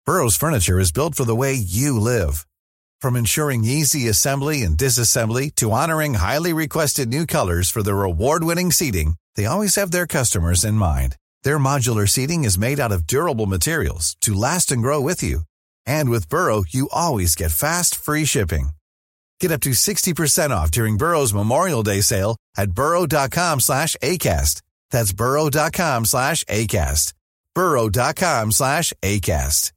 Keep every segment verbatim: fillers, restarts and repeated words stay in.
Burrow's furniture is built for the way you live. From ensuring easy assembly and disassembly to honoring highly requested new colors for their award-winning seating, they always have their customers in mind. Their modular seating is made out of durable materials to last and grow with you. And with Burrow, you always get fast, free shipping. Get up to sixty percent off during Burrow's Memorial Day sale at burrow.com slash ACAST. That's burrow.com slash ACAST. burrow.com slash ACAST.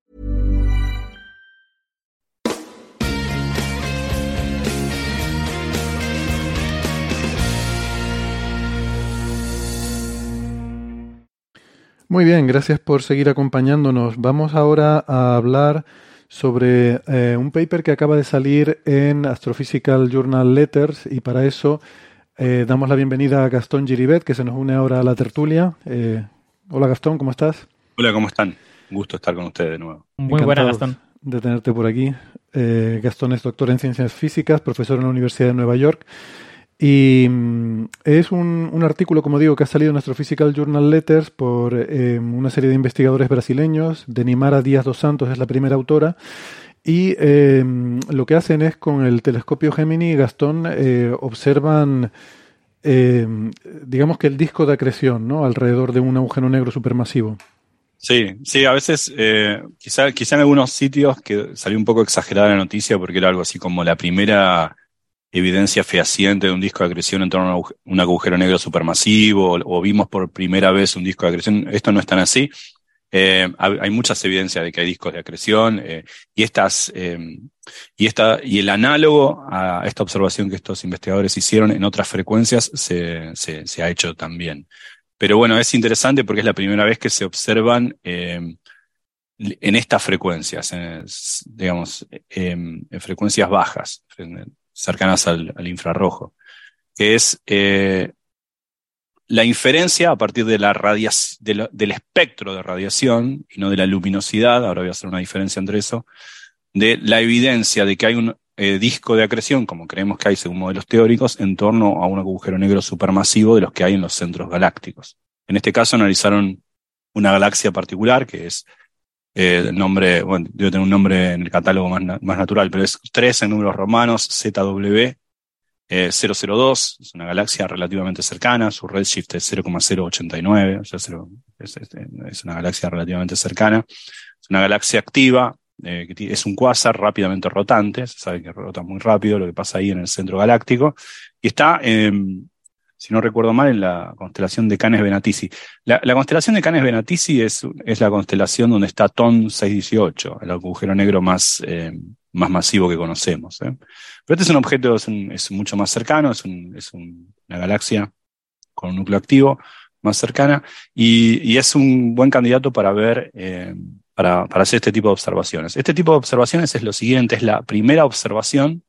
Muy bien, gracias por seguir acompañándonos. Vamos ahora a hablar sobre eh, un paper que acaba de salir en Astrophysical Journal Letters, y para eso eh, damos la bienvenida a Gastón Giribet, que se nos une ahora a la tertulia. Eh, hola Gastón, ¿cómo estás? Hola, ¿cómo están? Un gusto estar con ustedes de nuevo. Muy buena, Gastón. De tenerte por aquí. Eh, Gastón es doctor en Ciencias Físicas, profesor en la Universidad de Nueva York. Y mm, es un, un artículo, como digo, que ha salido en Astrophysical Journal Letters por eh, una serie de investigadores brasileños. Denimara Díaz dos Santos es la primera autora. Y eh, lo que hacen es, con el telescopio Gemini, Gastón, eh, observan, eh, digamos que el disco de acreción, ¿no?, alrededor de un agujero negro supermasivo. Sí, sí, a veces, eh, quizá, quizá en algunos sitios que salió un poco exagerada la noticia porque era algo así como la primera evidencia fehaciente de un disco de acreción en torno a un agujero negro supermasivo, o, o vimos por primera vez un disco de acreción. Esto no es tan así. Eh, hay muchas evidencias de que hay discos de acreción, eh, y estas eh, y esta y el análogo a esta observación que estos investigadores hicieron en otras frecuencias se, se, se ha hecho también. Pero bueno, es interesante porque es la primera vez que se observan eh, en estas frecuencias, en, digamos, eh, en frecuencias bajas, en, cercanas al, al infrarrojo, que es eh, la inferencia a partir de la radiación, de lo, del espectro de radiación y no de la luminosidad. Ahora voy a hacer una diferencia entre eso, de la evidencia de que hay un eh, disco de acreción, como creemos que hay según modelos teóricos, en torno a un agujero negro supermasivo de los que hay en los centros galácticos. En este caso analizaron una galaxia particular que es Eh, el nombre, bueno, debe tener un nombre en el catálogo más, na- más natural, pero es tres en números romanos, Z W eh, cero cero dos, es una galaxia relativamente cercana, su redshift es cero coma cero ochenta y nueve, o sea, cero, es, es, es una galaxia relativamente cercana, es una galaxia activa, eh, que t- es un cuásar rápidamente rotante, se sabe que rota muy rápido, lo que pasa ahí en el centro galáctico, y está, eh, si no recuerdo mal, en la constelación de Canes Venatici. La, la constelación de Canes Venatici es, es la constelación donde está T O N seiscientos dieciocho, el agujero negro más, eh, más masivo que conocemos, ¿eh? Pero este es un objeto, es, un, es mucho más cercano, es, un, es un, una galaxia con un núcleo activo más cercana, y, y es un buen candidato para ver, eh, para, para hacer este tipo de observaciones. Este tipo de observaciones es lo siguiente, es la primera observación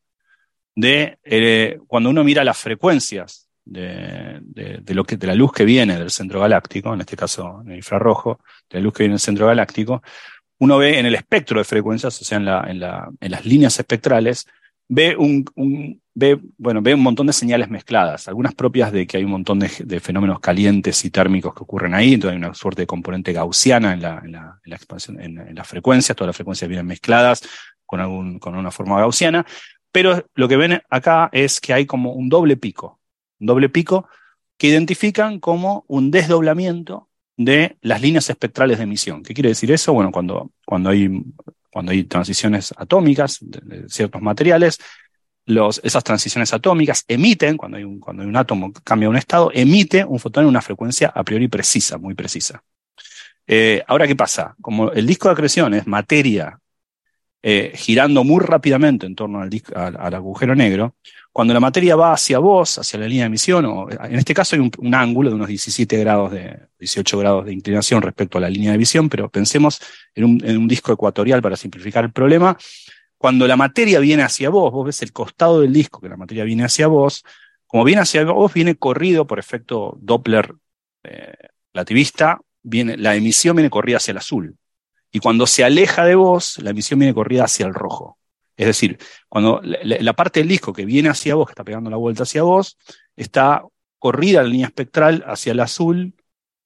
de eh, cuando uno mira las frecuencias De, de, de, lo que, de la luz que viene del centro galáctico, en este caso en el infrarrojo, de la luz que viene del centro galáctico, uno ve en el espectro de frecuencias, o sea, en, la, en, la, en las líneas espectrales, ve un, un, ve, bueno, ve un montón de señales mezcladas, algunas propias de que hay un montón de, de fenómenos calientes y térmicos que ocurren ahí, entonces hay una suerte de componente gaussiana en la, en la, en la expansión, en, en las frecuencias, todas las frecuencias vienen mezcladas con, algún, con una forma gaussiana, pero lo que ven acá es que hay como un doble pico, un doble pico que identifican como un desdoblamiento de las líneas espectrales de emisión. ¿Qué quiere decir eso? Bueno, cuando, cuando, hay, cuando hay transiciones atómicas de, de ciertos materiales, los, esas transiciones atómicas emiten, cuando hay, un, cuando hay un átomo que cambia un estado, emite un fotón en una frecuencia a priori precisa, muy precisa. Eh, ahora, ¿qué pasa? Como el disco de acreción es materia eh, girando muy rápidamente en torno al, disco, al, al agujero negro, cuando la materia va hacia vos, hacia la línea de emisión, o en este caso hay un, un ángulo de unos diecisiete grados, de dieciocho grados de inclinación respecto a la línea de visión, pero pensemos en un, en un disco ecuatorial para simplificar el problema. Cuando la materia viene hacia vos, vos ves el costado del disco, que la materia viene hacia vos, como viene hacia vos, viene corrido por efecto Doppler eh, relativista, viene, la emisión viene corrida hacia el azul. Y cuando se aleja de vos, la emisión viene corrida hacia el rojo. Es decir, cuando la, la parte del disco que viene hacia vos, que está pegando la vuelta hacia vos, está corrida la línea espectral hacia el azul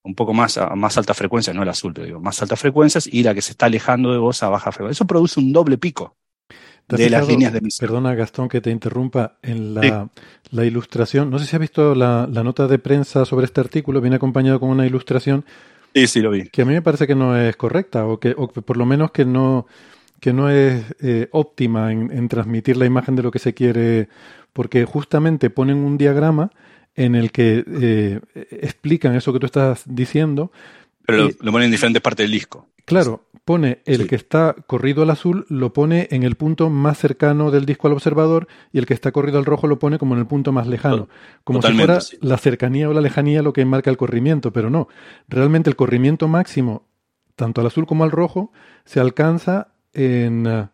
un poco más a más altas frecuencias, no el azul, te digo, más altas frecuencias, y la que se está alejando de vos a baja frecuencia. Eso produce un doble pico ¿Te has de las fijado, líneas de emisión. perdona Gastón que te interrumpa, en Sí, la, la ilustración? No sé si has visto la, la nota de prensa sobre este artículo, viene acompañado con una ilustración sí, sí, lo vi. que a mí me parece que no es correcta, o que, o que por lo menos que no, que no es eh, óptima en, en transmitir la imagen de lo que se quiere, porque justamente ponen un diagrama en el que eh, explican eso que tú estás diciendo. Pero lo, Y, lo ponen en diferentes partes del disco. claro, pone el Sí, que está corrido al azul, lo pone en el punto más cercano del disco al observador, y el que está corrido al rojo lo pone como en el punto más lejano, to- como si totalmente, fuera sí. la cercanía o la lejanía lo que marca el corrimiento, pero no. Realmente el corrimiento máximo, tanto al azul como al rojo, se alcanza en, eh,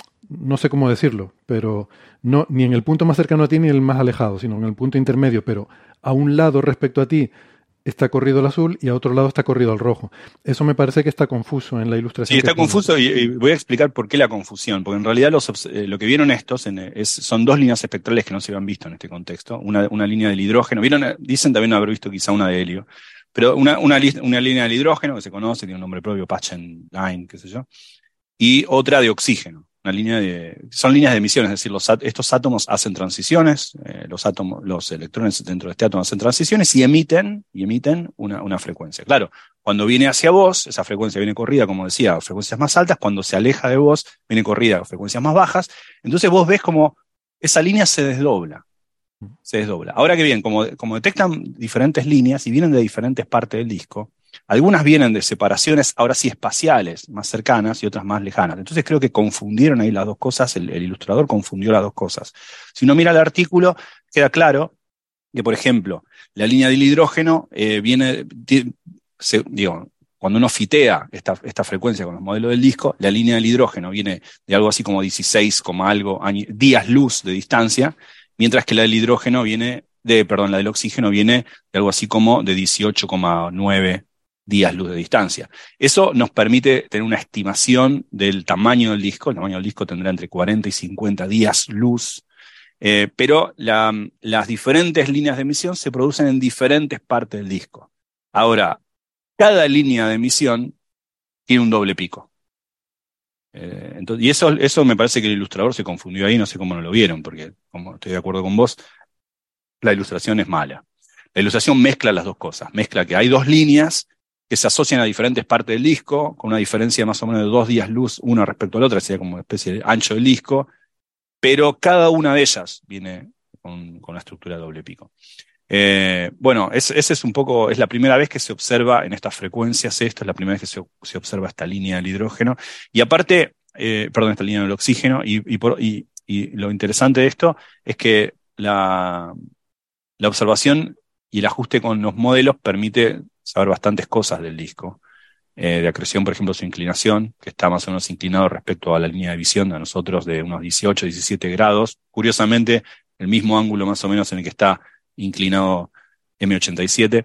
no sé cómo decirlo, pero no ni en el punto más cercano a ti ni en el más alejado, sino en el punto intermedio, pero a un lado respecto a ti está corrido el azul y a otro lado está corrido el rojo. Eso me parece que está confuso en la Sí, ilustración que está ponen. confuso y, y voy a explicar por qué la confusión. Porque en realidad los, obs- eh, lo que vieron estos en, eh, es, son dos líneas espectrales que no se habían visto en este contexto. Una, una línea del hidrógeno. Vieron, eh, dicen también haber visto quizá una de helio. Pero una, una, lis- una línea del hidrógeno que se conoce, tiene un nombre propio, Paschen Line, qué sé yo. Y otra de oxígeno. Una línea de, son líneas de emisión, es decir, los, at- estos átomos hacen transiciones, eh, los átomos, los electrones dentro de este átomo hacen transiciones y emiten, y emiten una, una frecuencia. Claro, cuando viene hacia vos, esa frecuencia viene corrida, como decía, a frecuencias más altas. Cuando se aleja de vos, viene corrida a frecuencias más bajas. Entonces vos ves como esa línea se desdobla, se desdobla. Ahora que bien, como, como detectan diferentes líneas y vienen de diferentes partes del disco, algunas vienen de separaciones, ahora sí espaciales, más cercanas, y otras más lejanas. Entonces creo que confundieron ahí las dos cosas, el, el ilustrador confundió las dos cosas. Si uno mira el artículo, queda claro que, por ejemplo, la línea del hidrógeno eh, viene, ti- se- digo, cuando uno fitea esta, esta frecuencia con los modelos del disco, la línea del hidrógeno viene de algo así como dieciséis, como algo añi- días luz de distancia, mientras que la del hidrógeno viene de, perdón, la del oxígeno viene de algo así como de dieciocho coma nueve días luz de distancia. Eso nos permite tener una estimación del tamaño del disco. El tamaño del disco tendrá entre cuarenta y cincuenta días luz. Eh, pero la- las diferentes líneas de emisión se producen en diferentes partes del disco. Ahora, cada línea de emisión tiene un doble pico. Eh, entonces, y eso, eso me parece que el ilustrador se confundió ahí, no sé cómo no lo vieron, porque como estoy de acuerdo con vos, la ilustración es mala. La ilustración mezcla las dos cosas, mezcla que hay dos líneas que se asocian a diferentes partes del disco, con una diferencia más o menos de dos días luz una respecto a la otra, sería como una especie de ancho del disco, pero cada una de ellas viene con, con la estructura de doble pico. Eh, bueno, es, ese es un poco, es la primera vez que se observa en estas frecuencias esto, es la primera vez que se, se observa esta línea del hidrógeno, y aparte, eh, perdón, esta línea del oxígeno, y, y, por, y, y lo interesante de esto es que la, la observación y el ajuste con los modelos permite saber bastantes cosas del disco. Eh, de acreción, por ejemplo, su inclinación, que está más o menos inclinado respecto a la línea de visión de nosotros de unos dieciocho, diecisiete grados. Curiosamente, el mismo ángulo más o menos en el que está inclinado M ochenta y siete.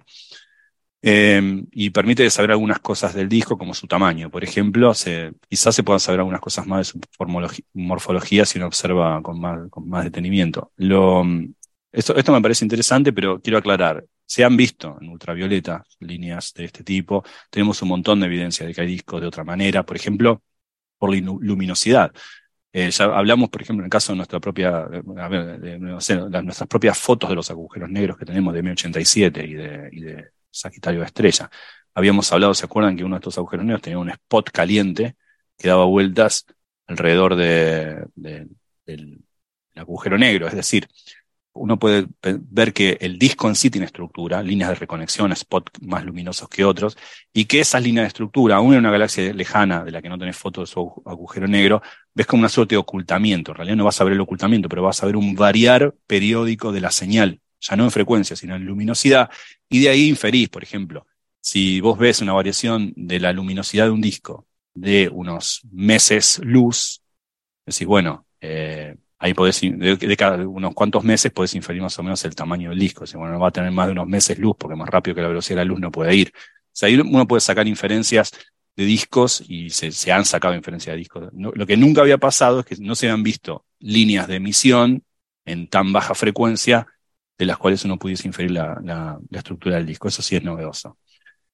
Eh, y permite saber algunas cosas del disco, como su tamaño. Por ejemplo, se, quizás se puedan saber algunas cosas más de su formologi- morfología si uno observa con más, con más detenimiento. Lo, esto, esto me parece interesante, pero quiero aclarar. Se han visto en ultravioleta líneas de este tipo. Tenemos un montón de evidencia de que hay discos de otra manera, por ejemplo, por la ilu- luminosidad. Eh, ya hablamos, por ejemplo, en el caso de nuestra propia, a ver, de, no sé, las, nuestras propias fotos de los agujeros negros que tenemos de M ochenta y siete y de, y de Sagitario de Estrella. Habíamos hablado, ¿se acuerdan que uno de estos agujeros negros tenía un spot caliente que daba vueltas alrededor de, de, del agujero negro? Es decir, uno puede ver que el disco en sí tiene estructura, líneas de reconexión, spots más luminosos que otros, y que esas líneas de estructura, aún en una galaxia lejana de la que no tenés foto de su agujero negro, ves como una suerte de ocultamiento. En realidad no vas a ver el ocultamiento, pero vas a ver un variar periódico de la señal, ya no en frecuencia, sino en luminosidad, y de ahí inferís, por ejemplo, si vos ves una variación de la luminosidad de un disco de unos meses luz, decís, bueno, eh, ahí podés, de, de cada unos cuantos meses podés inferir más o menos el tamaño del disco. O sea, bueno, no va a tener más de unos meses luz porque más rápido que la velocidad de la luz no puede ir. O sea, ahí uno puede sacar inferencias de discos y se, se han sacado inferencias de discos. No, lo que nunca había pasado es que no se habían visto líneas de emisión en tan baja frecuencia de las cuales uno pudiese inferir la, la, la estructura del disco. Eso sí es novedoso.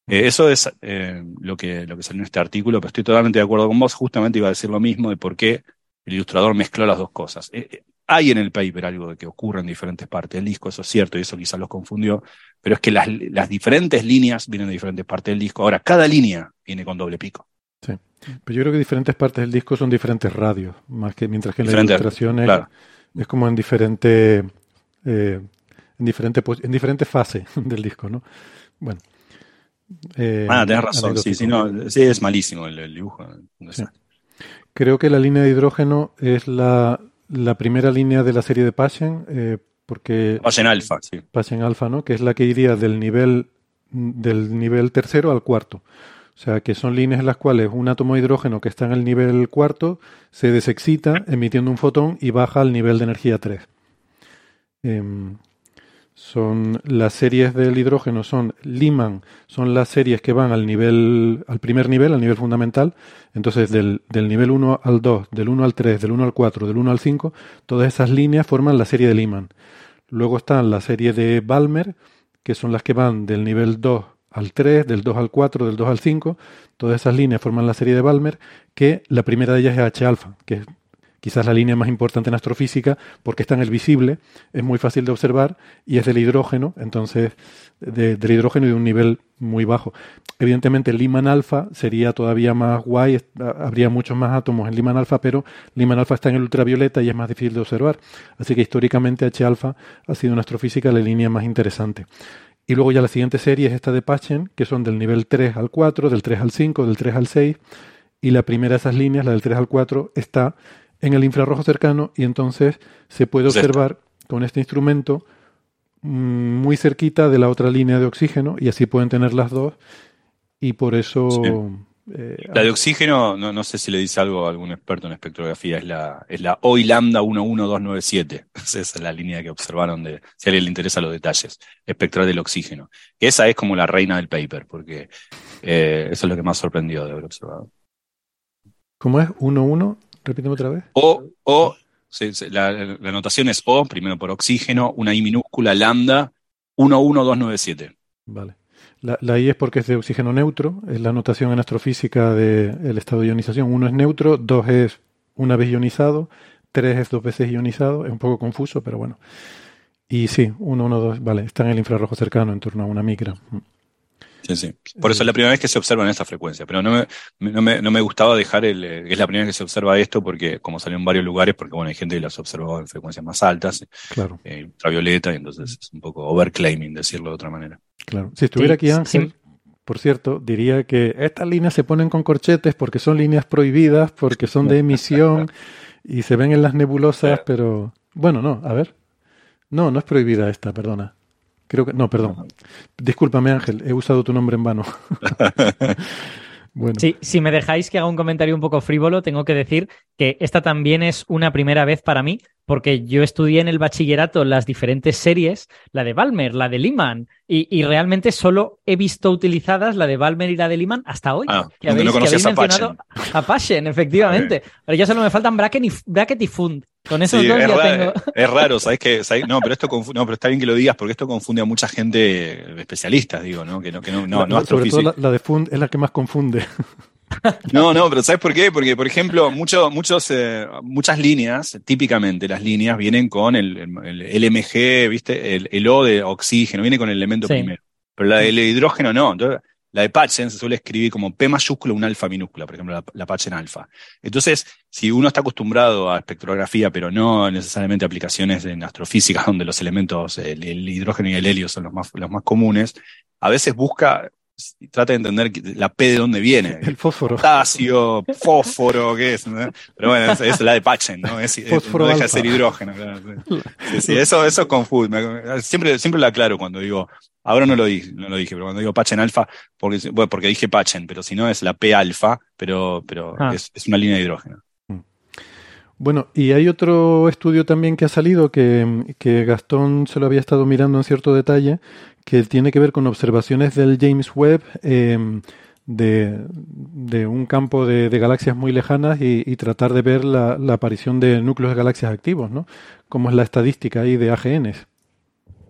Eh, eso es eh, lo que, lo que salió en este artículo, pero estoy totalmente de acuerdo con vos. Justamente iba a decir lo mismo de por qué el ilustrador mezcló las dos cosas. Eh, eh, hay en el paper algo de que ocurre en diferentes partes del disco, eso es cierto, y eso quizás los confundió, pero es que las, las diferentes líneas vienen de diferentes partes del disco. Ahora, cada línea viene con doble pico. Sí, pero yo creo que diferentes partes del disco son diferentes radios, más que mientras que en la Diferentes, ilustración es, claro. es como en diferente, eh, en diferente pos- en diferentes fases del disco, ¿no? Bueno, eh, Ah, tenés razón, sí, anecdótico. sí, no, sí, es malísimo el, el dibujo. un Sí. desastre. Creo que la línea de hidrógeno es la, la primera línea de la serie de Paschen, eh, porque Vayan alfa, sí. Paschen alfa, ¿no? Que es la que iría del nivel, del nivel tercero al cuarto. O sea, que son líneas en las cuales un átomo de hidrógeno que está en el nivel cuarto se desexcita emitiendo un fotón y baja al nivel de energía tres. Em, son las series del hidrógeno, son Lyman, son las series que van al nivel, al primer nivel, al nivel fundamental. Entonces, del, del nivel uno al dos, del uno al tres, del uno al cuatro, del uno al cinco, todas esas líneas forman la serie de Lyman. Luego están la serie de Balmer, que son las que van del nivel dos al tres, del dos al cuatro, del dos al cinco. Todas esas líneas forman la serie de Balmer, que la primera de ellas es H-alfa, que es quizás la línea más importante en astrofísica, porque está en el visible, es muy fácil de observar y es del hidrógeno, entonces de, del hidrógeno y de un nivel muy bajo. Evidentemente el Lyman alfa sería todavía más guay, habría muchos más átomos en Lyman alfa, pero Lyman alfa está en el ultravioleta y es más difícil de observar. Así que históricamente H alfa ha sido en astrofísica la línea más interesante. Y luego ya la siguiente serie es esta de Paschen, que son del nivel tres al cuatro, del tres al cinco, del tres al seis, y la primera de esas líneas, la del tres al cuatro, está en el infrarrojo cercano y entonces se puede observar con este instrumento mmm, muy cerquita de la otra línea de oxígeno y así pueden tener las dos y por eso... Sí. Eh, la de oxígeno, no, no sé si le dice algo a algún experto en espectrografía, es la, es la O I lambda uno uno dos nueve siete. Esa es la línea que observaron, de, si a alguien le interesan los detalles, espectral del oxígeno. Esa es como la reina del paper, porque eh, eso es lo que más sorprendió de haber observado. ¿Cómo es? uno uno. Repíteme otra vez. O, o se, se, la, la notación es O, primero por oxígeno, una I minúscula, lambda, uno uno dos nueve siete. Vale. La, la I es porque es de oxígeno neutro, es la notación en astrofísica del estado de ionización. Uno es neutro, dos es una vez ionizado, tres es dos veces ionizado. Es un poco confuso, pero bueno. Y sí, uno, uno, dos, vale, está en el infrarrojo cercano, en torno a una micra. Sí, sí. Por eso es la primera vez que se observa en esta frecuencia. Pero no me, no me, no me gustaba dejar el. Es la primera vez que se observa esto porque, como salió en varios lugares, porque bueno, hay gente que las observó en frecuencias más altas, claro. eh, ultravioleta, y entonces es un poco overclaiming, decirlo de otra manera. Claro. Si estuviera sí, aquí Ángel, sí. Por cierto, diría que estas líneas se ponen con corchetes porque son líneas prohibidas, porque son de emisión y se ven en las nebulosas, pero. Bueno, no, a ver. No, no es prohibida esta, perdona. Creo que, no, perdón. Discúlpame, Ángel, he usado tu nombre en vano. Bueno. Sí, si me dejáis que haga un comentario un poco frívolo, tengo que decir que esta también es una primera vez para mí, porque yo estudié en el bachillerato las diferentes series, la de Balmer, la de Lyman, y, y realmente solo he visto utilizadas la de Balmer y la de Lyman hasta hoy. Ah, que habéis, no conocías que habéis mencionado a Paschen. A Paschen, efectivamente. Pero ya solo me faltan Bracket y, Bracket y Fund. Con esos sí, dos es ya raro, tengo. Es raro, ¿sabes qué? ¿Sabes? No, pero esto confu- no, pero está bien que lo digas porque esto confunde a mucha gente especialistas, digo, ¿no? Que no, que no, no, la, no sobre todo la, la de Fund es la que más confunde. No, no, pero ¿sabes por qué? Porque, por ejemplo, mucho, muchos, eh, muchas líneas, típicamente las líneas vienen con el, el, el M G, ¿viste? El, el O de oxígeno, viene con el elemento sí. primero. Pero la del hidrógeno no. Entonces, la de Paschen se suele escribir como P mayúscula, un alfa minúscula, por ejemplo, la, la Paschen alfa. Entonces, si uno está acostumbrado a espectrografía, pero no necesariamente aplicaciones en astrofísica, donde los elementos, el, el hidrógeno y el helio son los más, los más comunes, a veces busca... y trata de entender la P de dónde viene. El fósforo. Potasio, fósforo, ¿qué es? ¿no? Pero bueno, es, es la de Paschen, ¿no? Es, fósforo no deja alfa. de ser hidrógeno. Claro. Sí, sí, eso, eso confunde. Siempre, siempre lo aclaro cuando digo, ahora no lo dije, no lo dije, pero cuando digo Paschen alfa, porque, bueno, porque dije Paschen, pero si no es la P alfa, pero, pero ah. es, es una línea de hidrógeno. Bueno, y hay otro estudio también que ha salido que, que Gastón se lo había estado mirando en cierto detalle, que tiene que ver con observaciones del James Webb eh, de, de un campo de, de galaxias muy lejanas y, y tratar de ver la, la aparición de núcleos de galaxias activos, ¿no? Cómo es la estadística ahí de A G Ns.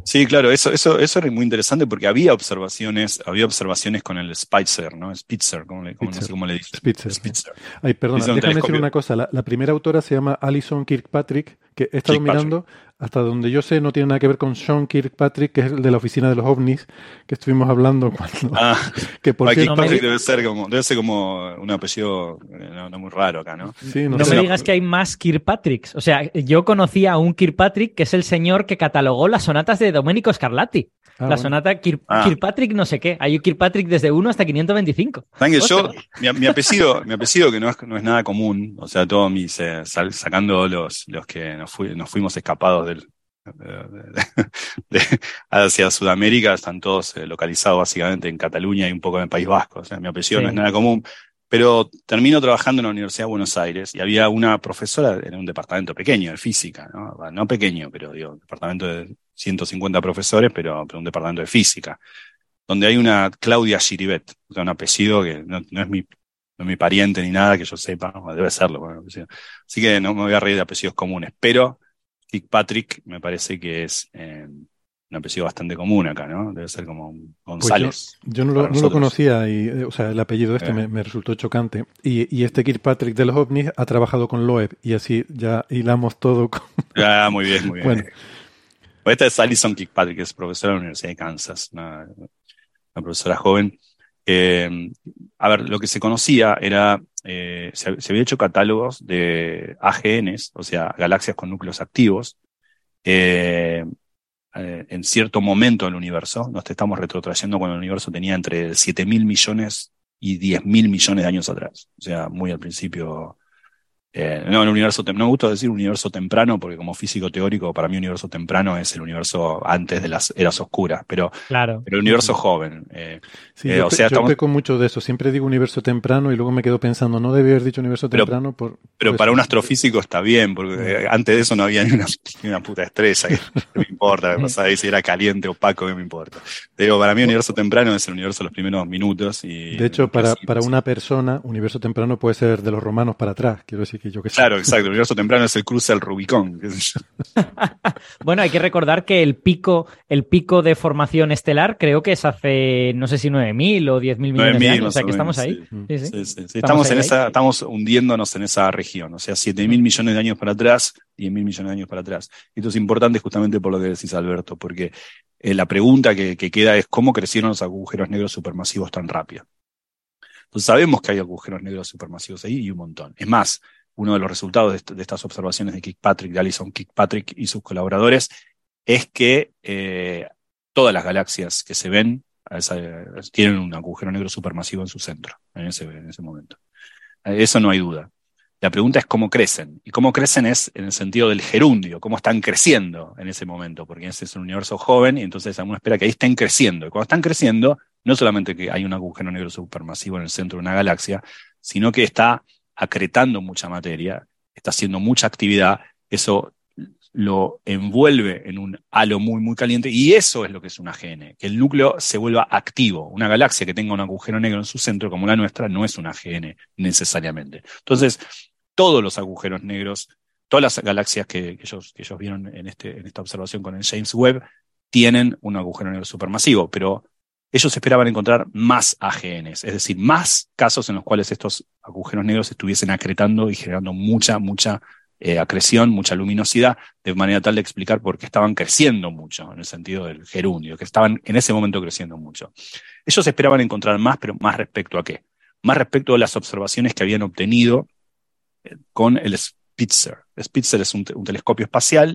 Sí, claro, eso, eso, eso era muy interesante porque había observaciones, había observaciones con el Spitzer, ¿no? Spitzer, ¿cómo le, cómo, no sé cómo le dicen. Spitzer. Spitzer. Ay, perdona, Dice un déjame decir telescopio. una cosa. La, la primera autora se llama Alison Kirkpatrick, que he estado Kirkpatrick. mirando, hasta donde yo sé, no tiene nada que ver con Sean Kirkpatrick, que es el de la oficina de los ovnis, que estuvimos hablando cuando... Ah, que por ah, cierto, Kirkpatrick debe ser como, debe ser como un apellido eh, no, no muy raro acá, ¿no? sí, no, No sé. me digas que hay más Kirkpatricks. O sea, yo conocía a un Kirkpatrick que es el señor que catalogó las sonatas de Domenico Scarlatti. Ah, la bueno. sonata Kir- Ah. Kirkpatrick no sé qué. Hay un Kirkpatrick desde uno hasta quinientos veinticinco. Saben que yo, Ostras. mi, mi apellido, mi apellido que no es, no es nada común, o sea, todos mis, eh, sal- sacando los, los que nos, fui- nos fuimos escapados del, de, de- de- hacia Sudamérica, están todos eh, localizados básicamente en Cataluña y un poco en el País Vasco, o sea, mi apellido Sí. no es nada común, pero termino trabajando en la Universidad de Buenos Aires y había una profesora en un departamento pequeño de física, ¿no? No pequeño, pero digo, departamento de ciento cincuenta profesores, pero, pero un departamento de física, donde hay una Claudia Giribet, o sea, un apellido que no, no es mi, no es mi pariente ni nada que yo sepa, o debe serlo. Bueno, apellido. Así que no me voy a reír de apellidos comunes, pero Kirkpatrick me parece que es eh, un apellido bastante común acá, ¿no? Debe ser como un Pues yo, González. yo no, lo, para no lo nosotros. conocía, y, eh, o sea, el apellido este Eh. me, me resultó chocante. Y, y este Kirkpatrick de los ovnis ha trabajado con Loeb, y así ya hilamos todo con... Ah, muy bien, muy bien. Bueno. Pues esta es Alison Kirkpatrick, que es profesora de la Universidad de Kansas, una, una profesora joven. Eh, a ver, lo que se conocía era, eh, se, se había hecho catálogos de A G Ns, o sea, galaxias con núcleos activos, eh, eh, en cierto momento del universo. Nos estamos retrotrayendo cuando el universo tenía entre siete mil millones y diez mil millones de años atrás. O sea, muy al principio. Eh, no, el universo tem- no me gusta decir universo temprano porque como físico teórico para mí universo temprano es el universo antes de las eras oscuras, pero, Claro. pero el universo joven. Eh, Sí, eh, yo, o pe- sea, yo estamos- peco mucho de eso. Siempre digo universo temprano y luego me quedo pensando, no debía haber dicho universo Pero- temprano por... pero por para eso. un astrofísico está bien, porque eh, antes de eso no había ni una, ni una puta estrella. ¿Qué me importa? Me pasaba ahí si era caliente, opaco, ¿qué me importa? Te digo, para mí el universo temprano es el universo de los primeros minutos. Y De hecho, para, sí, para sí. una persona, universo temprano puede ser de los romanos para atrás. Quiero decir que yo que sé. Claro, exacto. El universo temprano es el cruce del Rubicón. Qué sé yo. Bueno, hay que recordar que el pico, el pico de formación estelar creo que es hace, no sé si nueve mil o diez mil millones de nueve mil años. O más sea o que estamos menos, ahí. sí. Sí, sí. Sí, sí, sí. Estamos Estamos, ahí, en ahí. esa, estamos hundiéndonos en esa región, o sea, siete mil millones de años para atrás, diez mil millones de años para atrás. Y esto es importante justamente por lo que decís, Alberto, porque eh, la pregunta que, que queda es cómo crecieron los agujeros negros supermasivos tan rápido. Entonces sabemos que hay agujeros negros supermasivos ahí y un montón. Es más, uno de los resultados de, est- de estas observaciones de Kirkpatrick, de Alison Kirkpatrick y sus colaboradores, es que eh, todas las galaxias que se ven a esa- tienen un agujero negro supermasivo en su centro, en ese, en ese momento. Eh, Eso no hay duda. La pregunta es cómo crecen. Y cómo crecen es en el sentido del gerundio, cómo están creciendo en ese momento, porque ese es un universo joven y entonces uno espera que ahí estén creciendo. Y cuando están creciendo, no solamente que hay un agujero negro supermasivo en el centro de una galaxia, sino que está acretando mucha materia, está haciendo mucha actividad, eso lo envuelve en un halo muy, muy caliente, y eso es lo que es una G N, que el núcleo se vuelva activo. Una galaxia que tenga un agujero negro en su centro, como la nuestra, no es una G N necesariamente. Entonces, todos los agujeros negros, todas las galaxias que, que, ellos, que ellos vieron en, este, en esta observación con el James Webb, tienen un agujero negro supermasivo, pero ellos esperaban encontrar más A G Ns, es decir, más casos en los cuales estos agujeros negros estuviesen acretando y generando mucha, mucha eh, acreción, mucha luminosidad, de manera tal de explicar por qué estaban creciendo mucho, en el sentido del gerundio, que estaban en ese momento creciendo mucho. Ellos esperaban encontrar más, pero más respecto a qué? Más respecto a las observaciones que habían obtenido eh, con el Spitzer. El Spitzer es un, te- un telescopio espacial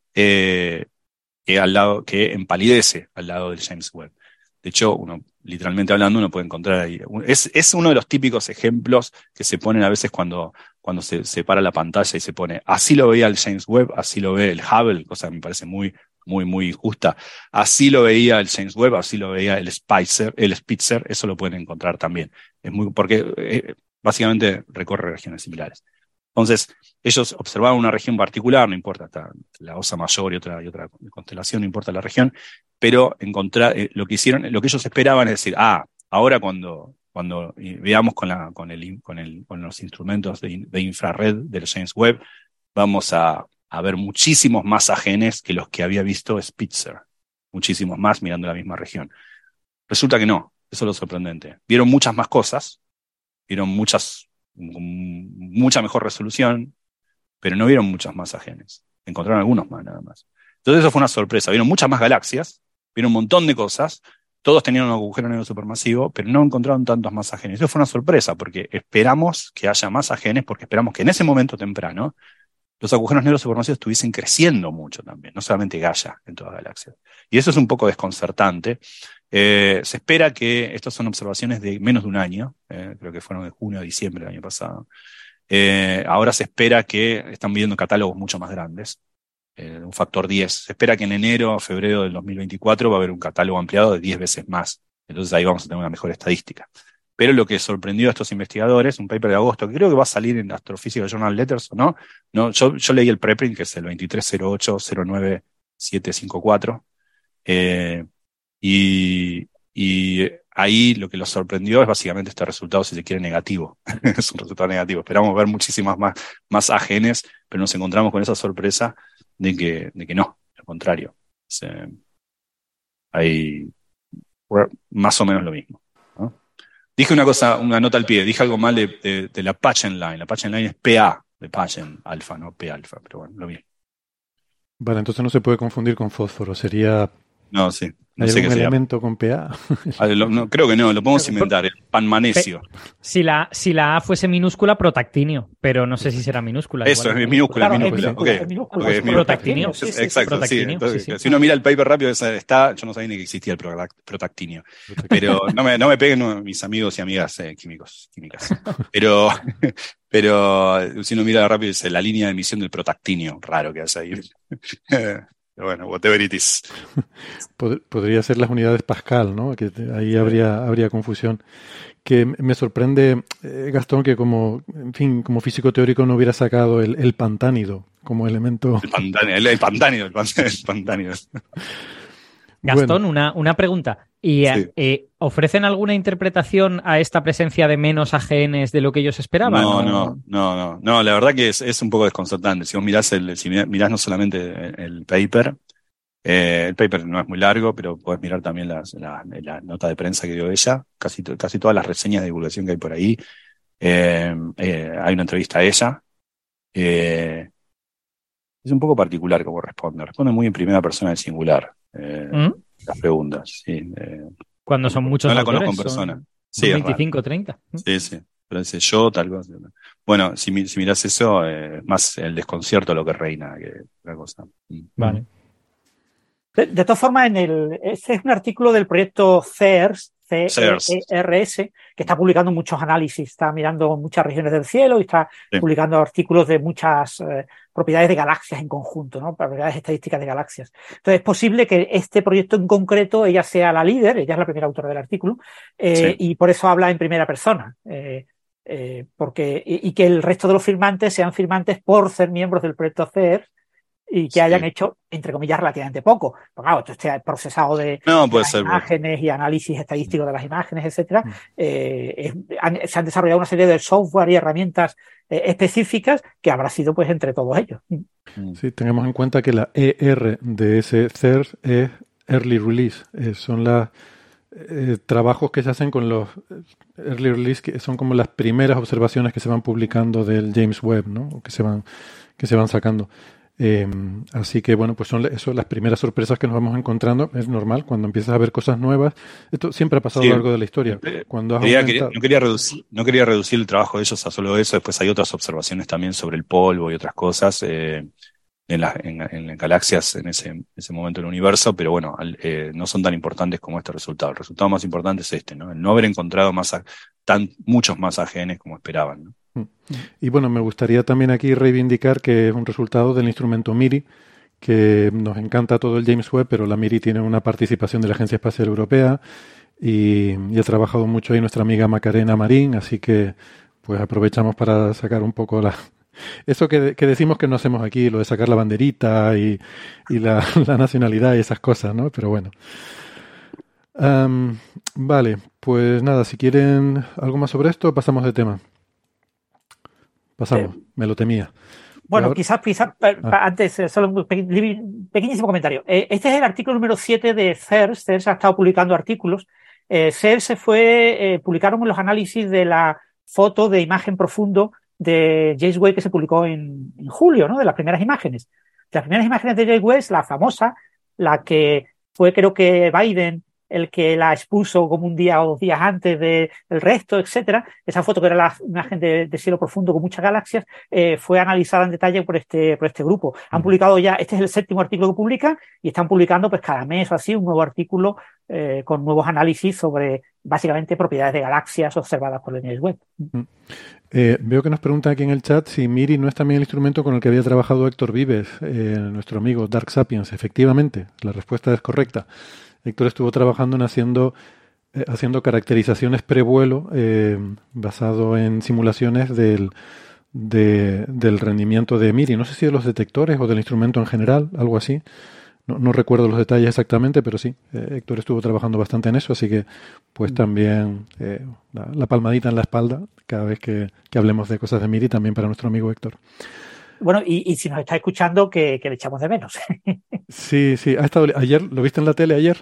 eh, que, al lado, que empalidece al lado del James Webb. De hecho, uno, literalmente hablando, uno puede encontrar ahí. Es, es uno de los típicos ejemplos que se ponen a veces cuando, cuando se, se para la pantalla y se pone, así lo veía el James Webb, así lo ve el Hubble, cosa que me parece muy, muy, muy justa. Así lo veía el James Webb, así lo veía el Spitzer, el Spitzer, eso lo pueden encontrar también. Es muy, porque eh, básicamente recorre regiones similares. Entonces, ellos observaban una región particular, no importa, está la Osa Mayor y otra, y otra constelación, no importa la región, pero encontrar, eh, lo que hicieron, lo que ellos esperaban es decir, ah, ahora cuando, cuando veamos con, la, con, el, con, el, con los instrumentos de, de infrarred del James Webb, vamos a, a ver muchísimos más A G Ns que los que había visto Spitzer. muchísimos más mirando la misma región. Resulta que no, eso es lo sorprendente. Vieron muchas más cosas, vieron muchas, mucha mejor resolución, pero no vieron muchas más ajenes. Encontraron algunos más, nada más. Entonces eso fue una sorpresa. Vieron muchas más galaxias, vieron un montón de cosas, todos tenían un agujero negro supermasivo, pero no encontraron tantos más ajenes. Eso fue una sorpresa, porque esperamos que haya más ajenes, porque esperamos que en ese momento temprano los agujeros negros supermasivos estuviesen creciendo mucho también, no solamente Gaia en todas las galaxias. Y eso es un poco desconcertante. Eh, se espera que, estas son observaciones de menos de un año, eh, creo que fueron de junio a diciembre del año pasado. Eh, ahora se espera que están viendo catálogos mucho más grandes, eh, un factor diez. Se espera que en enero o febrero del dos mil veinticuatro va a haber un catálogo ampliado de diez veces más. Entonces ahí vamos a tener una mejor estadística. Pero lo que sorprendió a estos investigadores, un paper de agosto, que creo que va a salir en Astrophysical Journal Letters, ¿o no? no yo, yo leí el preprint, que es el veintitrés cero ocho cero nueve siete cinco cuatro, eh, y, y ahí lo que los sorprendió es básicamente este resultado, si se quiere, negativo. Es un resultado negativo. Esperamos ver muchísimas más, más A G Ns, pero nos encontramos con esa sorpresa de que, de que no, al contrario. Es, eh, hay más o menos lo mismo. Dije una cosa, una nota al pie, dije algo mal de, de, de la Paschen Line. La Paschen Line es P A de Paschen alfa, no P alfa, pero bueno, lo mismo. Vale, entonces no se puede confundir con fósforo, sería... No, sí. No ¿Hay sé algún qué elemento sería. Con P A? Ah, lo, no, creo que no, lo podemos inventar, el panmanesio. Si la, si la A fuese minúscula, protactinio, pero no sé si será minúscula. Eso, igual, es minúscula, claro, minúscula. es minúscula, Okay. es minúscula. Okay, Es protactinio. Sí, sí, Exacto, protactinio, sí. Entonces, sí, sí. si uno mira el paper rápido, está, yo no sabía ni que existía el protactinio. Pero no me, no me peguen no, mis amigos y amigas eh, químicos, químicas. Pero, pero si uno mira rápido, dice la línea de emisión del protactinio, raro que haya ahí. Bueno, whatever it is. Pod- podría ser las unidades Pascal, ¿no? Que te- ahí habría, habría confusión. Que m- me sorprende, eh, Gastón, que como, en fin, como físico teórico no hubiera sacado el, el pantánido como elemento. El pantánido, el, el pantánido, el pan- el pantánido. Gastón, Bueno, una, una pregunta. ¿Y eh, Sí. eh, ofrecen alguna interpretación a esta presencia de menos A G Ns de lo que ellos esperaban? No, ¿O- no, no, no, no, la verdad que es, es un poco desconcertante. Si vos mirás, el, si mirás no solamente el, el paper, eh, el paper no es muy largo, pero podés mirar también las, la, la nota de prensa que dio ella, casi, to- casi todas las reseñas de divulgación que hay por ahí. Eh, eh, hay una entrevista a ella. Eh, es un poco particular como responde. Responde muy en primera persona del singular. Eh, ¿Mm? las preguntas, sí. Eh, Cuando son muchos no la autores, conozco en son- persona. son Sí, es raro. veinticinco, treinta. Sí, sí. Pero dice yo, tal cosa. Bueno, si, mi- si mirás eso, eh, más el desconcierto lo que reina que otra cosa. Mm. Vale. De, de todas formas, en el, este es un artículo del proyecto CERS, C E R S, que está publicando muchos análisis, está mirando muchas regiones del cielo y está Sí. publicando artículos de muchas eh, propiedades de galaxias en conjunto, ¿no? Propiedades estadísticas de galaxias. Entonces es posible que este proyecto en concreto ella sea la líder, ella es la primera autora del artículo, eh, Sí. y por eso habla en primera persona. Eh, eh, porque, y, y que el resto de los firmantes sean firmantes por ser miembros del proyecto CERS y que Sí. hayan hecho, entre comillas, relativamente poco. Porque claro, todo este procesado de, No, de puede las ser. imágenes y análisis estadístico de las imágenes, etcétera, eh, es- han- se han desarrollado una serie de software y herramientas eh, específicas que habrá sido pues entre todos ellos. Mm. sí, tengamos en cuenta que la E R de ese CERS es Early Release. Eh, son los trabajos que se hacen con los eh, Early Release, que son como las primeras observaciones que se van publicando del James Webb, ¿no? O que se van, que se van sacando. Eh, así que bueno, pues son le- eso, las primeras sorpresas que nos vamos encontrando. Es normal cuando empiezas a ver cosas nuevas. Esto siempre ha pasado Sí. a lo largo de la historia. Eh, Cuando has Quería- aumentado- quería- no, quería reducir, no quería reducir el trabajo de ellos a solo eso. Después hay otras observaciones también sobre el polvo y otras cosas eh, en, las en, en galaxias en ese, en ese momento del universo, pero bueno, al- eh, no son tan importantes como este resultado. El resultado más importante es este, ¿no? El no haber encontrado más a- tan, muchos más A G Ns como esperaban, ¿no? Y bueno, me gustaría también aquí reivindicar que es un resultado del instrumento MIRI, que nos encanta todo el James Webb, pero la MIRI tiene una participación de la Agencia Espacial Europea y, y ha trabajado mucho ahí nuestra amiga Macarena Marín, así que pues aprovechamos para sacar un poco la... Eso que, que decimos que no hacemos aquí, lo de sacar la banderita y, y la, la nacionalidad y esas cosas, ¿no? Pero bueno. Am, vale, pues nada, si quieren algo más sobre esto, pasamos de tema. Pasamos, Eh, me lo temía. Bueno, quizás, quizás ah. antes, solo un pequeñísimo comentario. Este es el artículo número siete de C E R S. C E R S ha estado publicando artículos. Eh, C E R S fue, eh, publicaron los análisis de la foto de imagen profundo de James Webb que se publicó en, en julio, ¿no? De las primeras imágenes. Las primeras imágenes de James Webb, la famosa, la que fue, creo que Biden el que la expuso como un día o dos días antes del resto, etcétera. Esa foto, que era la imagen de, de cielo profundo con muchas galaxias, eh, fue analizada en detalle por este, por este grupo. Han publicado ya, este es el séptimo artículo que publican, y están publicando pues cada mes o así un nuevo artículo eh, con nuevos análisis sobre básicamente propiedades de galaxias observadas por el James Webb. Mm. Eh, veo que nos preguntan aquí en el chat si MIRI no es también el instrumento con el que había trabajado Héctor Vives, eh, nuestro amigo Dark Sapiens. Efectivamente, la respuesta es correcta. Héctor estuvo trabajando en haciendo, eh, haciendo caracterizaciones prevuelo eh, basado en simulaciones del, de, del rendimiento de MIRI. No sé si de los detectores o del instrumento en general, algo así. No, no recuerdo los detalles exactamente, pero sí, eh, Héctor estuvo trabajando bastante en eso, así que pues también eh, la, la palmadita en la espalda cada vez que, que hablemos de cosas de MIRI, también para nuestro amigo Héctor. Bueno, y, y si nos está escuchando, que, que le echamos de menos. Sí, sí. ¿Ha estado ayer? ¿Lo viste en la tele ayer?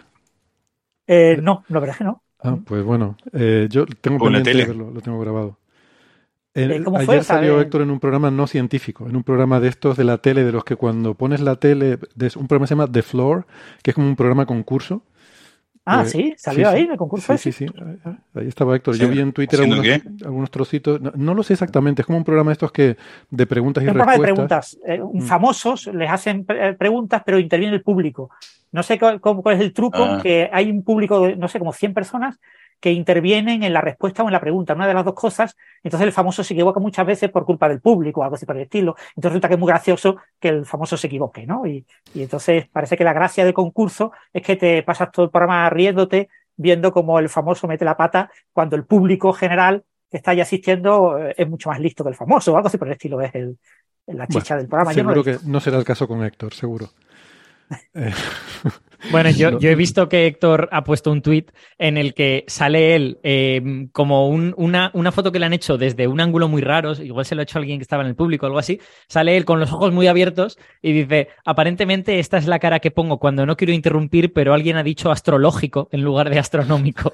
Eh, no, la verdad es que no. Ah, pues bueno. Eh, yo tengo pendiente de verlo, lo tengo grabado. El, ¿Cómo ayer fue? salió ¿Sabe? Héctor en un programa no científico, en un programa de estos de la tele, de los que cuando pones la tele, de un programa que se llama The Floor, que es como un programa concurso. Ah, eh, sí, salió sí, ahí sí, en el concurso. Sí, sí, sí. Ahí estaba Héctor. Sí. Yo vi en Twitter algunos, algunos trocitos. No, no lo sé exactamente. Es como un programa de estos que de preguntas y un respuestas. programa de preguntas. Eh, Mm. Famosos les hacen pre- preguntas, pero interviene el público. No sé cuál, cuál es el truco, Ah. que hay un público de, no sé, como cien personas que intervienen en la respuesta o en la pregunta, una de las dos cosas. Entonces el famoso se equivoca muchas veces por culpa del público o algo así por el estilo. Entonces resulta que es muy gracioso que el famoso se equivoque, ¿no? Y, y entonces parece que la gracia del concurso es que te pasas todo el programa riéndote, viendo cómo el famoso mete la pata, cuando el público general que está ahí asistiendo eh, es mucho más listo que el famoso o algo así por el estilo. Es el, la chicha Bueno, del programa. Yo no seguro lo he que no será el caso con Héctor, seguro. Eh, Bueno, yo, no. yo he visto que Héctor ha puesto un tuit en el que sale él eh, como un, una, una foto que le han hecho desde un ángulo muy raro, igual se lo ha hecho alguien que estaba en el público o algo así, sale él con los ojos muy abiertos y dice, aparentemente esta es la cara que pongo cuando no quiero interrumpir, pero alguien ha dicho astrológico en lugar de astronómico.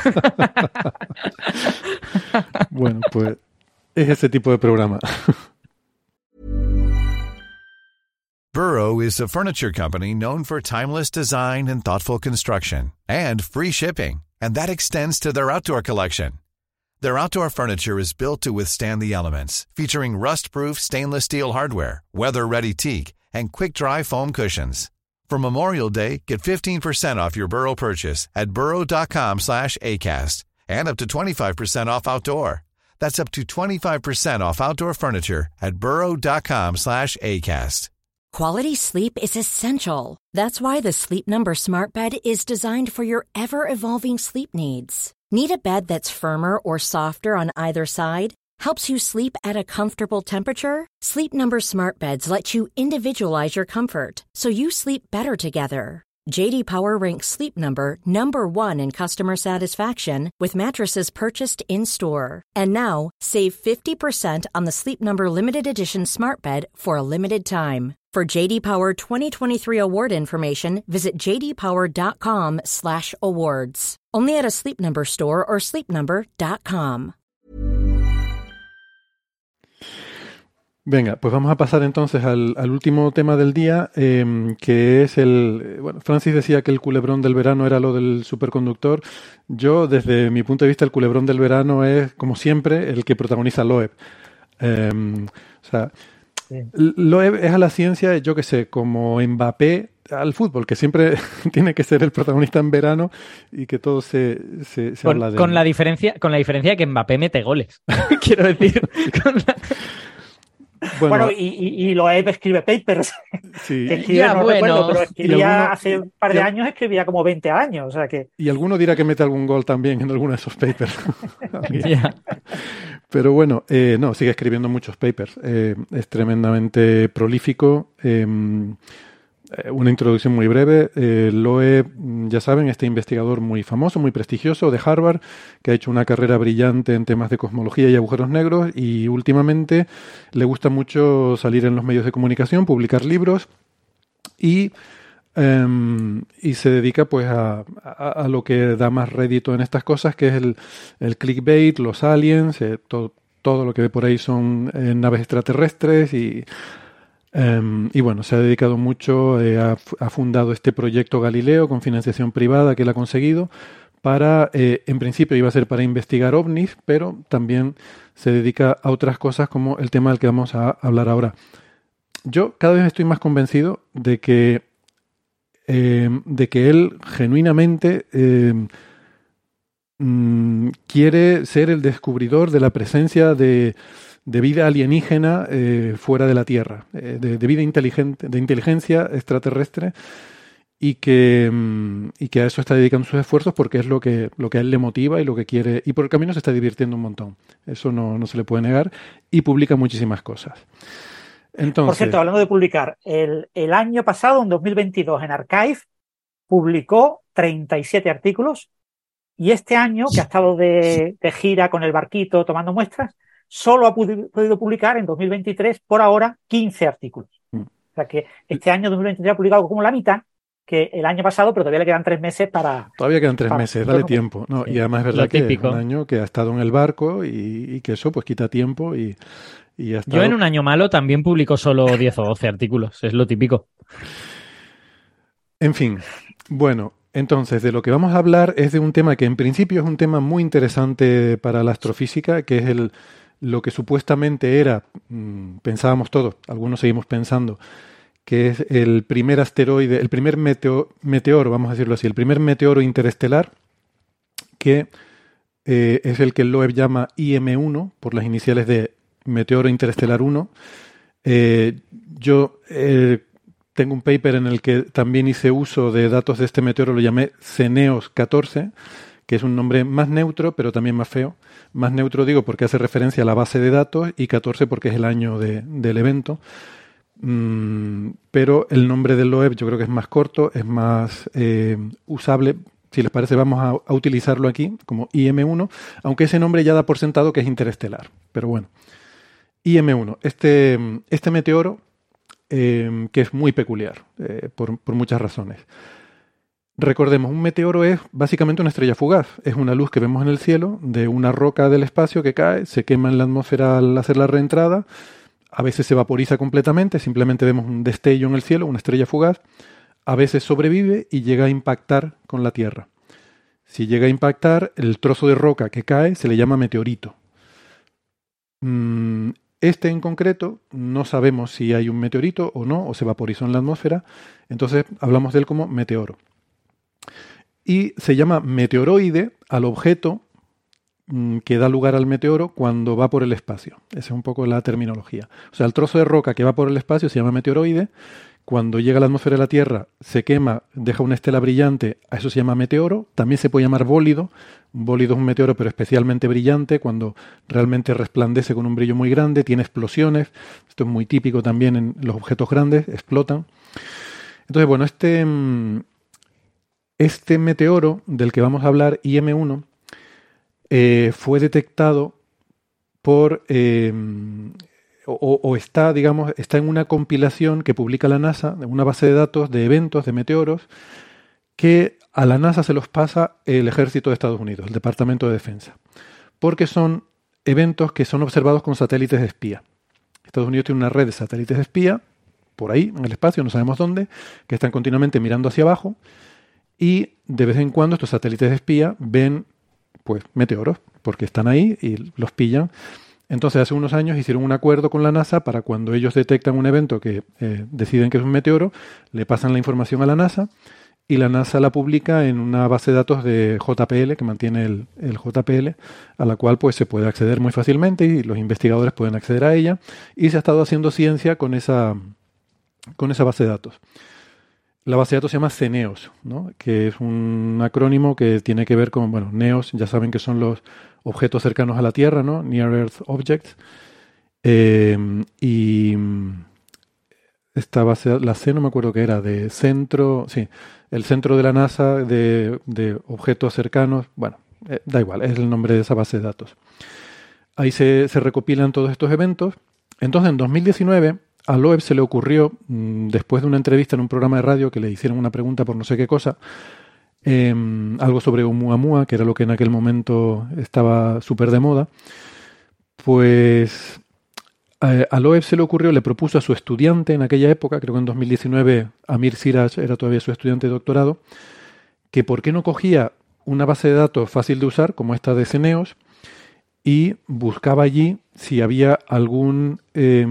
Bueno, pues es ese tipo de programa. Burrow is a furniture company known for timeless design and thoughtful construction, and free shipping, and that extends to their outdoor collection. Their outdoor furniture is built to withstand the elements, featuring rust-proof stainless steel hardware, weather-ready teak, and quick-dry foam cushions. For Memorial Day, get fifteen percent off your Burrow purchase at burrow.com slash ACAST, and up to twenty-five percent off outdoor. That's up to twenty-five percent off outdoor furniture at burrow.com slash ACAST. Quality sleep is essential. That's why the Sleep Number Smart Bed is designed for your ever-evolving sleep needs. Need a bed that's firmer or softer on either side? Helps you sleep at a comfortable temperature? Sleep Number Smart Beds let you individualize your comfort, so you sleep better together. J D Power ranks Sleep Number number one in customer satisfaction with mattresses purchased in-store. And now, save fifty percent on the Sleep Number Limited Edition Smart Bed for a limited time. For J D Power twenty twenty-three award information, visit jdpower.com slash awards. Only at a Sleep Number store or sleep number dot com. Venga, pues vamos a pasar entonces al, al último tema del día, eh, que es el... Bueno, Francis decía que el culebrón del verano era lo del superconductor. Yo, desde mi punto de vista, el culebrón del verano es, como siempre, el que protagoniza Loeb. Eh, o sea, Sí. Loeb es a la ciencia, yo qué sé, como Mbappé al fútbol, que siempre tiene que ser el protagonista en verano y que todo se, se, se Con, habla de con él. la diferencia, con la diferencia de que Mbappé mete goles. Quiero decir, con la... Bueno, Bueno, y, y, y Loeb escribe papers. sí. Que escribe, Ya, no bueno. recuerdo, pero escribía alguno- hace un par de y al- años, escribía como veinte años. O sea que. Y alguno dirá que mete algún gol también en alguno de esos papers. Ya. Pero bueno, eh, no, sigue escribiendo muchos papers. Eh, es tremendamente prolífico. Eh, eh, una introducción muy breve. Eh, Loeb, ya saben, este investigador muy famoso, muy prestigioso de Harvard, que ha hecho una carrera brillante en temas de cosmología y agujeros negros, y últimamente le gusta mucho salir en los medios de comunicación, publicar libros y... Um, y se dedica pues a, a, a lo que da más rédito en estas cosas, que es el, el clickbait, los aliens, eh, todo, todo lo que ve por ahí son eh, naves extraterrestres y, um, y bueno, se ha dedicado mucho, eh, ha, ha fundado este proyecto Galileo con financiación privada que él ha conseguido para, eh, en principio iba a ser para investigar ovnis, pero también se dedica a otras cosas como el tema del que vamos a hablar ahora. Yo cada vez estoy más convencido de que Eh, de que él genuinamente eh, mm, quiere ser el descubridor de la presencia de, de vida alienígena eh, fuera de la Tierra, eh, de, de vida inteligente, de inteligencia extraterrestre, y que, mm, y que a eso está dedicando sus esfuerzos porque es lo que, lo que a él le motiva y lo que quiere, y por el camino se está divirtiendo un montón. Eso no, no se le puede negar, y publica muchísimas cosas. Entonces, por cierto, hablando de publicar, el, el año pasado, en dos mil veintidós, en Archive, publicó treinta y siete artículos, y este año, que ha estado de, de gira con el barquito tomando muestras, solo ha podido publicar en dos mil veintitrés, por ahora, quince artículos. Mm. O sea que este año, dos mil veintitrés, ha publicado como la mitad que el año pasado, pero todavía le quedan tres meses para... Todavía quedan tres para, meses, dale tiempo. No, sí. Y además es verdad que es un año que ha estado en el barco y, y que eso pues quita tiempo y... Y estado... Yo en un año malo también publico solo diez o doce artículos, es lo típico. En fin, bueno, entonces de lo que vamos a hablar es de un tema que en principio es un tema muy interesante para la astrofísica, que es el, lo que supuestamente era, mmm, pensábamos todos, algunos seguimos pensando, que es el primer asteroide, el primer meteo, meteoro, vamos a decirlo así, el primer meteoro interestelar, que eh, es el que Loeb llama I M uno, por las iniciales de Meteoro Interestelar uno. Eh, yo eh, tengo un paper en el que también hice uso de datos de este meteoro, lo llamé Ceneos catorce, que es un nombre más neutro, pero también más feo. Más neutro digo porque hace referencia a la base de datos, y catorce porque es el año de, del evento. Mm, pero el nombre del Loeb yo creo que es más corto, es más eh, usable. Si les parece, vamos a, a utilizarlo aquí como I M uno, aunque ese nombre ya da por sentado que es interestelar. Pero bueno. I M uno, este, este meteoro eh, que es muy peculiar eh, por, por muchas razones. Recordemos, un meteoro es básicamente una estrella fugaz. Es una luz que vemos en el cielo de una roca del espacio que cae, se quema en la atmósfera al hacer la reentrada, a veces se vaporiza completamente, simplemente vemos un destello en el cielo, una estrella fugaz, a veces sobrevive y llega a impactar con la Tierra. Si llega a impactar, el trozo de roca que cae se le llama meteorito. Mm, Este en concreto no sabemos si hay un meteorito o no, o se vaporizó en la atmósfera, entonces hablamos de él como meteoro. Y se llama meteoroide al objeto mmm, que da lugar al meteoro cuando va por el espacio. Esa es un poco la terminología. O sea, el trozo de roca que va por el espacio se llama meteoroide. Cuando llega a la atmósfera de la Tierra, se quema, deja una estela brillante, a eso se llama meteoro. También se puede llamar bólido. Un bólido es un meteoro, pero especialmente brillante, cuando realmente resplandece con un brillo muy grande, tiene explosiones. Esto es muy típico también en los objetos grandes, explotan. Entonces, bueno, este, este meteoro del que vamos a hablar, I M uno, eh, fue detectado por... Eh, O, o está, digamos, está en una compilación que publica la NASA, en una base de datos de eventos de meteoros, que a la NASA se los pasa el Ejército de Estados Unidos, el Departamento de Defensa, porque son eventos que son observados con satélites de espía. Estados Unidos tiene una red de satélites de espía, por ahí, en el espacio, no sabemos dónde, que están continuamente mirando hacia abajo, y de vez en cuando estos satélites de espía ven, pues, meteoros, porque están ahí y los pillan. Entonces, hace unos años hicieron un acuerdo con la NASA para cuando ellos detectan un evento que eh, deciden que es un meteoro, le pasan la información a la NASA y la NASA la publica en una base de datos de J P L, que mantiene el, el J P L, a la cual pues se puede acceder muy fácilmente y los investigadores pueden acceder a ella. Y se ha estado haciendo ciencia con esa, con esa base de datos. La base de datos se llama Ceneos, ¿no? Que es un acrónimo que tiene que ver con, bueno, NEOS, ya saben que son los objetos cercanos a la Tierra, ¿no? Near Earth Objects. Eh, y esta base, la C no me acuerdo qué era, de centro, sí, el centro de la NASA de, de objetos cercanos, bueno, eh, da igual, es el nombre de esa base de datos. Ahí se, se recopilan todos estos eventos. Entonces, en dos mil diecinueve, a Loeb se le ocurrió, mmm, después de una entrevista en un programa de radio que le hicieron una pregunta por no sé qué cosa, eh, algo sobre Oumuamua, que era lo que en aquel momento estaba súper de moda, pues eh, a Loeb se le ocurrió, le propuso a su estudiante en aquella época, creo que en dos mil diecinueve Amir Siraj era todavía su estudiante de doctorado, que por qué no cogía una base de datos fácil de usar, como esta de Ceneos, y buscaba allí si había algún eh,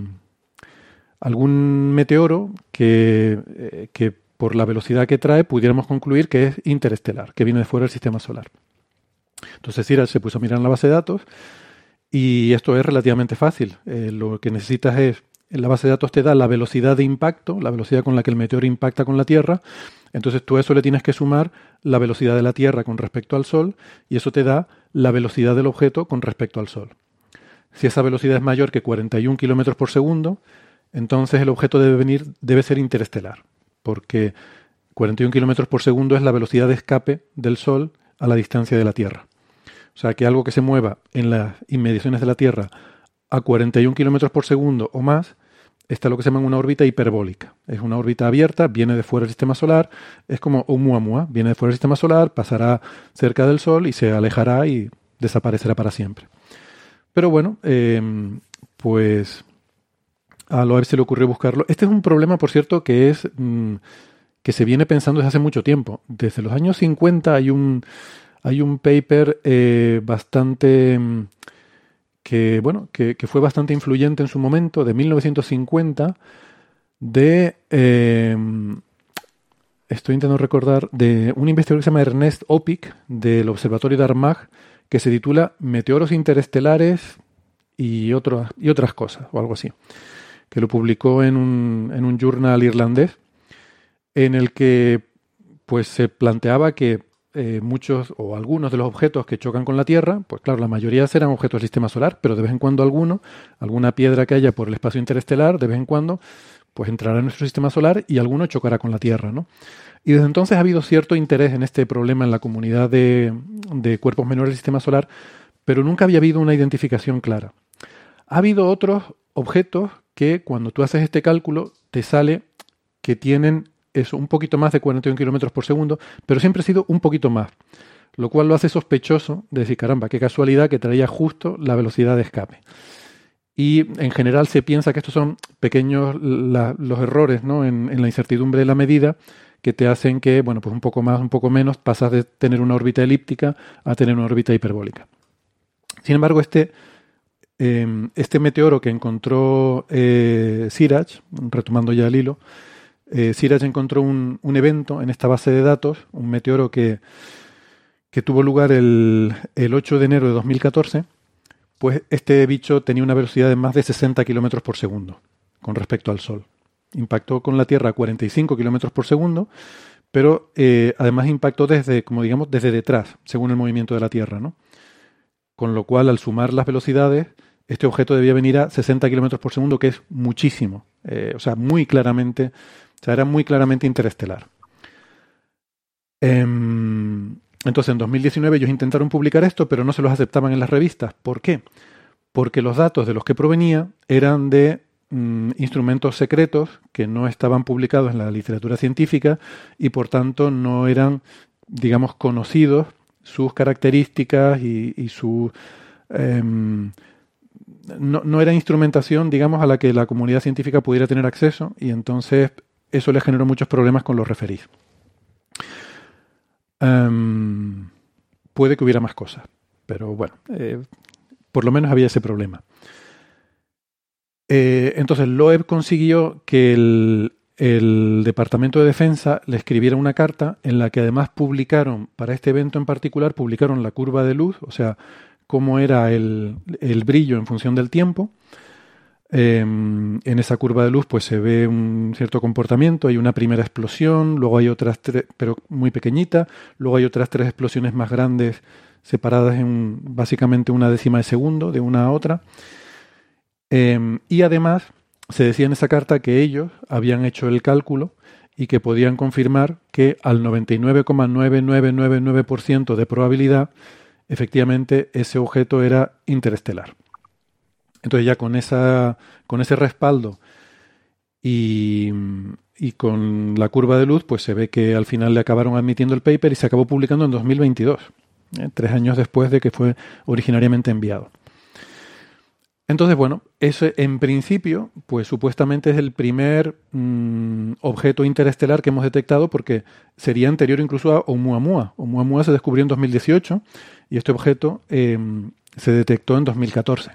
algún meteoro que, eh, que por la velocidad que trae pudiéramos concluir que es interestelar, que viene de fuera del sistema solar. Entonces Siraj se puso a mirar en la base de datos y esto es relativamente fácil. Eh, lo que necesitas es, en la base de datos te da la velocidad de impacto, la velocidad con la que el meteoro impacta con la Tierra. Entonces tú a eso le tienes que sumar la velocidad de la Tierra con respecto al Sol y eso te da la velocidad del objeto con respecto al Sol. Si esa velocidad es mayor que cuarenta y un kilómetros por segundo, entonces el objeto debe venir, debe ser interestelar, porque cuarenta y un kilómetros por segundo es la velocidad de escape del Sol a la distancia de la Tierra. O sea, que algo que se mueva en las inmediaciones de la Tierra a cuarenta y un kilómetros por segundo o más está lo que se llama una órbita hiperbólica. Es una órbita abierta, viene de fuera del sistema solar, es como Oumuamua, viene de fuera del sistema solar, pasará cerca del Sol y se alejará y desaparecerá para siempre. Pero bueno, eh, pues a Loeb se le ocurrió buscarlo. Este es un problema, por cierto, que es mmm, que se viene pensando desde hace mucho tiempo. Desde los años cincuenta hay un, hay un paper eh, bastante... Mmm, que bueno que, que fue bastante influyente en su momento, de mil novecientos cincuenta, de eh, estoy intentando recordar, de un investigador que se llama Ernest Opic del Observatorio de Armagh, que se titula Meteoros interestelares y, otro, y otras cosas, o algo así, que lo publicó en un, en un journal irlandés, en el que pues se planteaba que Eh, muchos o algunos de los objetos que chocan con la Tierra, pues claro, la mayoría serán objetos del sistema solar, pero de vez en cuando alguno, alguna piedra que haya por el espacio interestelar, de vez en cuando, pues entrará en nuestro sistema solar y alguno chocará con la Tierra, ¿no? Y desde entonces ha habido cierto interés en este problema en la comunidad de, de cuerpos menores del sistema solar, pero nunca había habido una identificación clara. Ha habido otros objetos que cuando tú haces este cálculo te sale que tienen eso, un poquito más de cuarenta y un kilómetros por segundo, pero siempre ha sido un poquito más, lo cual lo hace sospechoso de decir, caramba, qué casualidad que traía justo la velocidad de escape. Y en general se piensa que estos son pequeños la, los errores, ¿no? en, en la incertidumbre de la medida que te hacen que, bueno, pues un poco más, un poco menos, pasas de tener una órbita elíptica a tener una órbita hiperbólica. Sin embargo, este, eh, este meteoro que encontró eh, Siraj, retomando ya el hilo, Eh, Siraj encontró un, un evento en esta base de datos, un meteoro que, que tuvo lugar el, el ocho de enero de dos mil catorce, pues este bicho tenía una velocidad de más de sesenta kilómetros por segundo con respecto al Sol. Impactó con la Tierra a cuarenta y cinco kilómetros por segundo, pero eh, además impactó desde, como digamos, desde detrás, según el movimiento de la Tierra, ¿no? Con lo cual, al sumar las velocidades, este objeto debía venir a sesenta kilómetros por segundo, que es muchísimo, eh, o sea, muy claramente... O sea, era muy claramente interestelar. Eh, entonces, en dos mil diecinueve ellos intentaron publicar esto, pero no se los aceptaban en las revistas. ¿Por qué? Porque los datos de los que provenía eran de mm, instrumentos secretos que no estaban publicados en la literatura científica y, por tanto, no eran, digamos, conocidos sus características y, y su... Eh, no, no era instrumentación, digamos, a la que la comunidad científica pudiera tener acceso y entonces... Eso le generó muchos problemas con los referís. Um, puede que hubiera más cosas, pero bueno, eh, por lo menos había ese problema. Eh, entonces Loeb consiguió que el, el Departamento de Defensa le escribiera una carta en la que además publicaron, para este evento en particular, publicaron la curva de luz, o sea, cómo era el, el brillo en función del tiempo. Eh, en esa curva de luz pues se ve un cierto comportamiento, hay una primera explosión, luego hay otras tres, pero muy pequeñita, luego hay otras tres explosiones más grandes separadas en básicamente una décima de segundo de una a otra. Eh, y además se decía en esa carta que ellos habían hecho el cálculo y que podían confirmar que al noventa y nueve coma nueve nueve nueve nueve por ciento de probabilidad, efectivamente, ese objeto era interestelar. Entonces ya con, esa, con ese respaldo y, y con la curva de luz, pues se ve que al final le acabaron admitiendo el paper y se acabó publicando en dos mil veintidós, ¿eh? tres años después de que fue originariamente enviado. Entonces, bueno, ese en principio, pues supuestamente es el primer mmm, objeto interestelar que hemos detectado, porque sería anterior incluso a Oumuamua. Oumuamua se descubrió en dos mil dieciocho y este objeto eh, se detectó en dos mil catorce.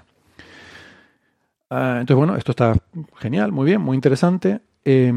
Uh, entonces, bueno, esto está genial, muy bien, muy interesante, eh,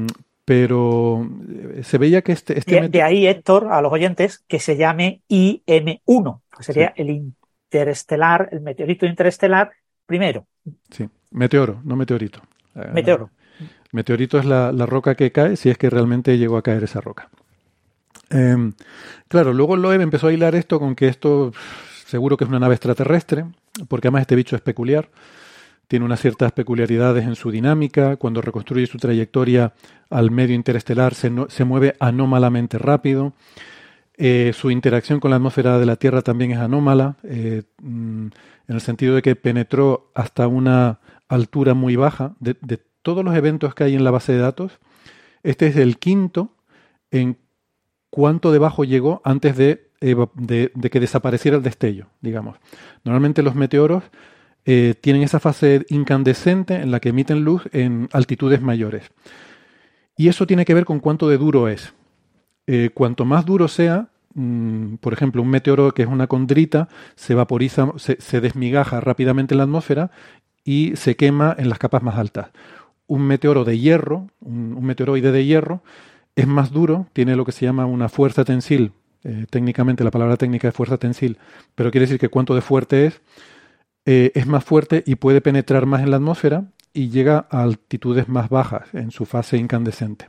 pero se veía que este... este de, met- de ahí, Héctor, a los oyentes, que se llame I M uno, que sería sí. el interestelar, el meteorito interestelar primero. Sí, meteoro, no meteorito. Meteoro. Uh, meteorito es la, la roca que cae, si es que realmente llegó a caer esa roca. Eh, claro, luego Loeb empezó a hilar esto con que esto seguro que es una nave extraterrestre, porque además este bicho es peculiar. Tiene unas ciertas peculiaridades en su dinámica. Cuando reconstruye su trayectoria al medio interestelar se, no, se mueve anómalamente rápido. Eh, su interacción con la atmósfera de la Tierra también es anómala, eh, en el sentido de que penetró hasta una altura muy baja. De, de todos los eventos que hay en la base de datos, este es el quinto en cuánto debajo llegó antes de, de, de que desapareciera el destello, digamos. Normalmente los meteoros eh, tienen esa fase incandescente en la que emiten luz en altitudes mayores. Y eso tiene que ver con cuánto de duro es. Eh, cuanto más duro sea, mmm, por ejemplo, un meteoro que es una condrita, se vaporiza, se, se desmigaja rápidamente en la atmósfera y se quema en las capas más altas. Un meteoro de hierro, un, un meteoroide de hierro, es más duro, tiene lo que se llama una fuerza tensil. Eh, técnicamente la palabra técnica es fuerza tensil, pero quiere decir que cuánto de fuerte es, eh, es más fuerte y puede penetrar más en la atmósfera y llega a altitudes más bajas en su fase incandescente.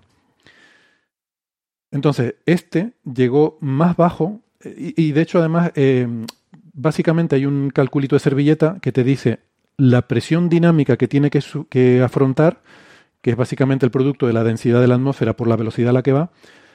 Entonces, este llegó más bajo y, y de hecho, además, eh, básicamente hay un calculito de servilleta que te dice la presión dinámica que tiene que, su, que afrontar, que es básicamente el producto de la densidad de la atmósfera por la velocidad a la que va,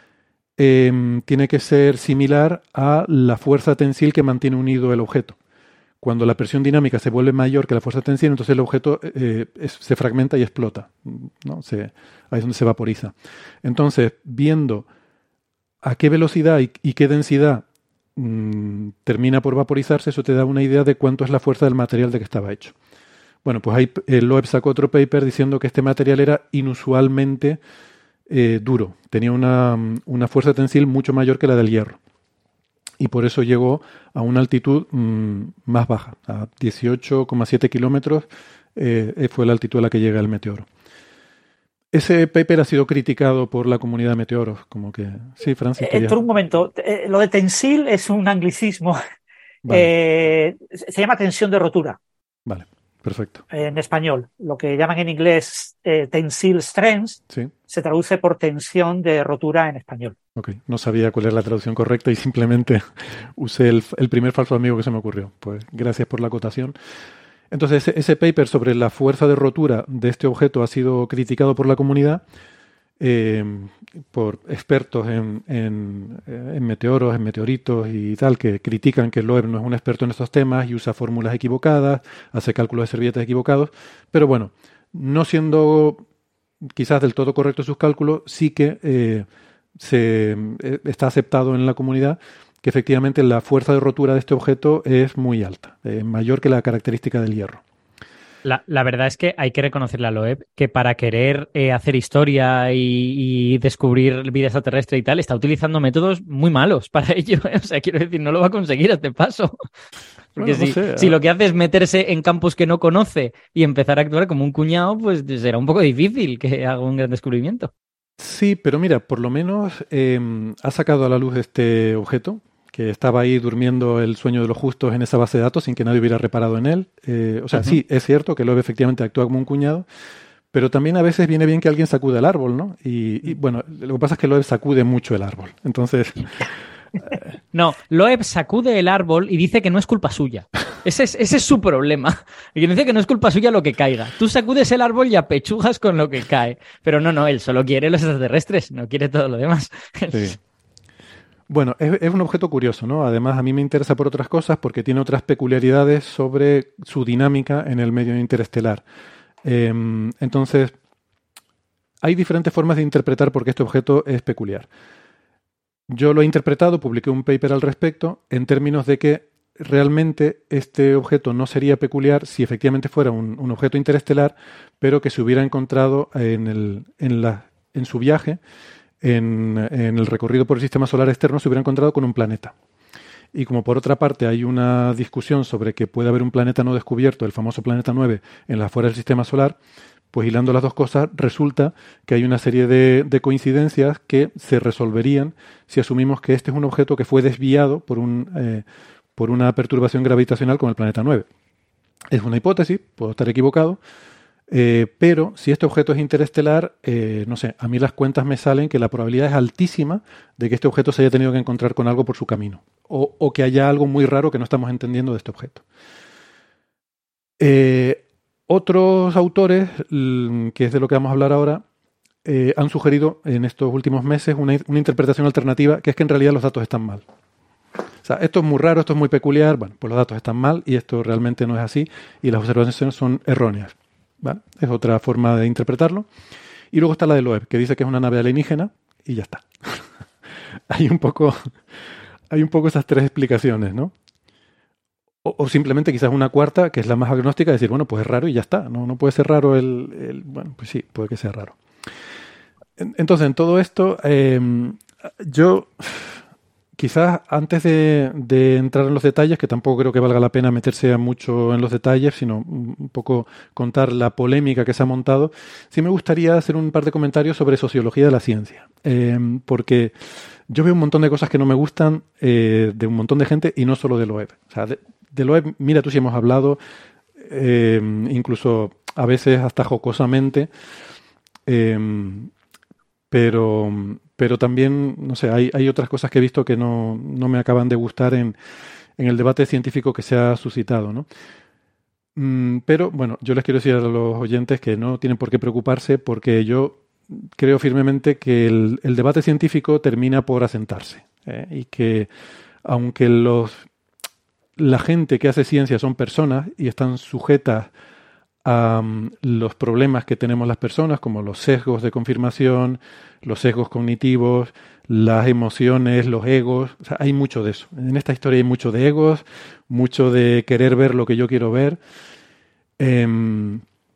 eh, tiene que ser similar a la fuerza tensil que mantiene unido el objeto. Cuando la presión dinámica se vuelve mayor que la fuerza tensil, entonces el objeto eh, es, se fragmenta y explota, ¿no? Se, ahí es donde se vaporiza. Entonces, viendo a qué velocidad y, y qué densidad mmm, termina por vaporizarse, eso te da una idea de cuánto es la fuerza del material de que estaba hecho. Bueno, pues ahí eh, Loeb sacó otro paper diciendo que este material era inusualmente eh, duro. Tenía una, una fuerza tensil mucho mayor que la del hierro. Y por eso llegó a una altitud mmm, más baja, a dieciocho coma siete kilómetros eh, fue la altitud a la que llega el meteoro. Ese paper ha sido criticado por la comunidad de meteoros, como que... Sí, Francis. Eh, por un momento, eh, lo de tensil es un anglicismo. Vale. Eh, se llama tensión de rotura. Vale, perfecto. En español. Lo que llaman en inglés eh, tensile strength, sí, se traduce por tensión de rotura en español. Ok, no sabía cuál era la traducción correcta y simplemente usé el, el primer falso amigo que se me ocurrió. Pues gracias por la acotación. Entonces, ese, ese paper sobre la fuerza de rotura de este objeto ha sido criticado por la comunidad, eh, por expertos en, en, en meteoros, en meteoritos y tal, que critican que Loeb no es un experto en estos temas y usa fórmulas equivocadas, hace cálculos de servilletas equivocados, pero bueno, no siendo quizás del todo correctos sus cálculos, sí que eh, se, eh, está aceptado en la comunidad que efectivamente la fuerza de rotura de este objeto es muy alta, eh, mayor que la característica del hierro. La, la verdad es que hay que reconocerle a Loeb que para querer eh, hacer historia y, y descubrir vida extraterrestre y tal, está utilizando métodos muy malos para ello. O sea, quiero decir, no lo va a conseguir a este paso. Porque bueno, si, no sé, si lo que hace es meterse en campos que no conoce y empezar a actuar como un cuñado, pues será un poco difícil que haga un gran descubrimiento. Sí, pero mira, por lo menos eh, ha sacado a la luz este objeto, que estaba ahí durmiendo el sueño de los justos en esa base de datos sin que nadie hubiera reparado en él. Eh, o sea, uh-huh. Sí, es cierto que Loeb efectivamente actúa como un cuñado, pero también a veces viene bien que alguien sacude el árbol, ¿no? Y, y bueno, lo que pasa es que Loeb sacude mucho el árbol. Entonces... No, Loeb sacude el árbol y dice que no es culpa suya. Ese es, ese es su problema. Y dice que no es culpa suya lo que caiga. Tú sacudes el árbol y apechugas con lo que cae. Pero no, no, él solo quiere los extraterrestres, no quiere todo lo demás. Sí. Bueno, es, es un objeto curioso, ¿no? Además, a mí me interesa por otras cosas porque tiene otras peculiaridades sobre su dinámica en el medio interestelar. Eh, entonces, hay diferentes formas de interpretar por qué este objeto es peculiar. Yo lo he interpretado, publiqué un paper al respecto, en términos de que realmente este objeto no sería peculiar si efectivamente fuera un, un objeto interestelar, pero que se hubiera encontrado en, el, en, la, en su viaje, en, en el recorrido por el sistema solar externo, se hubiera encontrado con un planeta. Y como por otra parte hay una discusión sobre que puede haber un planeta no descubierto, el famoso planeta nueve, en las afueras del sistema solar, pues hilando las dos cosas, resulta que hay una serie de, de coincidencias que se resolverían si asumimos que este es un objeto que fue desviado por, un, eh, por una perturbación gravitacional con el planeta nueve. Es una hipótesis, puedo estar equivocado, eh, pero si este objeto es interestelar, eh, no sé, a mí las cuentas me salen que la probabilidad es altísima de que este objeto se haya tenido que encontrar con algo por su camino, o, o que haya algo muy raro que no estamos entendiendo de este objeto. Eh, Otros autores, que es de lo que vamos a hablar ahora, eh, han sugerido en estos últimos meses una, una interpretación alternativa, que es que en realidad los datos están mal. O sea, esto es muy raro, esto es muy peculiar, bueno, pues los datos están mal y esto realmente no es así y las observaciones son erróneas, ¿vale? Es otra forma de interpretarlo. Y luego está la de Loeb, que dice que es una nave alienígena y ya está. hay un poco, hay un poco esas tres explicaciones, ¿no? O, o simplemente quizás una cuarta, que es la más agnóstica, decir, bueno, pues es raro y ya está. No, no puede ser raro el, el... Bueno, pues sí, puede que sea raro. Entonces, en todo esto, eh, yo quizás antes de, de entrar en los detalles, que tampoco creo que valga la pena meterse mucho en los detalles, sino un poco contar la polémica que se ha montado, sí me gustaría hacer un par de comentarios sobre sociología de la ciencia. Eh, porque yo veo un montón de cosas que no me gustan eh, de un montón de gente y no solo de Loeb. O sea, de, de Loeb, mira tú si hemos hablado, eh, incluso a veces hasta jocosamente, eh, pero, pero también, no sé, hay, hay otras cosas que he visto que no, no me acaban de gustar en, en el debate científico que se ha suscitado, ¿no? Mm, pero, bueno, yo les quiero decir a los oyentes que no tienen por qué preocuparse porque yo creo firmemente que el, el debate científico termina por asentarse, ¿eh? Y que aunque los, la gente que hace ciencia son personas y están sujetas a um, los problemas que tenemos las personas, como los sesgos de confirmación, los sesgos cognitivos, las emociones, los egos. O sea, hay mucho de eso. En esta historia hay mucho de egos, mucho de querer ver lo que yo quiero ver, eh,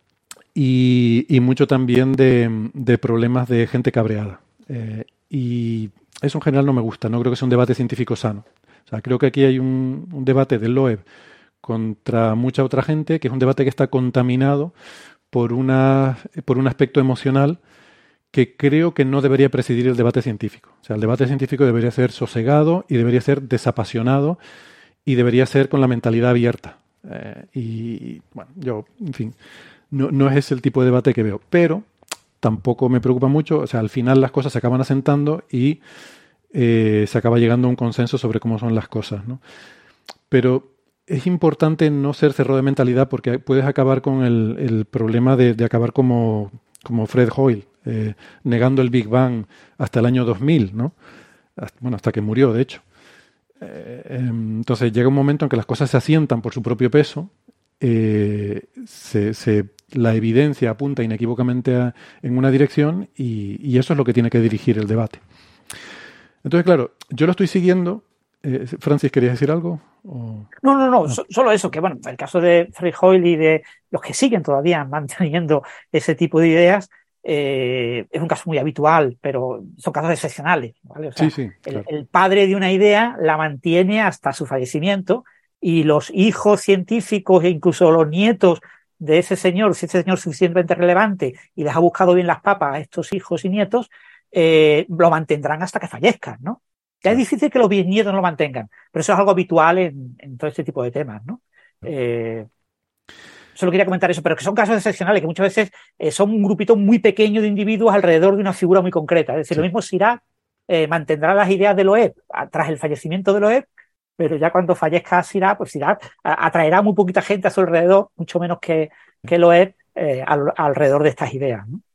y, y mucho también de, de problemas de gente cabreada. Eh, y eso en general no me gusta, no creo que sea un debate científico sano. O sea, creo que aquí hay un, un debate del Loeb contra mucha otra gente, que es un debate que está contaminado por, una, por un aspecto emocional que creo que no debería presidir el debate científico. O sea, el debate científico debería ser sosegado y debería ser desapasionado y debería ser con la mentalidad abierta. Eh, y, bueno, yo, en fin, no, no es ese el tipo de debate que veo. Pero tampoco me preocupa mucho. O sea, al final las cosas se acaban asentando y eh, se acaba llegando a un consenso sobre cómo son las cosas, ¿no? Pero es importante no ser cerrado de mentalidad porque puedes acabar con el, el problema de, de acabar como, como Fred Hoyle, eh, negando el Big Bang hasta el año dos mil, ¿no? Hasta, bueno, hasta que murió, de hecho. Eh, entonces llega un momento en que las cosas se asientan por su propio peso, eh, se, se, la evidencia apunta inequívocamente a, en una dirección y, y eso es lo que tiene que dirigir el debate. Entonces, claro, yo lo estoy siguiendo. Eh, Francis, ¿querías decir algo? ¿O... No, no, no, so, solo eso, que bueno, el caso de Fred Hoyle y de los que siguen todavía manteniendo ese tipo de ideas, eh, es un caso muy habitual, pero son casos excepcionales, ¿vale? O sea, sí, sí, claro. el, el padre de una idea la mantiene hasta su fallecimiento y los hijos científicos e incluso los nietos de ese señor, si ese señor es suficientemente relevante y les ha buscado bien las papas a estos hijos y nietos, eh, lo mantendrán hasta que fallezcan, ¿no? Ya es difícil que los bisnietos no lo mantengan, pero eso es algo habitual en, en todo este tipo de temas, ¿no? Eh, solo quería comentar eso, pero que son casos excepcionales, que muchas veces eh, son un grupito muy pequeño de individuos alrededor de una figura muy concreta. Es decir, sí. Lo mismo Sirac eh, mantendrá las ideas de Loeb tras el fallecimiento de Loeb, pero ya cuando fallezca Siraj, pues Siraj atraerá muy poquita gente a su alrededor, mucho menos que, que Loeb, eh, al, alrededor de estas ideas, ¿no?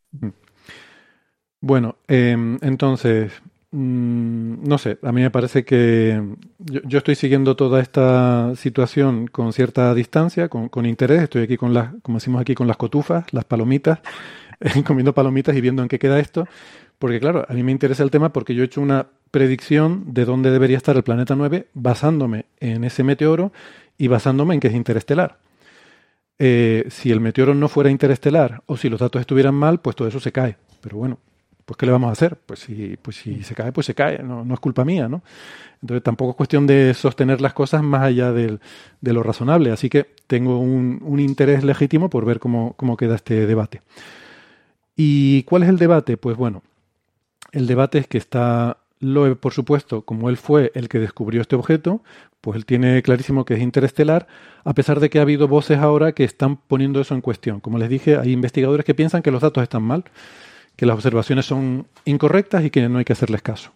Bueno, eh, entonces, mmm, no sé, a mí me parece que yo, yo estoy siguiendo toda esta situación con cierta distancia, con, con interés. Estoy aquí con las, como decimos aquí, con las cotufas, las palomitas, comiendo palomitas y viendo en qué queda esto. Porque claro, a mí me interesa el tema porque yo he hecho una predicción de dónde debería estar el planeta nueve basándome en ese meteoro y basándome en que es interestelar. Eh, si el meteoro no fuera interestelar o si los datos estuvieran mal, pues todo eso se cae. Pero bueno, pues ¿qué le vamos a hacer? Pues si, pues si se cae, pues se cae, no, no es culpa mía, ¿no? Entonces tampoco es cuestión de sostener las cosas más allá del, de lo razonable, así que tengo un, un interés legítimo por ver cómo, cómo queda este debate. ¿Y cuál es el debate? Pues bueno, el debate es que está Loeb, por supuesto, como él fue el que descubrió este objeto, pues él tiene clarísimo que es interestelar, a pesar de que ha habido voces ahora que están poniendo eso en cuestión. Como les dije, hay investigadores que piensan que los datos están mal, que las observaciones son incorrectas y que no hay que hacerles caso.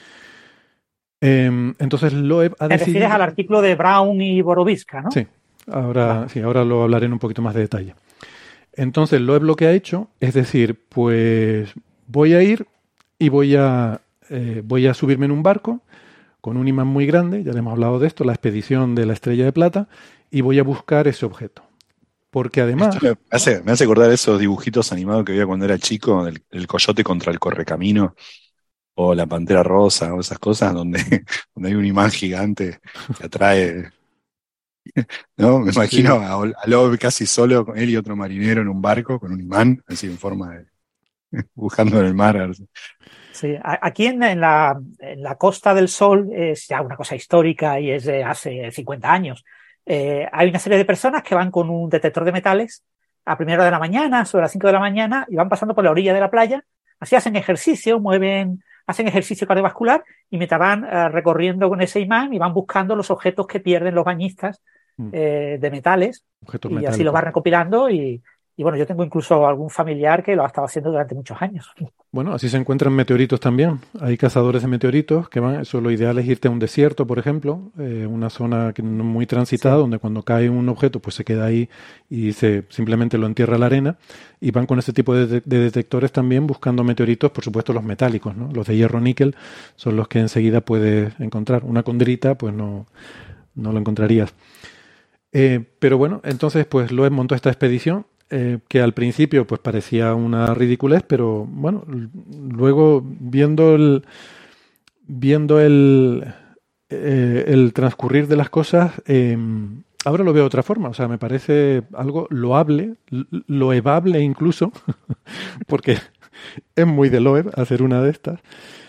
Eh, entonces Loeb ha Te decidido... refieres al artículo de Brown y Borowiska, ¿no? Sí, ahora, sí, ahora lo hablaré en un poquito más de detalle. Entonces Loeb lo que ha hecho es decir, pues voy a ir y voy a, eh, voy a subirme en un barco con un imán muy grande, ya le hemos hablado de esto, la expedición de la Estrella de Plata, y voy a buscar ese objeto. Porque además... Esto me hace, me hace acordar esos dibujitos animados que veía cuando era chico, del, el coyote contra el correcamino, o la pantera rosa, o esas cosas donde, donde hay un imán gigante que atrae... ¿No? Me imagino sí. a, a Loeb casi solo, con él y otro marinero en un barco, con un imán, así en forma de... buscando en el mar. Sí, aquí en, en, la, en la Costa del Sol es ya una cosa histórica y es de hace cincuenta años. Eh, hay una serie de personas que van con un detector de metales a primera hora de la mañana, sobre las cinco de la mañana, y van pasando por la orilla de la playa. Así hacen ejercicio, mueven, hacen ejercicio cardiovascular y mientras van eh, recorriendo con ese imán y van buscando los objetos que pierden los bañistas eh, de metales. Objetos y metálicos. Así los van recopilando y, y bueno, yo tengo incluso algún familiar que lo ha estado haciendo durante muchos años. Bueno, así se encuentran meteoritos también. Hay cazadores de meteoritos que van, eso lo ideal es irte a un desierto, por ejemplo, eh, una zona que no muy transitada, sí. donde cuando cae un objeto pues se queda ahí y se simplemente lo entierra a la arena, y van con ese tipo de, de detectores también buscando meteoritos, por supuesto los metálicos, ¿no? Los de hierro-níquel son los que enseguida puedes encontrar. Una condrita pues no, no lo encontrarías. Eh, pero bueno, entonces pues Loeb montó esta expedición. Eh, que al principio pues parecía una ridiculez, pero bueno, luego viendo el viendo el eh, el transcurrir de las cosas, eh, ahora lo veo de otra forma. O sea, me parece algo loable, loebable incluso, porque es muy de Loeb hacer una de estas.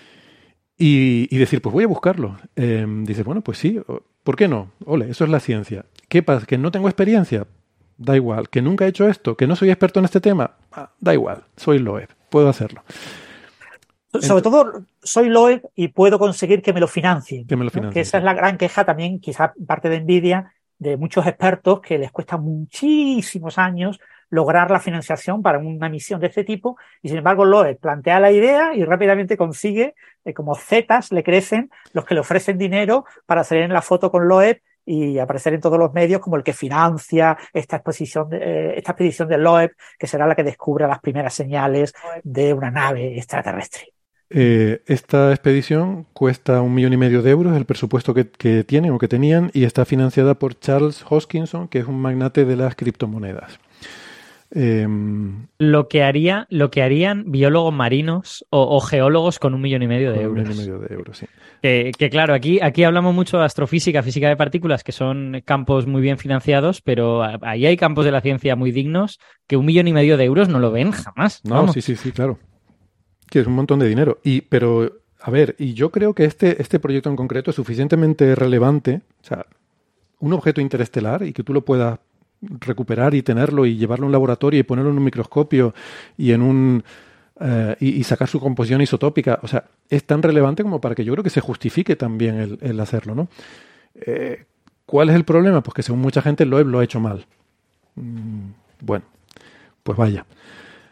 Y, y decir, pues voy a buscarlo. Eh, dice, bueno, pues sí, ¿por qué no? Ole, eso es la ciencia. ¿Qué pasa? ¿Que no tengo experiencia? Da igual. ¿Que nunca he hecho esto? ¿Que no soy experto en este tema? Ah, da igual. Soy Loeb. Puedo hacerlo. Sobre Entonces, todo, soy Loeb y puedo conseguir que me lo financien. Que me lo financien. ¿no? Que esa es la gran queja también, quizás parte de envidia, de muchos expertos que les cuesta muchísimos años lograr la financiación para una misión de este tipo, y sin embargo Loeb plantea la idea y rápidamente consigue, eh, como zetas le crecen los que le ofrecen dinero para salir en la foto con Loeb y aparecer en todos los medios como el que financia esta exposición, de, eh, esta expedición de Loeb, que será la que descubra las primeras señales de una nave extraterrestre. Eh, esta expedición cuesta un millón y medio de euros, el presupuesto que, que tienen o que tenían, y está financiada por Charles Hoskinson, que es un magnate de las criptomonedas. Eh, lo que haría, lo que harían biólogos marinos o, o geólogos con un millón y medio de con euros. Un millón y medio de euros, sí. Que, que claro, aquí, aquí hablamos mucho de astrofísica, física de partículas, que son campos muy bien financiados, pero ahí hay campos de la ciencia muy dignos que un millón y medio de euros no lo ven jamás. No, vamos. sí, sí, sí, claro. Que es un montón de dinero. Y, pero, a ver, y yo creo que este, este proyecto en concreto es suficientemente relevante, o sea, un objeto interestelar y que tú lo puedas recuperar y tenerlo y llevarlo a un laboratorio y ponerlo en un microscopio y en un uh, y, y sacar su composición isotópica, o sea, es tan relevante como para que yo creo que se justifique también el, el hacerlo, ¿no? Eh, ¿Cuál es el problema? Pues que según mucha gente Loeb lo ha hecho mal. Mm, bueno, pues vaya.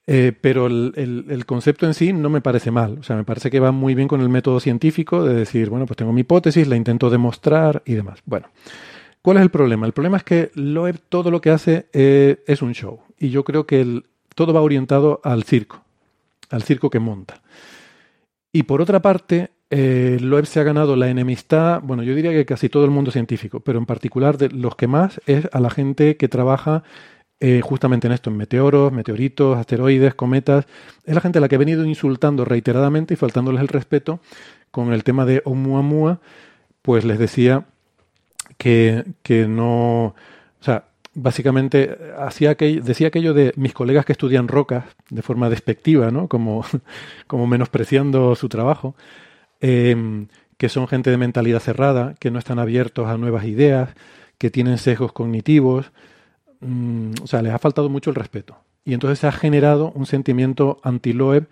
Eh, pero el, el, el concepto en sí no me parece mal. O sea, me parece que va muy bien con el método científico de decir, bueno, pues tengo mi hipótesis, la intento demostrar y demás. Bueno, ¿cuál es el problema? El problema es que Loeb todo lo que hace eh, es un show. Y yo creo que el, todo va orientado al circo, al circo que monta. Y por otra parte, eh, Loeb se ha ganado la enemistad, bueno, yo diría que casi todo el mundo científico, pero en particular de los que más es a la gente que trabaja eh, justamente en esto, en meteoros, meteoritos, asteroides, cometas. Es la gente a la que he venido insultando reiteradamente y faltándoles el respeto con el tema de Oumuamua, pues les decía que, que no... O sea, básicamente hacía aquello, decía aquello de mis colegas que estudian rocas de forma despectiva, ¿no? Como, como menospreciando su trabajo, eh, que son gente de mentalidad cerrada, que no están abiertos a nuevas ideas, que tienen sesgos cognitivos. Mm, o sea, les ha faltado mucho el respeto. Y entonces se ha generado un sentimiento anti-Loeb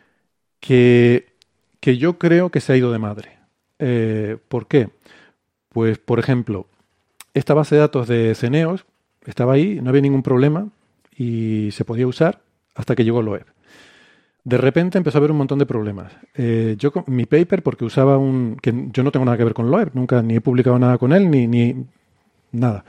que, que yo creo que se ha ido de madre. Eh, ¿Por qué? Pues, por ejemplo, esta base de datos de Ceneos estaba ahí, no había ningún problema y se podía usar hasta que llegó Loeb. De repente empezó a haber un montón de problemas. Eh, yo con mi paper, porque usaba un... que yo no tengo nada que ver con Loeb, nunca ni he publicado nada con él, ni, ni nada.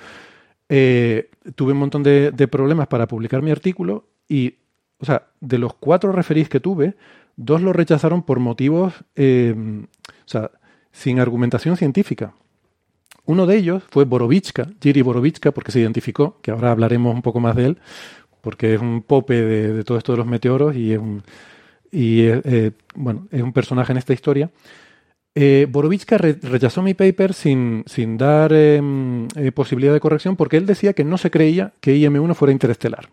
Eh, tuve un montón de, de problemas para publicar mi artículo y, o sea, de los cuatro referís que tuve, dos lo rechazaron por motivos, eh, o sea, sin argumentación científica. Uno de ellos fue Borovichka, Jiří Borovichka, porque se identificó, que ahora hablaremos un poco más de él, porque es un pope de, de todo esto de los meteoros y es un, y, eh, bueno, es un personaje en esta historia. Eh, Borovichka re rechazó mi paper sin, sin dar eh, eh, posibilidad de corrección porque él decía que no se creía que I M uno fuera interestelar.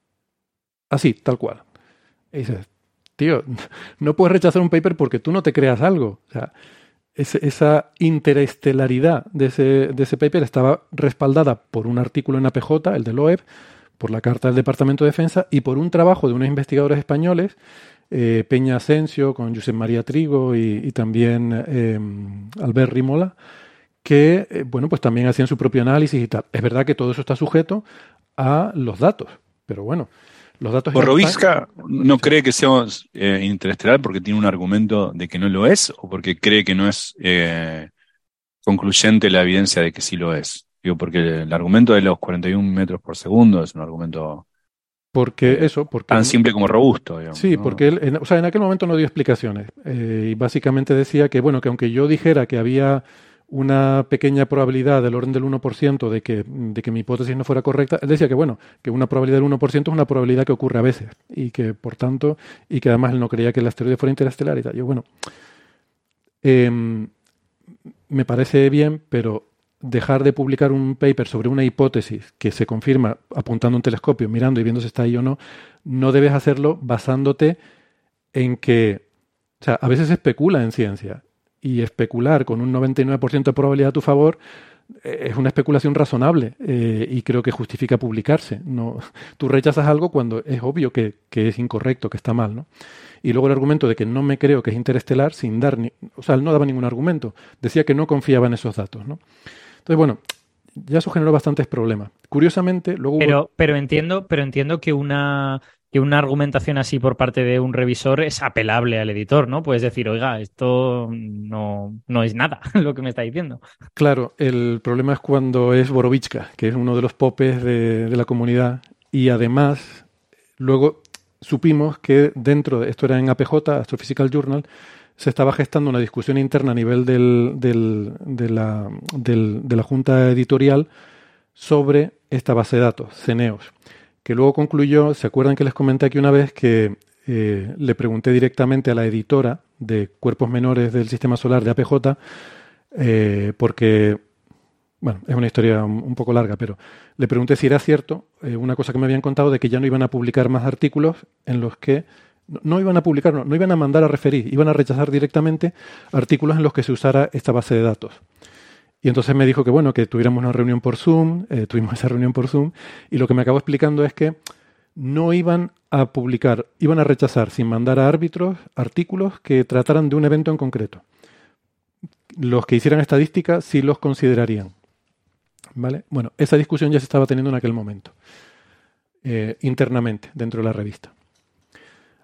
Así, tal cual. Y dices, tío, no puedes rechazar un paper porque tú no te creas algo. O sea, ese, esa interestelaridad de ese, de ese paper estaba respaldada por un artículo en A P J, el de Loeb, por la carta del Departamento de Defensa y por un trabajo de unos investigadores españoles, eh, Peña Asensio con Josep María Trigo y, y también eh, Albert Rimola, que eh, bueno, pues también hacían su propio análisis y tal. Es verdad que todo eso está sujeto a los datos, pero bueno, los datos... ¿Borovichka no cree que sea eh, interestelar porque tiene un argumento de que no lo es o porque cree que no es eh, concluyente la evidencia de que sí lo es? Digo, porque el argumento de los cuarenta y un metros por segundo es un argumento porque eh, eso, porque tan simple como robusto. Digamos, sí, ¿no? porque él, en, o sea, en aquel momento no dio explicaciones eh, y básicamente decía que, bueno, que aunque yo dijera que había una pequeña probabilidad del orden del uno por ciento de que, de que mi hipótesis no fuera correcta, él decía que, bueno, que una probabilidad del uno por ciento es una probabilidad que ocurre a veces y que, por tanto, y que además él no creía que el asteroide fuera interestelar y tal. Yo, bueno, eh, me parece bien, pero dejar de publicar un paper sobre una hipótesis que se confirma apuntando un telescopio, mirando y viendo si está ahí o no, no debes hacerlo basándote en que, o sea, a veces se especula en ciencia y especular con un noventa y nueve por ciento de probabilidad a tu favor eh, es una especulación razonable eh, y creo que justifica publicarse. No, tú rechazas algo cuando es obvio que, que es incorrecto, que está mal, ¿no? Y luego el argumento de que no me creo que es interestelar sin dar, ni, o sea, él no daba ningún argumento, decía que no confiaba en esos datos, ¿no? Entonces, bueno, ya eso generó bastantes problemas. Curiosamente, luego... Pero, hubo... pero entiendo, pero entiendo que una, que una argumentación así por parte de un revisor es apelable al editor, ¿no? Puedes decir, oiga, esto no, no es nada lo que me está diciendo. Claro, el problema es cuando es Borovichka, que es uno de los popes de, de la comunidad, y además, luego supimos que dentro de, esto era en A P J, Astrophysical Journal, se estaba gestando una discusión interna a nivel del, del, de, la, del, de la junta editorial sobre esta base de datos, Ceneos, que luego concluyó, ¿se acuerdan que les comenté aquí una vez que eh, le pregunté directamente a la editora de cuerpos menores del sistema solar de A P J, eh, porque, bueno, es una historia un, un poco larga, pero le pregunté si era cierto eh, una cosa que me habían contado de que ya no iban a publicar más artículos en los que no iban a publicar, no, no iban a mandar a referir, iban a rechazar directamente artículos en los que se usara esta base de datos. Y entonces me dijo que bueno, que tuviéramos una reunión por Zoom, eh, tuvimos esa reunión por Zoom, y lo que me acabó explicando es que no iban a publicar, iban a rechazar sin mandar a árbitros artículos que trataran de un evento en concreto. Los que hicieran estadística sí los considerarían. ¿Vale? Bueno, esa discusión ya se estaba teniendo en aquel momento, eh, internamente, dentro de la revista.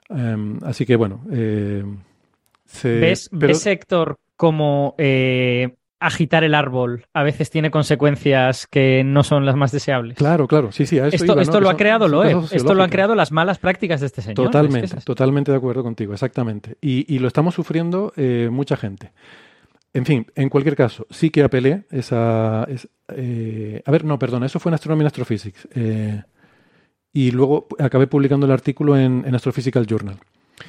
Um, así que bueno. Eh, se, ¿Ves, pero... ¿Ves, Héctor, cómo eh, agitar el árbol a veces tiene consecuencias que no son las más deseables? Claro, claro, sí, sí. A eso esto iba, esto ¿no? lo son, ha creado Loeb. Esto lo han creado las malas prácticas de este señor. Totalmente, es que es totalmente de acuerdo contigo, exactamente. Y, y lo estamos sufriendo eh, mucha gente. En fin, en cualquier caso, sí que apelé esa... Es, eh, a ver, no, perdona, eso fue en Astronomy and Astrophysics. Eh, y luego acabé publicando el artículo en, en Astrophysical Journal.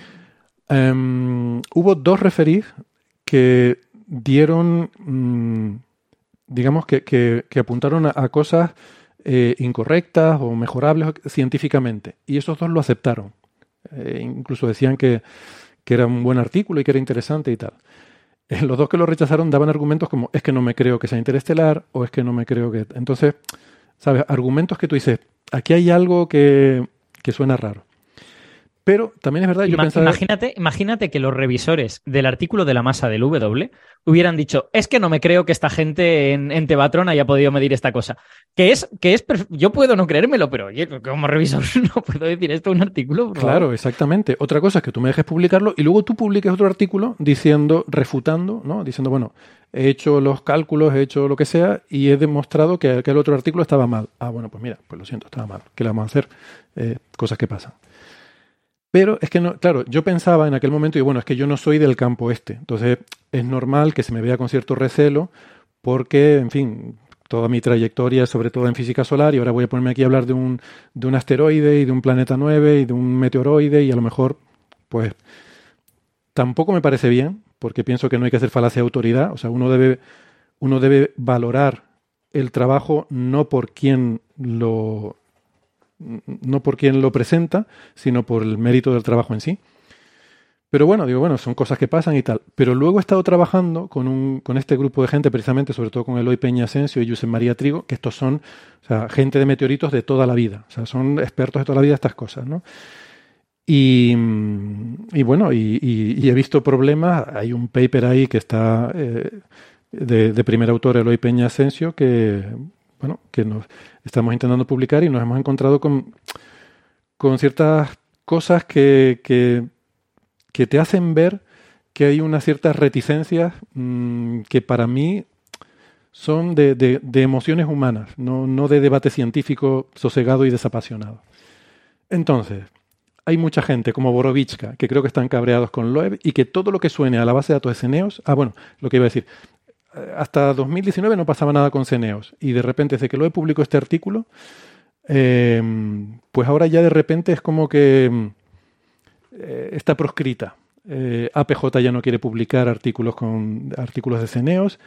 Um, hubo dos referís que dieron, mmm, digamos, que, que, que apuntaron a, a cosas eh, incorrectas o mejorables científicamente. Y esos dos lo aceptaron. Eh, incluso decían que, que era un buen artículo y que era interesante y tal. Eh, los dos que lo rechazaron daban argumentos como es que no me creo que sea interestelar o es que no me creo que... Entonces, ¿sabes? Argumentos que tú dices, aquí hay algo que, que suena raro. Pero también es verdad, yo Ima- pensaba... Imagínate, imagínate que los revisores del artículo de la masa del W hubieran dicho, es que no me creo que esta gente en, en Tevatron haya podido medir esta cosa. Que es, que es perf- yo puedo no creérmelo, pero oye, como revisor no puedo decir esto en un artículo. Por Claro, favor. exactamente. Otra cosa es que tú me dejes publicarlo y luego tú publiques otro artículo diciendo, refutando, ¿no? Diciendo, bueno, he hecho los cálculos, he hecho lo que sea y he demostrado que, que el otro artículo estaba mal. Ah, bueno, pues mira, pues lo siento, estaba mal. ¿Qué le vamos a hacer? Eh, cosas que pasan. Pero es que, no, claro, yo pensaba en aquel momento, y bueno, es que yo no soy del campo este, entonces es normal que se me vea con cierto recelo porque, en fin, toda mi trayectoria es sobre todo en física solar y ahora voy a ponerme aquí a hablar de un, de un asteroide y de un planeta nueve y de un meteoroide y a lo mejor, pues, tampoco me parece bien porque pienso que no hay que hacer falacia de autoridad, o sea, uno debe, uno debe valorar el trabajo no por quien lo... no por quien lo presenta, sino por el mérito del trabajo en sí. Pero bueno, digo, bueno, son cosas que pasan y tal. Pero luego he estado trabajando con un con este grupo de gente, precisamente, sobre todo con Eloy Peña Asensio y Josep María Trigo, que estos son, o sea, gente de meteoritos de toda la vida. O sea, son expertos de toda la vida de estas cosas, ¿no? Y, y bueno, y, y, y he visto problemas. Hay un paper ahí que está eh, de, de primer autor, Eloy Peña Asensio, que... bueno, que nos estamos intentando publicar y nos hemos encontrado con, con ciertas cosas que, que, que te hacen ver que hay unas ciertas reticencias mmm, que para mí son de, de, de emociones humanas, no, no de debate científico sosegado y desapasionado. Entonces, hay mucha gente como Borovichka que creo que están cabreados con Loeb y que todo lo que suene a la base de datos de Ceneos... Ah, bueno, lo que iba a decir... Hasta dos mil diecinueve no pasaba nada con Ceneos y de repente desde que Loeb publicó este artículo eh, pues ahora ya de repente es como que eh, está proscrita. eh, A P J ya no quiere publicar artículos con artículos de Ceneos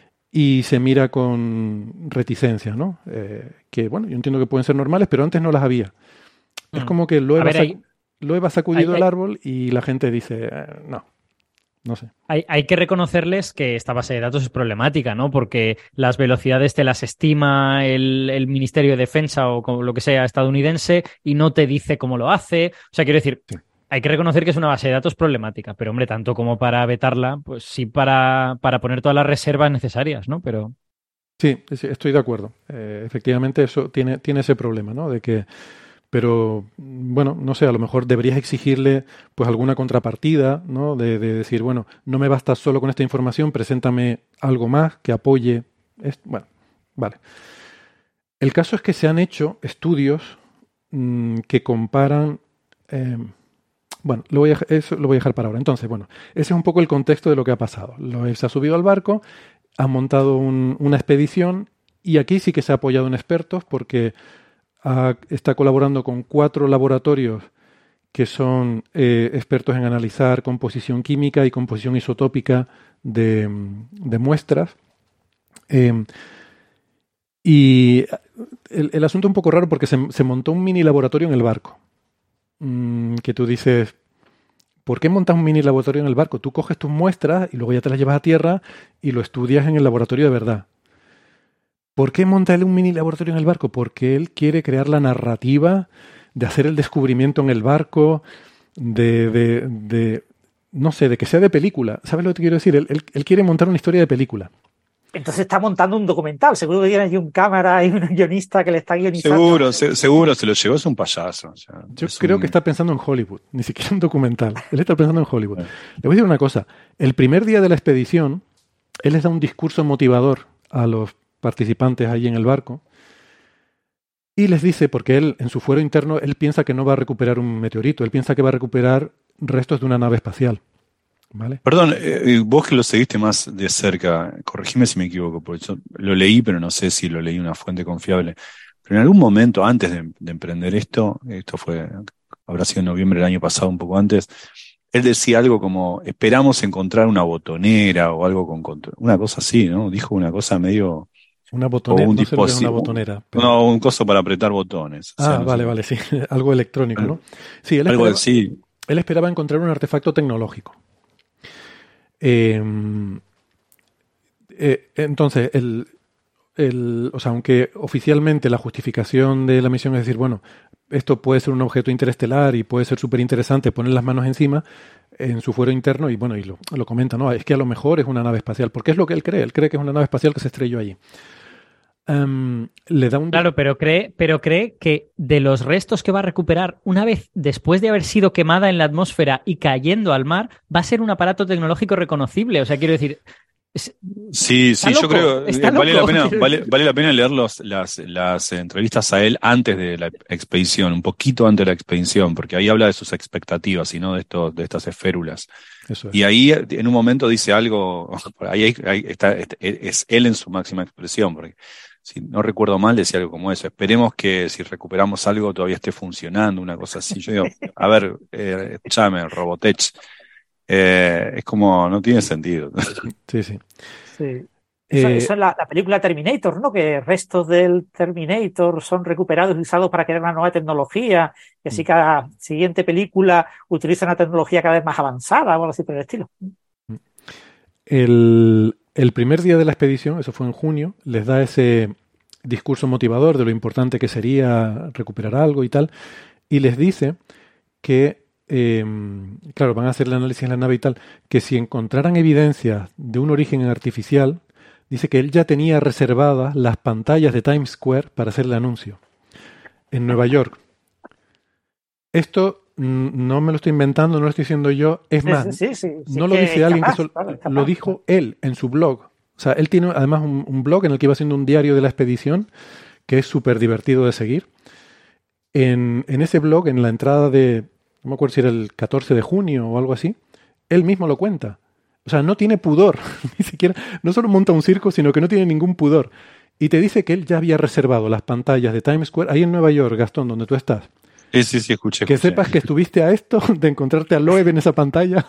y se mira con reticencia, ¿no? Eh, que bueno, yo entiendo que pueden ser normales, pero antes no las había. Es como que Loeb, ver, ha, hay, Loeb ha sacudido hay, el hay, árbol y la gente dice eh, no. No sé. Hay, hay que reconocerles que esta base de datos es problemática, ¿no? Porque las velocidades te las estima el, el Ministerio de Defensa o como lo que sea estadounidense y no te dice cómo lo hace. O sea, quiero decir, sí. Hay que reconocer que es una base de datos problemática, pero hombre, tanto como para vetarla, pues sí para, para poner todas las reservas necesarias, ¿no? Pero... Sí, estoy de acuerdo. Eh, efectivamente, eso tiene, tiene ese problema, ¿no? De que... Pero, bueno, no sé, a lo mejor deberías exigirle pues alguna contrapartida, ¿no? De, de decir, bueno, no me basta solo con esta información, preséntame algo más que apoye. Esto. Bueno, vale. El caso es que se han hecho estudios mmm, que comparan... Eh, bueno, lo voy a, eso lo voy a dejar para ahora. Entonces, bueno, ese es un poco el contexto de lo que ha pasado. Loeb se ha subido al barco, ha montado un, una expedición y aquí sí que se ha apoyado en expertos porque... Ha, está colaborando con cuatro laboratorios que son eh, expertos en analizar composición química y composición isotópica de, de muestras. Eh, y el, el asunto es un poco raro porque se, se montó un mini laboratorio en el barco. Mm, que tú dices, ¿por qué montas un mini laboratorio en el barco? Tú coges tus muestras y luego ya te las llevas a tierra y lo estudias en el laboratorio de verdad. ¿Por qué monta él un mini laboratorio en el barco? Porque él quiere crear la narrativa de hacer el descubrimiento en el barco, de, de, de no sé, de que sea de película. ¿Sabes lo que te quiero decir? Él, él, él quiere montar una historia de película. Entonces está montando un documental. Seguro que tiene allí un cámara y un guionista que le está guionizando. Seguro, se, seguro se lo llevó, es un payaso. O sea, Yo es creo un... que está pensando en Hollywood, ni siquiera un documental. Él está pensando en Hollywood. Le voy a decir una cosa. El primer día de la expedición, él les da un discurso motivador a los participantes allí en el barco y les dice, porque él, en su fuero interno, él piensa que no va a recuperar un meteorito, él piensa que va a recuperar restos de una nave espacial. ¿Vale? Perdón, eh, vos que lo seguiste más de cerca, corregime si me equivoco, porque yo lo leí, pero no sé si lo leí en una fuente confiable. Pero en algún momento, antes de, de emprender esto, esto fue, habrá sido en noviembre del año pasado, un poco antes, él decía algo como, esperamos encontrar una botonera o algo con control. Una cosa así, ¿no? Dijo una cosa medio... Una botonera, un no sé lo que es una dispositivo- botonera. Pero... No, un coso para apretar botones. O sea, Ah, no vale, sé. vale, sí. Algo electrónico, ¿no? Sí, él Algo esperaba, así. él esperaba encontrar un artefacto tecnológico. Eh, eh, entonces, el, el, o sea, aunque oficialmente la justificación de la misión es decir, bueno, esto puede ser un objeto interestelar y puede ser súper interesante poner las manos encima en su fuero interno y bueno, y lo, lo comenta, ¿no? Es que a lo mejor es una nave espacial, porque es lo que él cree, él cree que es una nave espacial que se estrelló allí. Um, le da un... Claro, pero cree, pero cree que de los restos que va a recuperar una vez después de haber sido quemada en la atmósfera y cayendo al mar, va a ser un aparato tecnológico reconocible. O sea, quiero decir, es- Sí, sí, Está yo loco, creo está eh, vale la loco. pena, vale, vale la pena leer los, las, las entrevistas a él antes de la expedición, un poquito antes de la expedición, porque ahí habla de sus expectativas y no de estos, de estas esférulas. Eso es. Y ahí en un momento dice algo, ahí, ahí está, es él en su máxima expresión, porque si no recuerdo mal decía algo como eso, esperemos que si recuperamos algo todavía esté funcionando, una cosa así. Yo digo, a ver, eh, escúchame, Robotech, eh, es como, no tiene sentido. Sí, sí. Sí. Eso, Eh, eso es la, la película Terminator, ¿no? Que restos del Terminator son recuperados y usados para crear una nueva tecnología. Y así cada siguiente película utiliza una tecnología cada vez más avanzada o algo así por el estilo. El, el primer día de la expedición, eso fue en junio, les da ese discurso motivador de lo importante que sería recuperar algo y tal, y les dice que, eh, claro, van a hacer el análisis en la nave y tal, que si encontraran evidencias de un origen artificial, dice que él ya tenía reservadas las pantallas de Times Square para hacer el anuncio en Nueva York. Esto mm, no me lo estoy inventando, no lo estoy diciendo yo, es Sí, más, sí, sí, sí, sí, no es lo que dice es alguien capaz, que solo, claro, es lo capaz, dijo él en su blog. O sea, él tiene además un, un blog en el que iba haciendo un diario de la expedición que es súper divertido de seguir. En, en ese blog, en la entrada de, no me acuerdo si era el catorce de junio o algo así, él mismo lo cuenta. O sea, no tiene pudor, ni siquiera, no solo monta un circo, sino que no tiene ningún pudor. Y te dice que él ya había reservado las pantallas de Times Square, ahí en Nueva York, Gastón, donde tú estás. Sí, sí, sí, escuché, Que escuché. sepas que estuviste a esto, de encontrarte a Loeb en esa pantalla.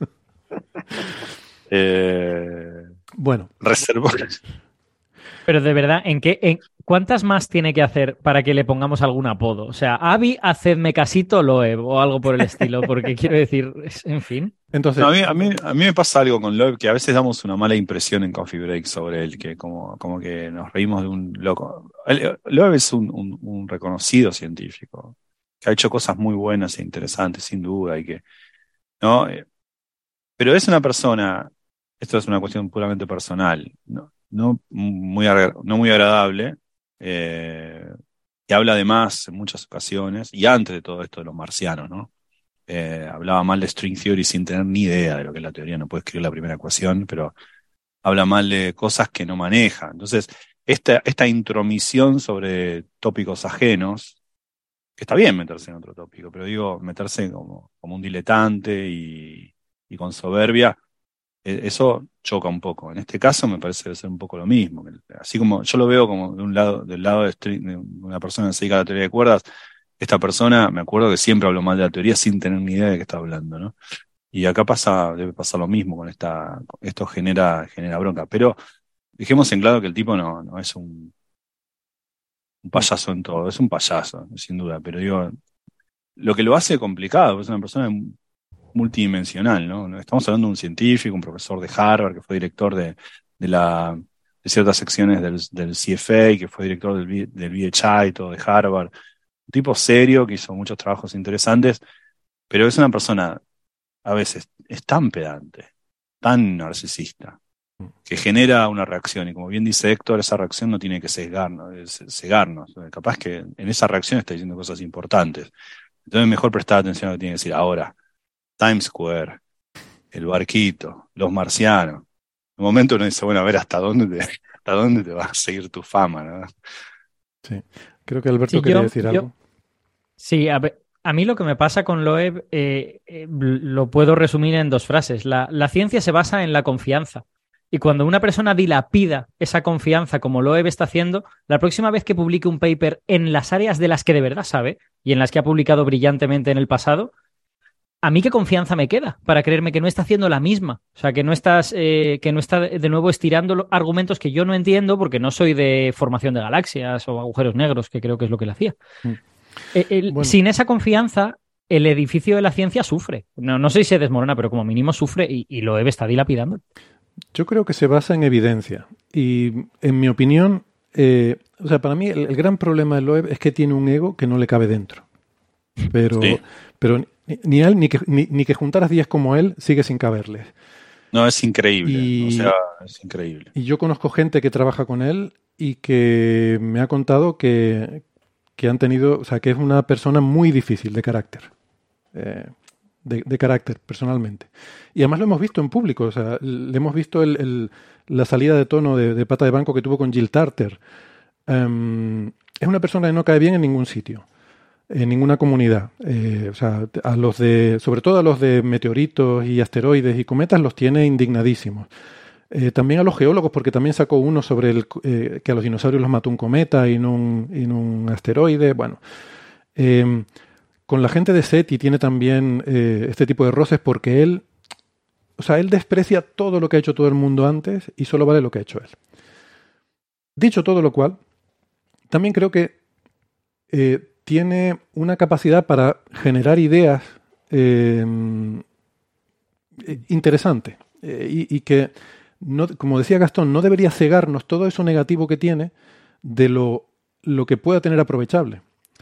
Eh, Bueno, reservó. Pero de verdad, ¿en qué, en, ¿cuántas más tiene que hacer para que le pongamos algún apodo? O sea, Avi, hacedme casito Loeb o algo por el estilo, porque quiero decir, es- en fin. entonces, No, a mí, a mí, a mí me pasa algo con Loeb que a veces damos una mala impresión en Coffee Break sobre él, que como, como que nos reímos de un loco. Él- Loeb es un, un, un reconocido científico, que ha hecho cosas muy buenas e interesantes, sin duda, y que, ¿no? Eh, Pero es una persona, esto es una cuestión puramente personal, no, no muy, agra- no muy agradable, eh, que habla además en muchas ocasiones, y antes de todo esto de los marcianos, ¿no? Eh, hablaba mal de string theory sin tener ni idea de lo que es la teoría, no puede escribir la primera ecuación, pero habla mal de cosas que no maneja. Entonces, esta, esta intromisión sobre tópicos ajenos, que está bien meterse en otro tópico, pero digo, meterse como, como un diletante y, y con soberbia, eh, eso choca un poco. En este caso me parece que debe ser un poco lo mismo. Así como yo lo veo como de un lado, del lado de, string- de una persona que se dedica a la teoría de cuerdas, esta persona, me acuerdo que siempre habló mal de la teoría sin tener ni idea de qué está hablando, ¿no? Y acá pasa, debe pasar lo mismo con esta, esto genera, genera bronca. Pero dejemos en claro que el tipo no, no es un, un payaso en todo, es un payaso, sin duda, pero digo, lo que lo hace complicado, es una persona multidimensional, ¿no? Estamos hablando de un científico, un profesor de Harvard, que fue director de, de, la, de ciertas secciones del, del C F A, que fue director del, V- del V H I, todo de Harvard. Un tipo serio que hizo muchos trabajos interesantes, pero es una persona, a veces, es tan pedante, tan narcisista, que genera una reacción. Y como bien dice Héctor, esa reacción no tiene que sesgarnos, es- cegarnos. Capaz que en esa reacción está diciendo cosas importantes. Entonces mejor prestar atención a lo que tiene que decir ahora. Times Square, el barquito, los marcianos. En un momento uno dice, bueno, a ver hasta dónde te, hasta dónde te va a seguir tu fama, ¿no? Sí. Creo que Alberto Sí, quería yo- decir yo- algo. Sí, a ver, a mí lo que me pasa con Loeb eh, eh, lo puedo resumir en dos frases. La, la ciencia se basa en la confianza. Y cuando una persona dilapida esa confianza como Loeb está haciendo, la próxima vez que publique un paper en las áreas de las que de verdad sabe y en las que ha publicado brillantemente en el pasado, ¿a mí qué confianza me queda para creerme que no está haciendo la misma? O sea, que no estás, eh, que no está de nuevo estirando lo- argumentos que yo no entiendo porque no soy de formación de galaxias o agujeros negros, que creo que es lo que él hacía. Mm. Eh, el- Bueno. Sin esa confianza, el edificio de la ciencia sufre. No, no sé si se desmorona, pero como mínimo sufre y, y Loeb está dilapidando. Yo creo que se basa en evidencia. Y en mi opinión, eh, o sea, para mí el, el gran problema de Loeb es que tiene un ego que no le cabe dentro. Pero, Sí. pero ni, ni él, ni que, ni, ni que juntaras diez como él, sigue sin caberles. No, es increíble. Y- O sea, es increíble. Y yo conozco gente que trabaja con él y que me ha contado que, que han tenido, o sea, que es una persona muy difícil de carácter. Eh, de, de carácter, personalmente. Y además lo hemos visto en público, o sea, le hemos visto el, el- la salida de tono de, de pata de banco que tuvo con Jill Tarter. Em, es una persona que no cae bien en ningún sitio, en ninguna comunidad. Eh, o sea, a los de, sobre todo a los de meteoritos y asteroides y cometas los tiene indignadísimos. Eh, también a los geólogos, porque también sacó uno sobre el, eh, que a los dinosaurios los mató un cometa y no un, y no un asteroide. Bueno, eh, con la gente de SETI tiene también eh, este tipo de roces porque él, o sea, él desprecia todo lo que ha hecho todo el mundo antes y solo vale lo que ha hecho él. Dicho todo lo cual, también creo que eh, tiene una capacidad para generar ideas eh, eh, interesantes eh, y, y que, no, como decía Gastón, no debería cegarnos todo eso negativo que tiene de lo, lo que pueda tener aprovechable.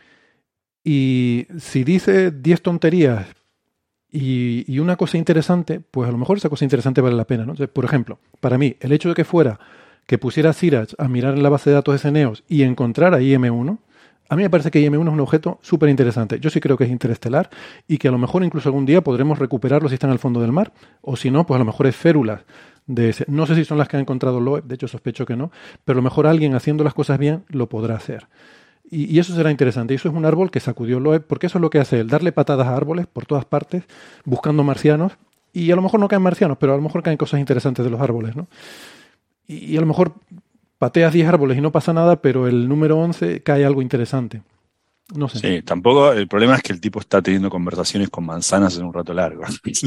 Y si dice diez tonterías y, y una cosa interesante, pues a lo mejor esa cosa interesante vale la pena, ¿no? Entonces, por ejemplo, para mí, el hecho de que fuera que pusiera a Siraj a mirar en la base de datos de Ceneos y encontrara I M uno, a mí me parece que I M uno es un objeto súper interesante. Yo sí creo que es interestelar y que a lo mejor incluso algún día podremos recuperarlo si está en el fondo del mar, o si no, pues a lo mejor es férulas de ese. No sé si son las que ha encontrado Loeb, de hecho sospecho que no, pero a lo mejor alguien haciendo las cosas bien lo podrá hacer. Y, y eso será interesante. Y eso es un árbol que sacudió Loeb, porque eso es lo que hace él, darle patadas a árboles por todas partes, buscando marcianos, y a lo mejor no caen marcianos, pero a lo mejor caen cosas interesantes de los árboles, ¿no? Y, y a lo mejor pateas diez árboles y no pasa nada, pero el número once cae algo interesante. No sé. Sí, tampoco, el problema es que el tipo está teniendo conversaciones con manzanas en un rato largo.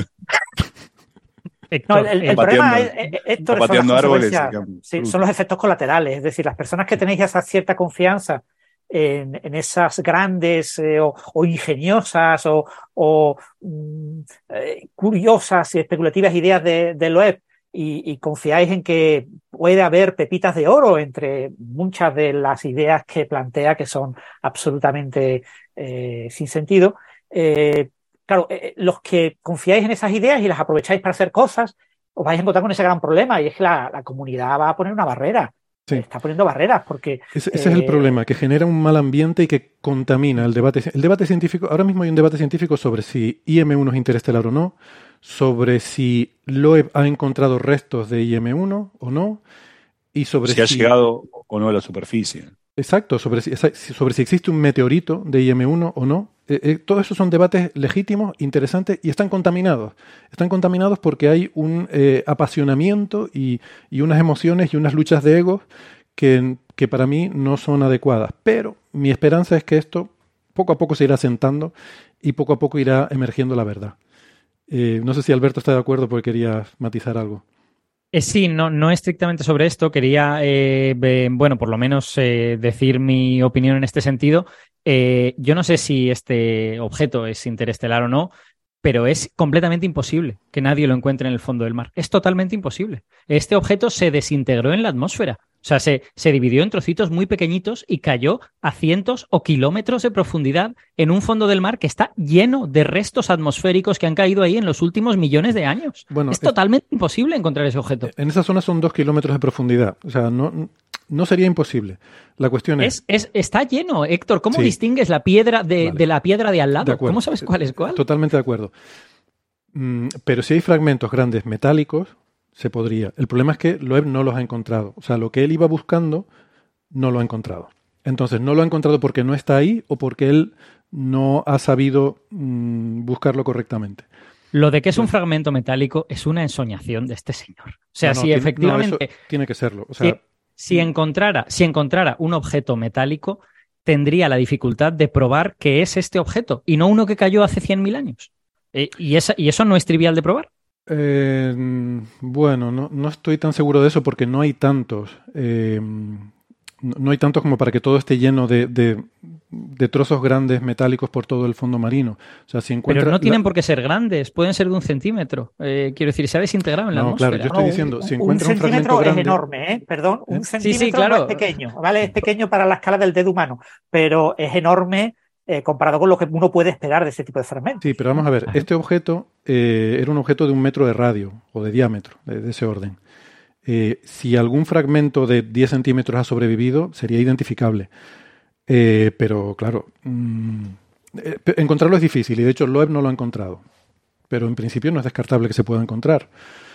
No, el, el- el Está problema pateando- es, eh, eh, Héctor, está son las pateando árboles y consecuencias, sacan sí, fruta. son los efectos colaterales. Es decir, las personas que tenéis esa cierta confianza en, en esas grandes eh, o, o ingeniosas o, o, mm, eh, curiosas y especulativas ideas de, de Loeb y, y confiáis en que puede haber pepitas de oro entre muchas de las ideas que plantea que son absolutamente eh, sin sentido. Eh, Claro, eh, los que confiáis en esas ideas y las aprovecháis para hacer cosas, os vais a encontrar con ese gran problema y es que la, la comunidad va a poner una barrera. Sí. Está poniendo barreras porque... Ese, ese es el eh, problema, que genera un mal ambiente y que contamina el debate. El debate científico, ahora mismo hay un debate científico sobre si I M uno es interestelar o no, sobre si Loeb ha encontrado restos de I M uno o no, y sobre Si ha llegado o no a la superficie. Exacto, sobre si, sobre si existe un meteorito de I M uno o no. Eh, eh, todo eso son debates legítimos, interesantes y están contaminados. Están contaminados porque hay un eh, apasionamiento y, y unas emociones y unas luchas de egos que, que para mí no son adecuadas. Pero mi esperanza es que esto poco a poco se irá asentando y poco a poco irá emergiendo la verdad. Eh, no sé si Alberto está de acuerdo porque quería matizar algo. Eh, sí, no, no estrictamente sobre esto. Quería, eh, be- bueno, por lo menos eh, decir mi opinión en este sentido. Eh, yo no sé si este objeto es interestelar o no, pero es completamente imposible que nadie lo encuentre en el fondo del mar. Es totalmente imposible. Este objeto se desintegró en la atmósfera. sea, se, se dividió en trocitos muy pequeñitos y cayó a cientos o kilómetros de profundidad en un fondo del mar que está lleno de restos atmosféricos que han caído ahí en los últimos millones de años. Bueno, es es- totalmente imposible encontrar ese objeto. En esa zona son dos kilómetros de profundidad. O sea, no, no sería imposible. La cuestión es... Es, es, está lleno, Héctor. ¿Cómo Sí. distingues la piedra de, Vale. de la piedra de al De lado? acuerdo. ¿Cómo sabes cuál es cuál? Totalmente de acuerdo. Mm, pero si hay fragmentos grandes metálicos, se podría. El problema es que Loeb no los ha encontrado. O sea, lo que él iba buscando no lo ha encontrado. Entonces, no lo ha encontrado porque no está ahí o porque él no ha sabido mm, buscarlo correctamente. Lo de que es un fragmento metálico es una ensoñación de este señor. O sea, No, no, si tiene- efectivamente... no, eso tiene que serlo. O sea, Si, si encontrara, si encontrara un objeto metálico, tendría la dificultad de probar que es este objeto y no uno que cayó hace cien mil años. Eh, y, esa, y eso no es trivial de probar. Eh, bueno, no, no estoy tan seguro de eso porque no hay tantos. eh, no, no hay tantos como para que todo esté lleno de, de- de trozos grandes metálicos por todo el fondo marino. O sea, si encuentra Pero no tienen la- por qué ser grandes, pueden ser de un centímetro. Eh, quiero decir, se ha desintegrado en la No, atmósfera. claro, yo estoy No, diciendo, si un encuentras un fragmento centímetro es grande... enorme, ¿eh? Perdón, un ¿Eh? centímetro Sí, sí, claro. no es pequeño, ¿vale? Es pequeño para la escala del dedo humano, pero es enorme eh, comparado con lo que uno puede esperar de ese tipo de fragmentos. Sí, pero vamos a ver, este objeto eh, era un objeto de un metro de radio o de diámetro, de, de ese orden. Eh, si algún fragmento de diez centímetros ha sobrevivido, sería identificable. Eh, pero claro, mm, eh, pe- encontrarlo es difícil y de hecho Loeb no lo ha encontrado. Pero en principio no es descartable que se pueda encontrar.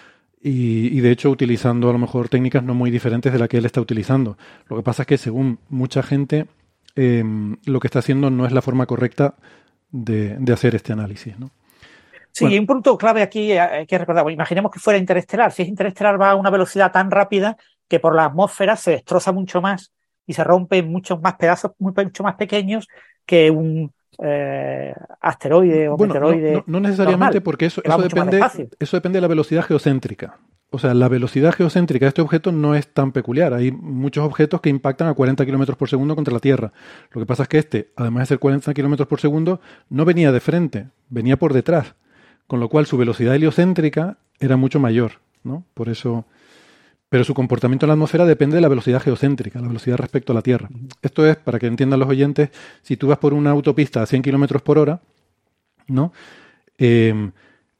Y, y de hecho utilizando a lo mejor técnicas no muy diferentes de la que él está utilizando. Lo que pasa es que según mucha gente, eh, lo que está haciendo no es la forma correcta de, de hacer este análisis, ¿no? Sí, Bueno. y un punto clave aquí eh, hay que recordar, bueno, imaginemos que fuera interestelar. Si es interestelar va a una velocidad tan rápida que por la atmósfera se destroza mucho más y se rompe en muchos más pedazos, muy- mucho más pequeños que un eh, asteroide o Bueno, no, meteoroide. no- no necesariamente normal, porque eso, que va eso, mucho más depende, despacio. eso depende de la velocidad geocéntrica. O sea, la velocidad geocéntrica de este objeto no es tan peculiar. Hay muchos objetos que impactan a cuarenta kilómetros por segundo contra la Tierra. Lo que pasa es que este, además de ser cuarenta kilómetros por segundo, no venía de frente, venía por detrás. Con lo cual su velocidad heliocéntrica era mucho mayor, ¿no? Por eso... Pero su comportamiento en la atmósfera depende de la velocidad geocéntrica, la velocidad respecto a la Tierra. Esto es, para que entiendan los oyentes, si tú vas por una autopista a cien kilómetros por hora, ¿no? Eh,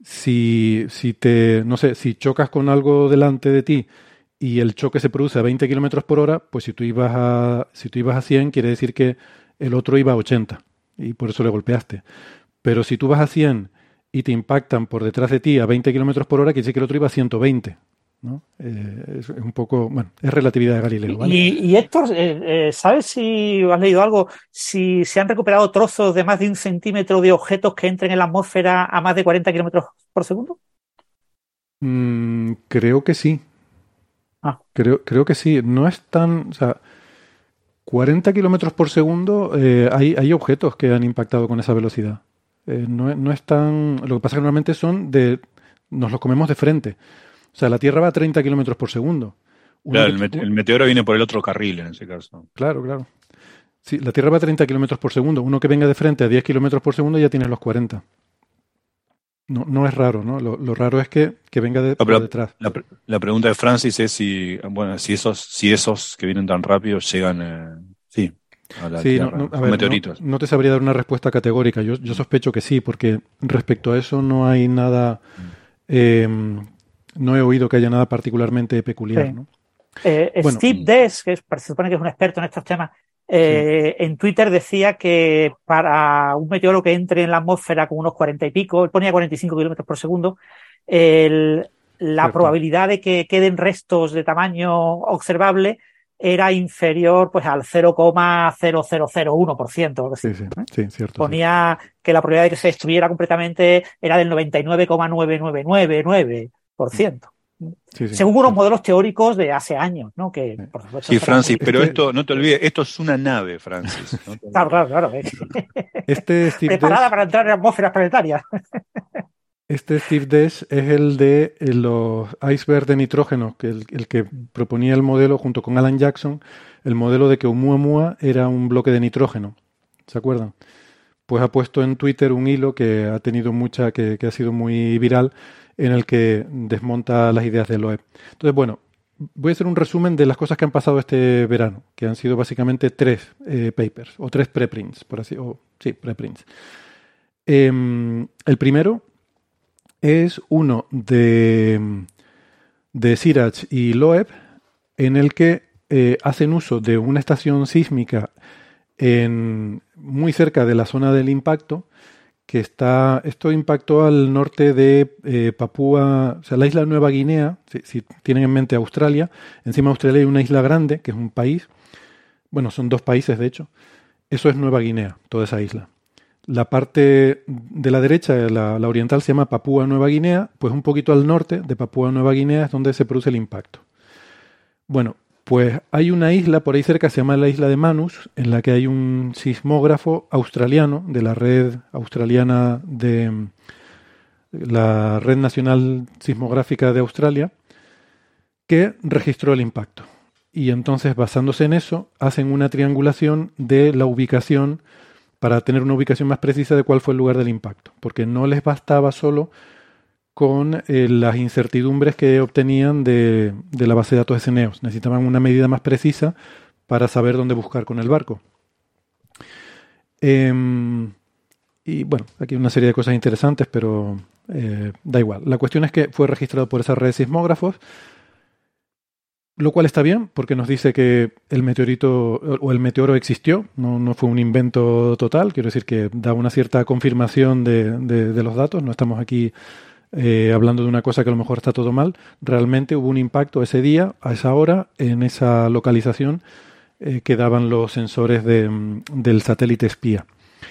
si, si te, no sé, si chocas con algo delante de ti y el choque se produce a veinte kilómetros por hora, pues si tú ibas a, si tú ibas a cien, quiere decir que el otro iba a ochenta y por eso le golpeaste. Pero si tú vas a cien y te impactan por detrás de ti a veinte kilómetros por hora, quiere decir que el otro iba a ciento veinte, ¿no? Eh, es un poco, bueno, es relatividad de Galileo, ¿vale? Y, y Héctor, eh, eh, ¿sabes si has leído algo? Si se han recuperado trozos de más de un centímetro de objetos que entren en la atmósfera a más de cuarenta kilómetros por segundo. Mm, creo que sí. Ah. Creo, creo que sí. No es tan, o sea, cuarenta kilómetros por segundo, eh, hay, hay objetos que han impactado con esa velocidad. Eh, no, es- no es tan. Lo que pasa es que normalmente son de. Nos los comemos de frente. O sea, la Tierra va a treinta kilómetros por segundo. Uno Claro, que- el, mete- el meteoro viene por el otro carril en ese caso. Claro, claro. Sí, la Tierra va a treinta kilómetros por segundo. Uno que venga de frente a diez kilómetros por segundo ya tienes los cuarenta. No, no es raro, ¿no? Lo, lo raro es que, que venga de, No, por pero detrás. La, pre- la pregunta de Francis es si, bueno, si esos, si esos que vienen tan rápido llegan, eh, sí, a la Sí, no, Tierra. no, a Son ver, meteoritos. no, no te sabría dar una respuesta categórica. Yo, yo sospecho que sí, porque respecto a eso no hay nada. eh, no he oído que haya nada particularmente peculiar, Sí. ¿no? Eh, Bueno. Steve Desch, que es- se supone que es un experto en estos temas, eh, en Twitter decía que para un meteoro que entre en la atmósfera con unos cuarenta y pico, él ponía cuarenta y cinco kilómetros por segundo, el- la Cierto. probabilidad de que queden restos de tamaño observable era inferior pues al cero coma cero cero cero uno por ciento. Algo así. Sí, sí, sí, cierto. sí. Ponía que la probabilidad de que se destruyera completamente era del noventa y nueve coma nueve nueve nueve nueve por ciento. Sí, sí, Según unos sí. modelos teóricos de hace años, ¿no? Que, Sí. por supuesto, Sí, serán Francis, muy- pero Este- esto, no te olvides, esto es una nave, Francis. No te Claro, olvides. claro, claro. eh. Este Steve Preparada Desch, para entrar en atmósferas planetarias. este Steve Desch es el de eh, los icebergs de nitrógeno, que el, el que proponía el modelo junto con Alan Jackson, el modelo de que Oumuamua era un bloque de nitrógeno. ¿Se acuerdan? Pues ha puesto en Twitter un hilo que ha tenido mucha, que, que ha sido muy viral, en el que desmonta las ideas de Loeb. Entonces, bueno, voy a hacer un resumen de las cosas que han pasado este verano, que han sido básicamente tres eh, papers, o tres preprints, por así o sí, preprints. Eh, el primero es uno de, de Siraj y Loeb, en el que eh, hacen uso de una estación sísmica en, muy cerca de la zona del impacto, que está, esto impactó al norte de eh, Papúa, o sea, la isla Nueva Guinea, si, si tienen en mente Australia, encima de Australia hay una isla grande, que es un país, bueno, son dos países de hecho, eso es Nueva Guinea, toda esa isla. La parte de la derecha, la, la oriental, se llama Papúa Nueva Guinea, pues un poquito al norte de Papúa Nueva Guinea es donde se produce el impacto. Bueno, pues hay una isla por ahí cerca, se llama la isla de Manus, en la que hay un sismógrafo australiano de la red australiana de la Red Nacional Sismográfica de Australia, que registró el impacto. Y entonces, basándose en eso, hacen una triangulación de la ubicación para tener una ubicación más precisa de cuál fue el lugar del impacto, porque no les bastaba solo con eh, las incertidumbres que obtenían de, de la base de datos de Ceneos. Necesitaban una medida más precisa para saber dónde buscar con el barco. Eh, y bueno, aquí hay una serie de cosas interesantes, pero eh, da igual. La cuestión es que fue registrado por esa red de sismógrafos, lo cual está bien, porque nos dice que el meteorito o el meteoro existió, no, no fue un invento total, quiero decir que da una cierta confirmación de, de, de los datos, no estamos aquí Eh, hablando de una cosa que a lo mejor está todo mal. Realmente hubo un impacto ese día, a esa hora, en esa localización eh, que daban los sensores de, del satélite espía.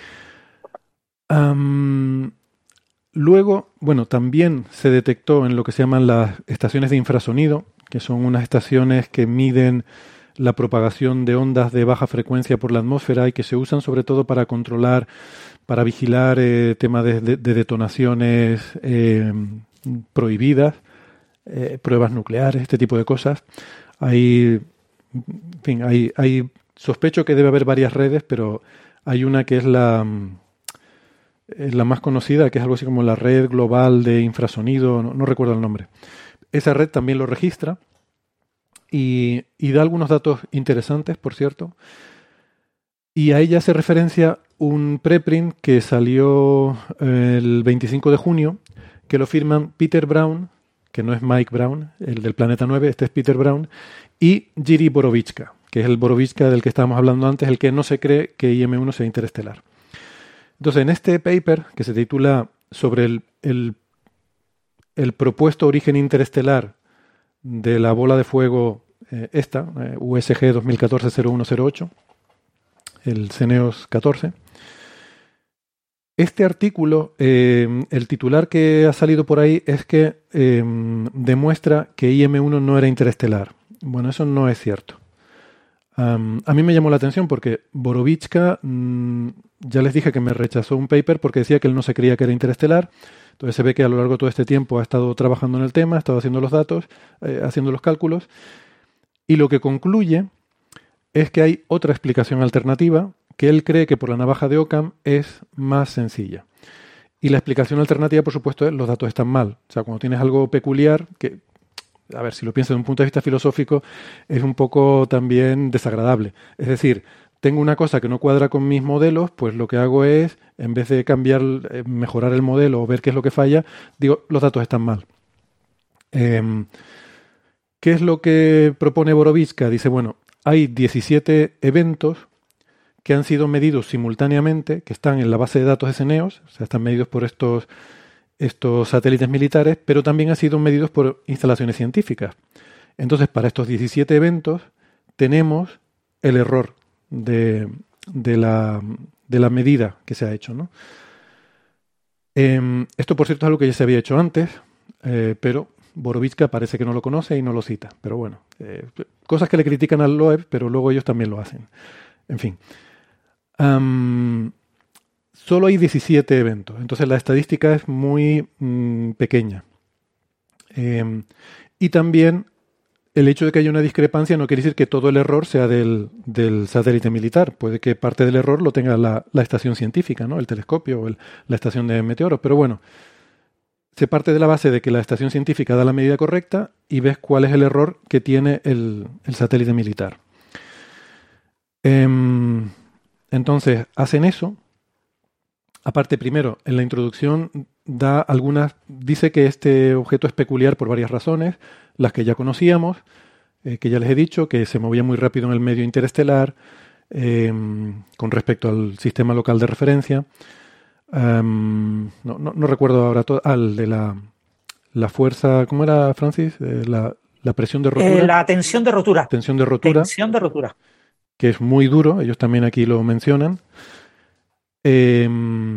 Um, luego, bueno, también se detectó en lo que se llaman las estaciones de infrasonido, que son unas estaciones que miden la propagación de ondas de baja frecuencia por la atmósfera y que se usan sobre todo para controlar, para vigilar eh, temas de, de, de detonaciones eh, prohibidas, eh, pruebas nucleares, este tipo de cosas. Hay, en fin, hay, hay sospecho que debe haber varias redes, pero hay una que es la, es la más conocida, que es algo así como la Red Global de Infrasonido, no, no recuerdo el nombre. Esa red también lo registra y, y da algunos datos interesantes, por cierto. Y a ella hace referencia un preprint que salió el veinticinco de junio, que lo firman Peter Brown, que no es Mike Brown, el del Planeta nueve, este es Peter Brown, y Jiri Borovichka, que es el Borovichka del que estábamos hablando antes, el que no se cree que I M uno sea interestelar. Entonces, en este paper, que se titula sobre el, el, el propuesto origen interestelar de la bola de fuego eh, esta, eh, U S G dos mil catorce cero uno cero ocho, el Ceneos catorce. Este artículo, eh, el titular que ha salido por ahí es que eh, demuestra que I M uno no era interestelar. Bueno, eso no es cierto. Um, a mí me llamó la atención porque Borovichka, mmm, ya les dije que me rechazó un paper porque decía que él no se creía que era interestelar. Entonces se ve que a lo largo de todo este tiempo ha estado trabajando en el tema, ha estado haciendo los datos, eh, haciendo los cálculos, y lo que concluye es que hay otra explicación alternativa, que él cree que por la navaja de Occam es más sencilla. Y la explicación alternativa, por supuesto, es los datos están mal. O sea, cuando tienes algo peculiar, que, a ver, si lo piensas desde un punto de vista filosófico, es un poco también desagradable. Es decir, tengo una cosa que no cuadra con mis modelos, pues lo que hago es, en vez de cambiar, mejorar el modelo o ver qué es lo que falla, digo, los datos están mal. Eh, ¿Qué es lo que propone Borovichka? Dice, bueno, hay diecisiete eventos que han sido medidos simultáneamente, que están en la base de datos de Ceneos, o sea, están medidos por estos, estos satélites militares, pero también han sido medidos por instalaciones científicas. Entonces, para estos diecisiete eventos, tenemos el error de, de, la, de la medida que se ha hecho, ¿no? Eh, esto, por cierto, es algo que ya se había hecho antes, eh, pero Borovichka parece que no lo conoce y no lo cita. Pero bueno, eh, cosas que le critican al Loeb, pero luego ellos también lo hacen. En fin. Um, solo hay diecisiete eventos, entonces la estadística es muy mm, pequeña. Eh, y también el hecho de que haya una discrepancia no quiere decir que todo el error sea del, del satélite militar. Puede que parte del error lo tenga la, la estación científica, ¿no? El telescopio o el, la estación de meteoros. Pero bueno, se parte de la base de que la estación científica da la medida correcta y ves cuál es el error que tiene el, el satélite militar. Eh, entonces, hacen eso. Aparte, primero, en la introducción da algunas, dice que este objeto es peculiar por varias razones, las que ya conocíamos, eh, que ya les he dicho, que se movía muy rápido en el medio interestelar, eh, con respecto al sistema local de referencia. Um, no, no, no recuerdo ahora todo, al ah, de la, la fuerza, ¿cómo era, Francis? Eh, la, la presión de rotura. Eh, la tensión de rotura. Tensión de rotura. Tensión de rotura. Que es muy duro, ellos también aquí lo mencionan. Eh,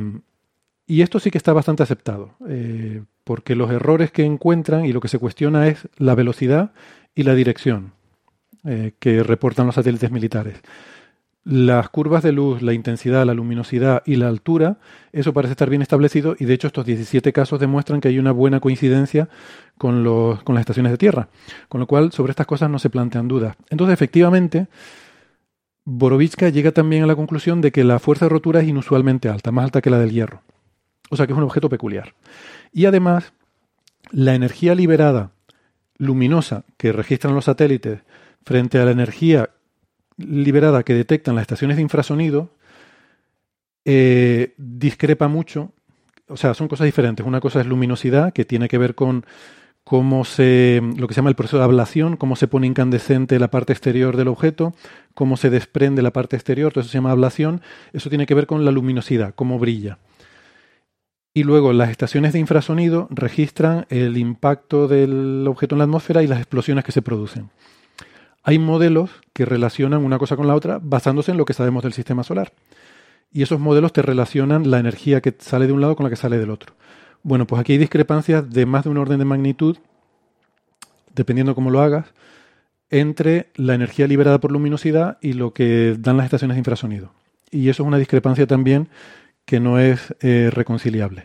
y esto sí que está bastante aceptado, eh, porque los errores que encuentran y lo que se cuestiona es la velocidad y la dirección eh, que reportan los satélites militares. Las curvas de luz, la intensidad, la luminosidad y la altura, eso parece estar bien establecido y de hecho estos diecisiete casos demuestran que hay una buena coincidencia con, los, con las estaciones de tierra, con lo cual sobre estas cosas no se plantean dudas. Entonces, efectivamente, Borovichka llega también a la conclusión de que la fuerza de rotura es inusualmente alta, más alta que la del hierro. O sea que es un objeto peculiar. Y además, la energía liberada luminosa que registran los satélites frente a la energía liberada que detectan las estaciones de infrasonido eh, discrepa mucho. O sea, son cosas diferentes. Una cosa es luminosidad, que tiene que ver con cómo se, lo que se llama el proceso de ablación, cómo se pone incandescente la parte exterior del objeto, cómo se desprende la parte exterior, todo eso se llama ablación. Eso tiene que ver con la luminosidad, cómo brilla. Y luego las estaciones de infrasonido registran el impacto del objeto en la atmósfera y las explosiones que se producen. Hay modelos que relacionan una cosa con la otra basándose en lo que sabemos del sistema solar. Y esos modelos te relacionan la energía que sale de un lado con la que sale del otro. Bueno, pues aquí hay discrepancias de más de un orden de magnitud, dependiendo cómo lo hagas, entre la energía liberada por luminosidad y lo que dan las estaciones de infrasonido. Y eso es una discrepancia también que no es eh, reconciliable.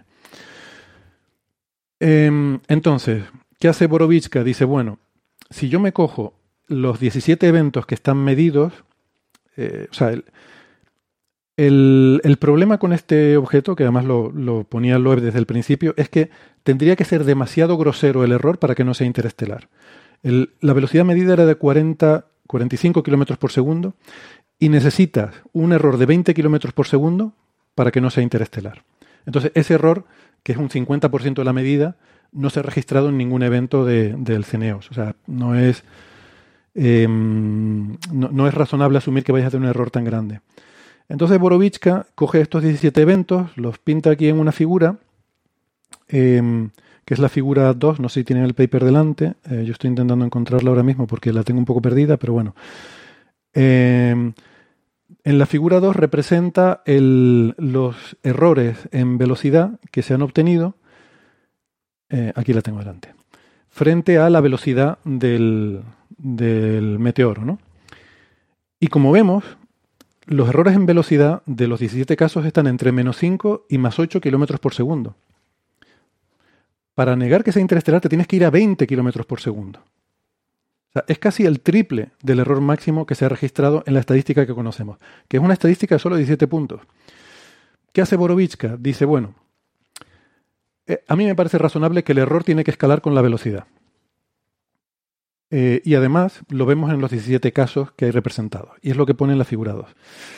Eh, entonces, ¿qué hace Borovichka? Dice, bueno, si yo me cojo los diecisiete eventos que están medidos, eh, o sea, el, el, el problema con este objeto, que además lo, lo ponía Loeb desde el principio, es que tendría que ser demasiado grosero el error para que no sea interestelar. El, la velocidad medida era de cuarenta, cuarenta y cinco kilómetros por segundo y necesitas un error de veinte kilómetros por segundo para que no sea interestelar. Entonces, ese error, que es un cincuenta por ciento de la medida, no se ha registrado en ningún evento de, del CNEOS. O sea, no es... Eh, no, no es razonable asumir que vayas a tener un error tan grande. Entonces Borovichka coge estos diecisiete eventos, los pinta aquí en una figura, eh, que es la figura dos, no sé si tienen el paper delante, eh, yo estoy intentando encontrarla ahora mismo porque la tengo un poco perdida, pero bueno. Eh, en la figura dos representa el, los errores en velocidad que se han obtenido, eh, aquí la tengo delante, frente a la velocidad del... del meteoro, ¿no? Y como vemos, los errores en velocidad de los diecisiete casos están entre menos cinco y más ocho kilómetros por segundo. Para negar que sea interestelar te tienes que ir a veinte kilómetros por segundo. O sea, es casi el triple del error máximo que se ha registrado en la estadística que conocemos, que es una estadística de solo diecisiete puntos. ¿Qué hace Borovichka? Dice, bueno, eh, a mí me parece razonable que el error tiene que escalar con la velocidad. Eh, y además lo vemos en los diecisiete casos que hay representados. Y es lo que pone en la figura dos.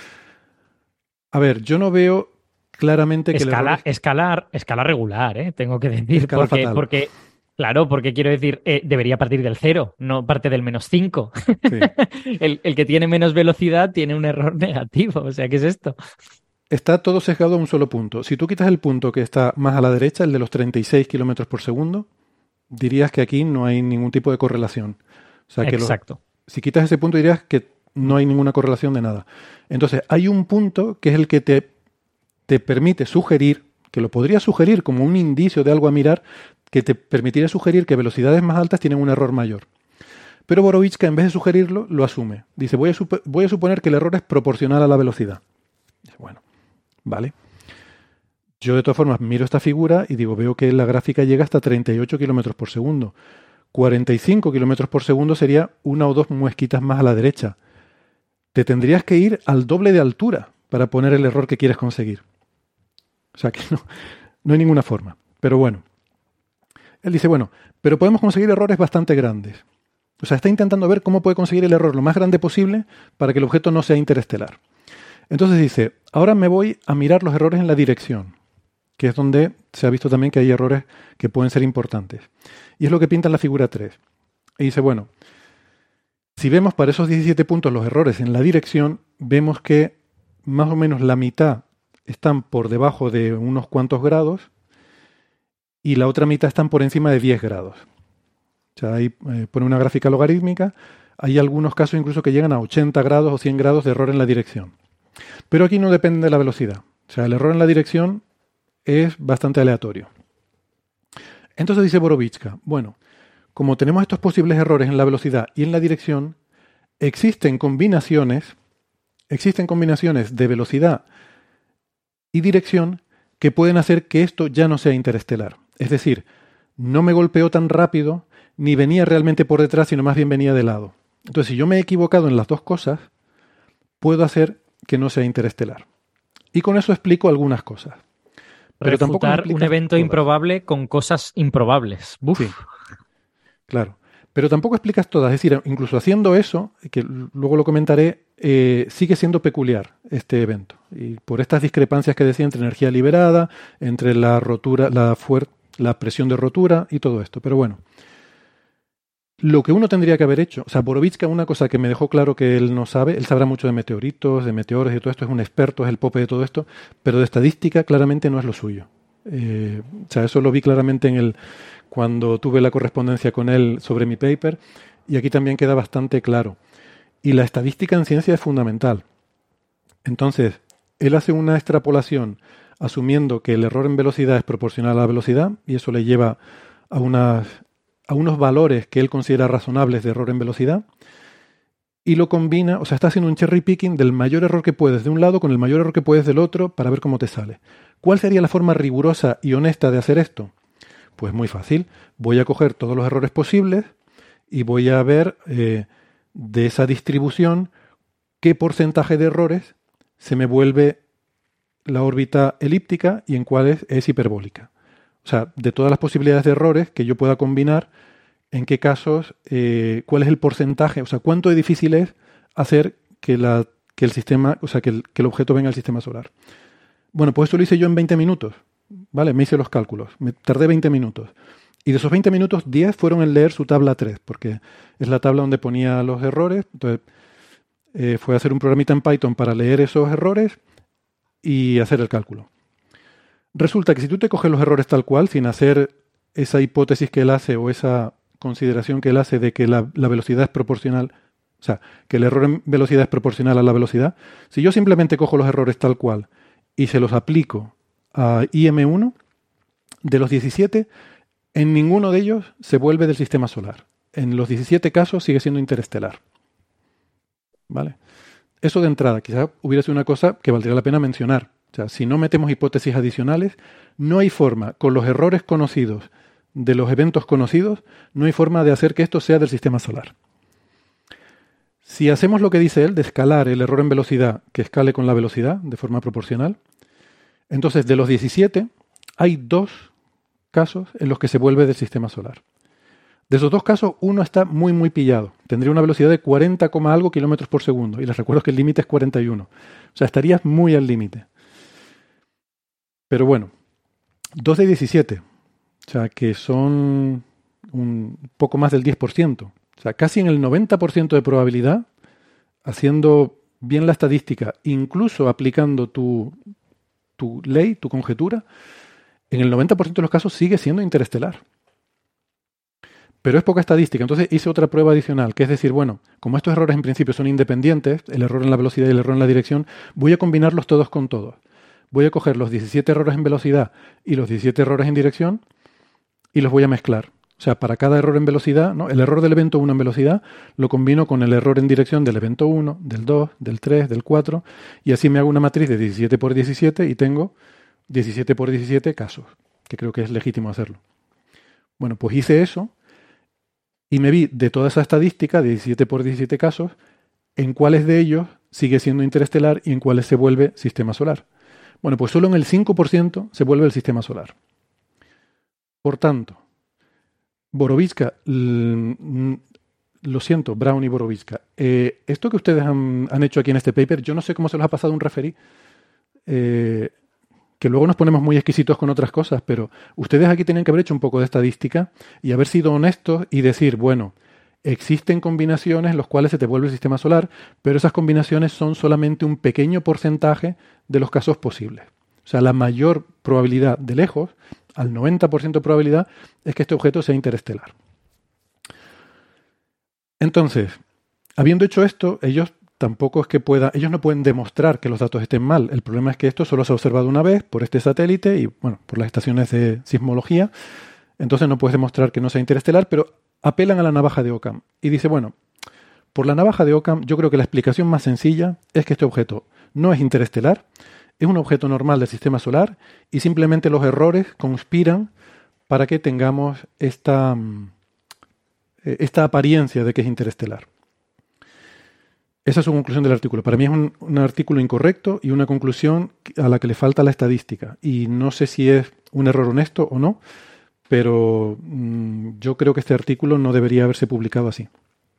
A ver, yo no veo claramente que... Escala, el error es... escalar, escala regular, ¿eh? Tengo que decir. Escala porque, fatal. porque, claro, porque quiero decir, eh, debería partir del cero, no parte del menos cinco. Sí. el, el que tiene menos velocidad tiene un error negativo. O sea, ¿qué es esto? Está todo sesgado a un solo punto. Si tú quitas el punto que está más a la derecha, el de los treinta y seis kilómetros por segundo, dirías que aquí no hay ningún tipo de correlación. O sea, que Exacto. Lo, si quitas ese punto dirías que no hay ninguna correlación de nada. Entonces, hay un punto que es el que te, te permite sugerir, que lo podría sugerir como un indicio de algo a mirar, que te permitiría sugerir que velocidades más altas tienen un error mayor. Pero Borovichka, en vez de sugerirlo, lo asume. Dice, voy a, sup- voy a suponer que el error es proporcional a la velocidad. Dice, bueno, vale. Yo de todas formas miro esta figura y digo, veo que la gráfica llega hasta treinta y ocho kilómetros por segundo. cuarenta y cinco kilómetros por segundo sería una o dos muesquitas más a la derecha. Te tendrías que ir al doble de altura para poner el error que quieres conseguir. O sea que no, no hay ninguna forma. Pero bueno, Él dice, bueno, pero podemos conseguir errores bastante grandes. O sea, está intentando ver cómo puede conseguir el error lo más grande posible para que el objeto no sea interestelar. Entonces dice, ahora me voy a mirar los errores en la dirección, que es donde se ha visto también que hay errores que pueden ser importantes. Y es lo que pinta en la figura tres. Y dice, bueno, si vemos para esos diecisiete puntos los errores en la dirección, vemos que más o menos la mitad están por debajo de unos cuantos grados y la otra mitad están por encima de diez grados. O sea, ahí eh, pone una gráfica logarítmica. Hay algunos casos incluso que llegan a ochenta grados o cien grados de error en la dirección. Pero aquí no depende de la velocidad. O sea, el error en la dirección es bastante aleatorio. Entonces dice Borovitska, bueno, como tenemos estos posibles errores en la velocidad y en la dirección, existen combinaciones, existen combinaciones de velocidad y dirección que pueden hacer que esto ya no sea interestelar. Es decir, no me golpeó tan rápido, ni venía realmente por detrás, sino más bien venía de lado. Entonces, si yo me he equivocado en las dos cosas, puedo hacer que no sea interestelar. Y con eso explico algunas cosas. Pero Refutar tampoco me explica un evento todas. improbable con cosas improbables. Uf. Sí, claro. Pero tampoco explicas todas. Es decir, incluso haciendo eso, que luego lo comentaré, eh, sigue siendo peculiar este evento. Y por estas discrepancias que decía entre energía liberada, entre la rotura, la, fuer- la presión de rotura y todo esto. Pero bueno, lo que uno tendría que haber hecho, o sea, Borovitska, una cosa que me dejó claro que él no sabe, él sabrá mucho de meteoritos, de meteoros y de todo esto, es un experto, es el pope de todo esto, pero de estadística claramente no es lo suyo. Eh, o sea, eso lo vi claramente en el, cuando tuve la correspondencia con él sobre mi paper, y aquí también queda bastante claro. Y la estadística en ciencia es fundamental. Entonces, él hace una extrapolación asumiendo que el error en velocidad es proporcional a la velocidad, y eso le lleva a unas... a unos valores que él considera razonables de error en velocidad, y lo combina, o sea, está haciendo un cherry picking del mayor error que puedes de un lado con el mayor error que puedes del otro para ver cómo te sale. ¿Cuál sería la forma rigurosa y honesta de hacer esto? Pues muy fácil. Voy a coger todos los errores posibles y voy a ver eh, de esa distribución qué porcentaje de errores se me vuelve la órbita elíptica y en cuáles es hiperbólica. O sea, de todas las posibilidades de errores que yo pueda combinar, en qué casos, eh, cuál es el porcentaje, o sea, cuánto de difícil es hacer que, la, que el sistema, o sea, que el, que el objeto venga al sistema solar. Bueno, pues esto lo hice yo en veinte minutos, ¿vale? Me hice los cálculos, me tardé veinte minutos. Y de esos veinte minutos, diez fueron en leer su tabla tres, porque es la tabla donde ponía los errores. Entonces, eh, fue a hacer un programita en Python para leer esos errores y hacer el cálculo. Resulta que si tú te coges los errores tal cual, sin hacer esa hipótesis que él hace o esa consideración que él hace de que la, la velocidad es proporcional, o sea, que el error en velocidad es proporcional a la velocidad, si yo simplemente cojo los errores tal cual y se los aplico a I M uno, de los diecisiete, en ninguno de ellos se vuelve del sistema solar. En los diecisiete casos sigue siendo interestelar. ¿Vale? Eso de entrada, quizás hubiera sido una cosa que valdría la pena mencionar. O sea, si no metemos hipótesis adicionales, no hay forma, con los errores conocidos de los eventos conocidos, no hay forma de hacer que esto sea del sistema solar. Si hacemos lo que dice él, de escalar el error en velocidad que escale con la velocidad de forma proporcional, entonces de los diecisiete hay dos casos en los que se vuelve del sistema solar. De esos dos casos, uno está muy, muy pillado. Tendría una velocidad de cuarenta, algo kilómetros por segundo. Y les recuerdo que el límite es cuarenta y uno. O sea, estarías muy al límite. Pero bueno, dos de diecisiete, o sea, que son un poco más del diez por ciento. O sea, casi en el noventa por ciento de probabilidad, haciendo bien la estadística, incluso aplicando tu, tu ley, tu conjetura, en el noventa por ciento de los casos sigue siendo interestelar. Pero es poca estadística. Entonces hice otra prueba adicional, que es decir, bueno, como estos errores en principio son independientes, el error en la velocidad y el error en la dirección, voy a combinarlos todos con todos. Voy a coger los diecisiete errores en velocidad y los diecisiete errores en dirección y los voy a mezclar. O sea, para cada error en velocidad, ¿no? El error del evento uno en velocidad lo combino con el error en dirección del evento uno, del dos, del tres, del cuatro, y así me hago una matriz de diecisiete por diecisiete y tengo diecisiete por diecisiete casos, que creo que es legítimo hacerlo. Bueno, pues hice eso y me vi de toda esa estadística de diecisiete por diecisiete casos en cuáles de ellos sigue siendo interestelar y en cuáles se vuelve sistema solar. Bueno, pues solo en el cinco por ciento se vuelve el sistema solar. Por tanto, Borovička, lo siento, Brown y Borovička. Eh, esto que ustedes han, han hecho aquí en este paper, yo no sé cómo se los ha pasado un referí, eh, que luego nos ponemos muy exquisitos con otras cosas, pero ustedes aquí tienen que haber hecho un poco de estadística y haber sido honestos y decir, bueno, existen combinaciones en las cuales se te vuelve el sistema solar, pero esas combinaciones son solamente un pequeño porcentaje de los casos posibles. O sea, la mayor probabilidad de lejos, al noventa por ciento de probabilidad, es que este objeto sea interestelar. Entonces, habiendo hecho esto, ellos tampoco es que puedan, ellos no pueden demostrar que los datos estén mal. El problema es que esto solo se ha observado una vez por este satélite y, bueno, por las estaciones de sismología. Entonces no puedes demostrar que no sea interestelar, pero apelan a la navaja de Occam. Y dice, bueno, por la navaja de Occam, yo creo que la explicación más sencilla es que este objeto no es interestelar, es un objeto normal del sistema solar y simplemente los errores conspiran para que tengamos esta... esta apariencia de que es interestelar. Esa es su conclusión del artículo. Para mí es un, un artículo incorrecto y una conclusión a la que le falta la estadística. Y no sé si es un error honesto o no, pero mmm, yo creo que este artículo no debería haberse publicado así.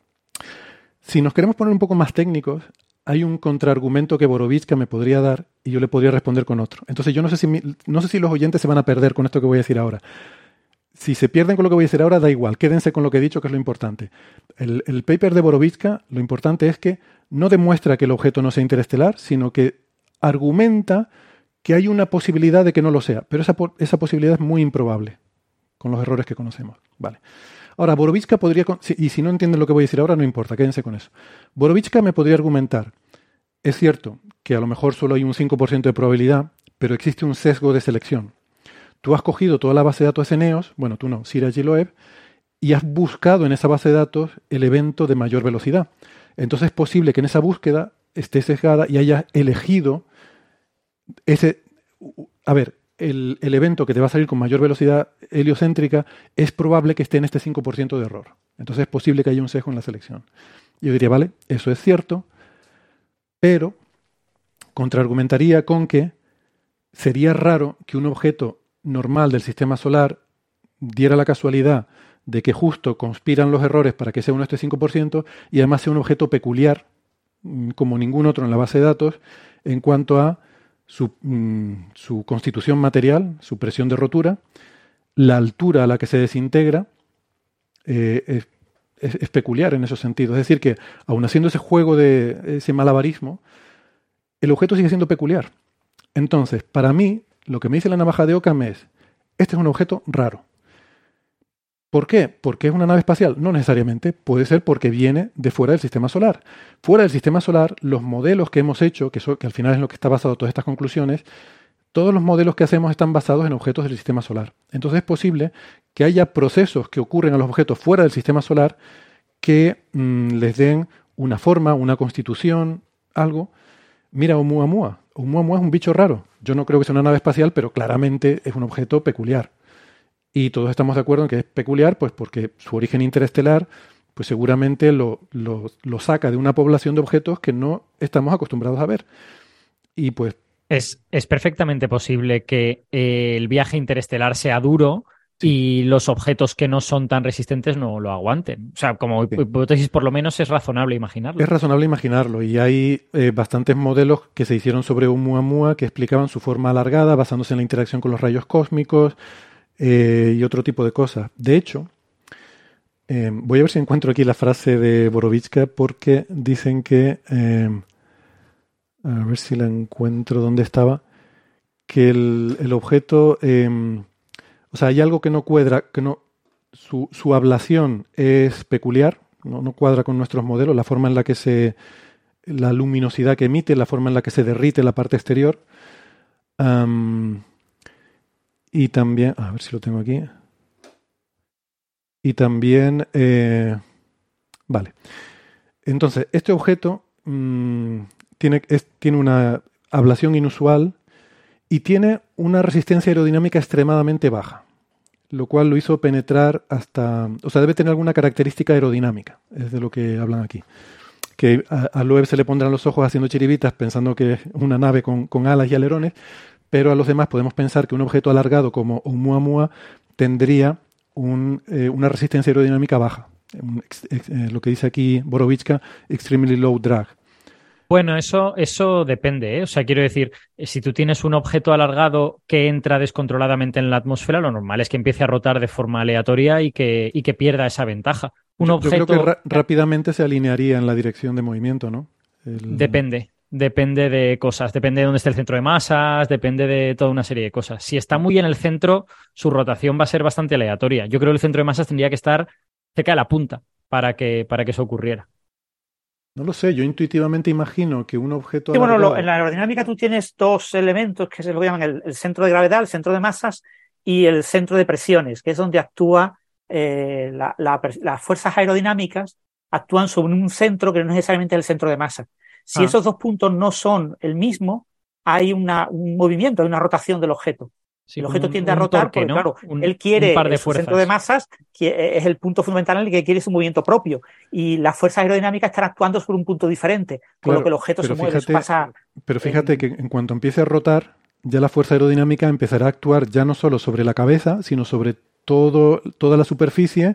Si nos queremos poner un poco más técnicos, hay un contraargumento que Borovička me podría dar y yo le podría responder con otro. Entonces yo no sé si, mi, no sé si los oyentes se van a perder con esto que voy a decir ahora. Si se pierden con lo que voy a decir ahora, da igual. Quédense con lo que he dicho, que es lo importante. El, el paper de Borovička, lo importante es que no demuestra que el objeto no sea interestelar, sino que argumenta que hay una posibilidad de que no lo sea. Pero esa, esa posibilidad es muy improbable, con los errores que conocemos. Vale. Ahora, Borovička podría... Y si no entienden lo que voy a decir ahora, no importa, quédense con eso. Borovička me podría argumentar, es cierto que a lo mejor solo hay un cinco por ciento de probabilidad, pero existe un sesgo de selección. Tú has cogido toda la base de datos de Eneos, bueno, tú no, Siraj y Loeb, y has buscado en esa base de datos el evento de mayor velocidad. Entonces es posible que en esa búsqueda esté sesgada y hayas elegido ese... A ver, el, el evento que te va a salir con mayor velocidad heliocéntrica es probable que esté en este cinco por ciento de error. Entonces es posible que haya un sesgo en la selección. Yo diría, vale, eso es cierto, pero contraargumentaría con que sería raro que un objeto normal del sistema solar diera la casualidad de que justo conspiran los errores para que sea uno este cinco por ciento y además sea un objeto peculiar como ningún otro en la base de datos en cuanto a su, mm, su constitución material, su presión de rotura, la altura a la que se desintegra eh, es, es, es peculiar en esos sentidos. Es decir que aun haciendo ese juego de ese malabarismo, el objeto sigue siendo peculiar. Entonces, para mí, lo que me dice la navaja de Occam es, este es un objeto raro. ¿Por qué? ¿Porque es una nave espacial? No necesariamente. Puede ser porque viene de fuera del sistema solar. Fuera del sistema solar, los modelos que hemos hecho, que, so, que al final es en lo que está basado todas estas conclusiones, todos los modelos que hacemos están basados en objetos del sistema solar. Entonces es posible que haya procesos que ocurren a los objetos fuera del sistema solar que mmm, les den una forma, una constitución, algo. Mira Oumuamua. Oumuamua es un bicho raro. Yo no creo que sea una nave espacial, pero claramente es un objeto peculiar. Y todos estamos de acuerdo en que es peculiar, pues porque su origen interestelar, pues seguramente lo, lo, lo saca de una población de objetos que no estamos acostumbrados a ver. Y pues... Es, es perfectamente posible que eh, el viaje interestelar sea duro sí. y los objetos que no son tan resistentes no lo aguanten. O sea, como sí. hipótesis por lo menos es razonable imaginarlo. Es razonable imaginarlo y hay eh, bastantes modelos que se hicieron sobre Oumuamua que explicaban su forma alargada basándose en la interacción con los rayos cósmicos eh, y otro tipo de cosas. De hecho, eh, voy a ver si encuentro aquí la frase de Borovička porque dicen que... Eh, a ver si la encuentro donde estaba, que el, el objeto, eh, o sea, hay algo que no cuadra, que no, su, su ablación es peculiar, no, no cuadra con nuestros modelos, la forma en la que se, la luminosidad que emite, la forma en la que se derrite la parte exterior, um, y también, a ver si lo tengo aquí, y también, eh, vale, entonces, este objeto, mmm, Tiene, es, tiene una ablación inusual y tiene una resistencia aerodinámica extremadamente baja, lo cual lo hizo penetrar hasta... O sea, debe tener alguna característica aerodinámica, es de lo que hablan aquí. Que a, a Loeb se le pondrán los ojos haciendo chiribitas pensando que es una nave con, con alas y alerones, pero a los demás podemos pensar que un objeto alargado como Oumuamua tendría un, eh, una resistencia aerodinámica baja. Un, ex, ex, eh, lo que dice aquí Borovichka, extremely low drag. Bueno, eso, eso depende, ¿eh? O sea, quiero decir, si tú tienes un objeto alargado que entra descontroladamente en la atmósfera, lo normal es que empiece a rotar de forma aleatoria y que, y que pierda esa ventaja. Un yo, objeto... yo creo que ra- rápidamente se alinearía en la dirección de movimiento, ¿no? El... Depende, depende de cosas, depende de dónde esté el centro de masas, depende de toda una serie de cosas. Si está muy en el centro, su rotación va a ser bastante aleatoria. Yo creo que el centro de masas tendría que estar cerca de la punta para que, para que eso ocurriera. No lo sé, yo intuitivamente imagino que un objeto sí, bueno, alargado... lo, en la aerodinámica tú tienes dos elementos que se lo llaman el, el centro de gravedad, el centro de masas y el centro de presiones, que es donde actúa eh, la, la, las fuerzas aerodinámicas actúan sobre un centro que no necesariamente es el centro de masa. Si ah. esos dos puntos no son el mismo, hay una, un movimiento, hay una rotación del objeto. Sí, el objeto un, tiende a rotar torque, porque, ¿no? claro, un, él quiere, un su centro de masas que es el punto fundamental en el que quiere su movimiento propio. Y las fuerzas aerodinámicas están actuando sobre un punto diferente, con claro, lo que el objeto se mueve. Fíjate, pasa, pero fíjate eh, que en cuanto empiece a rotar, ya la fuerza aerodinámica empezará a actuar ya no solo sobre la cabeza, sino sobre todo, toda la superficie,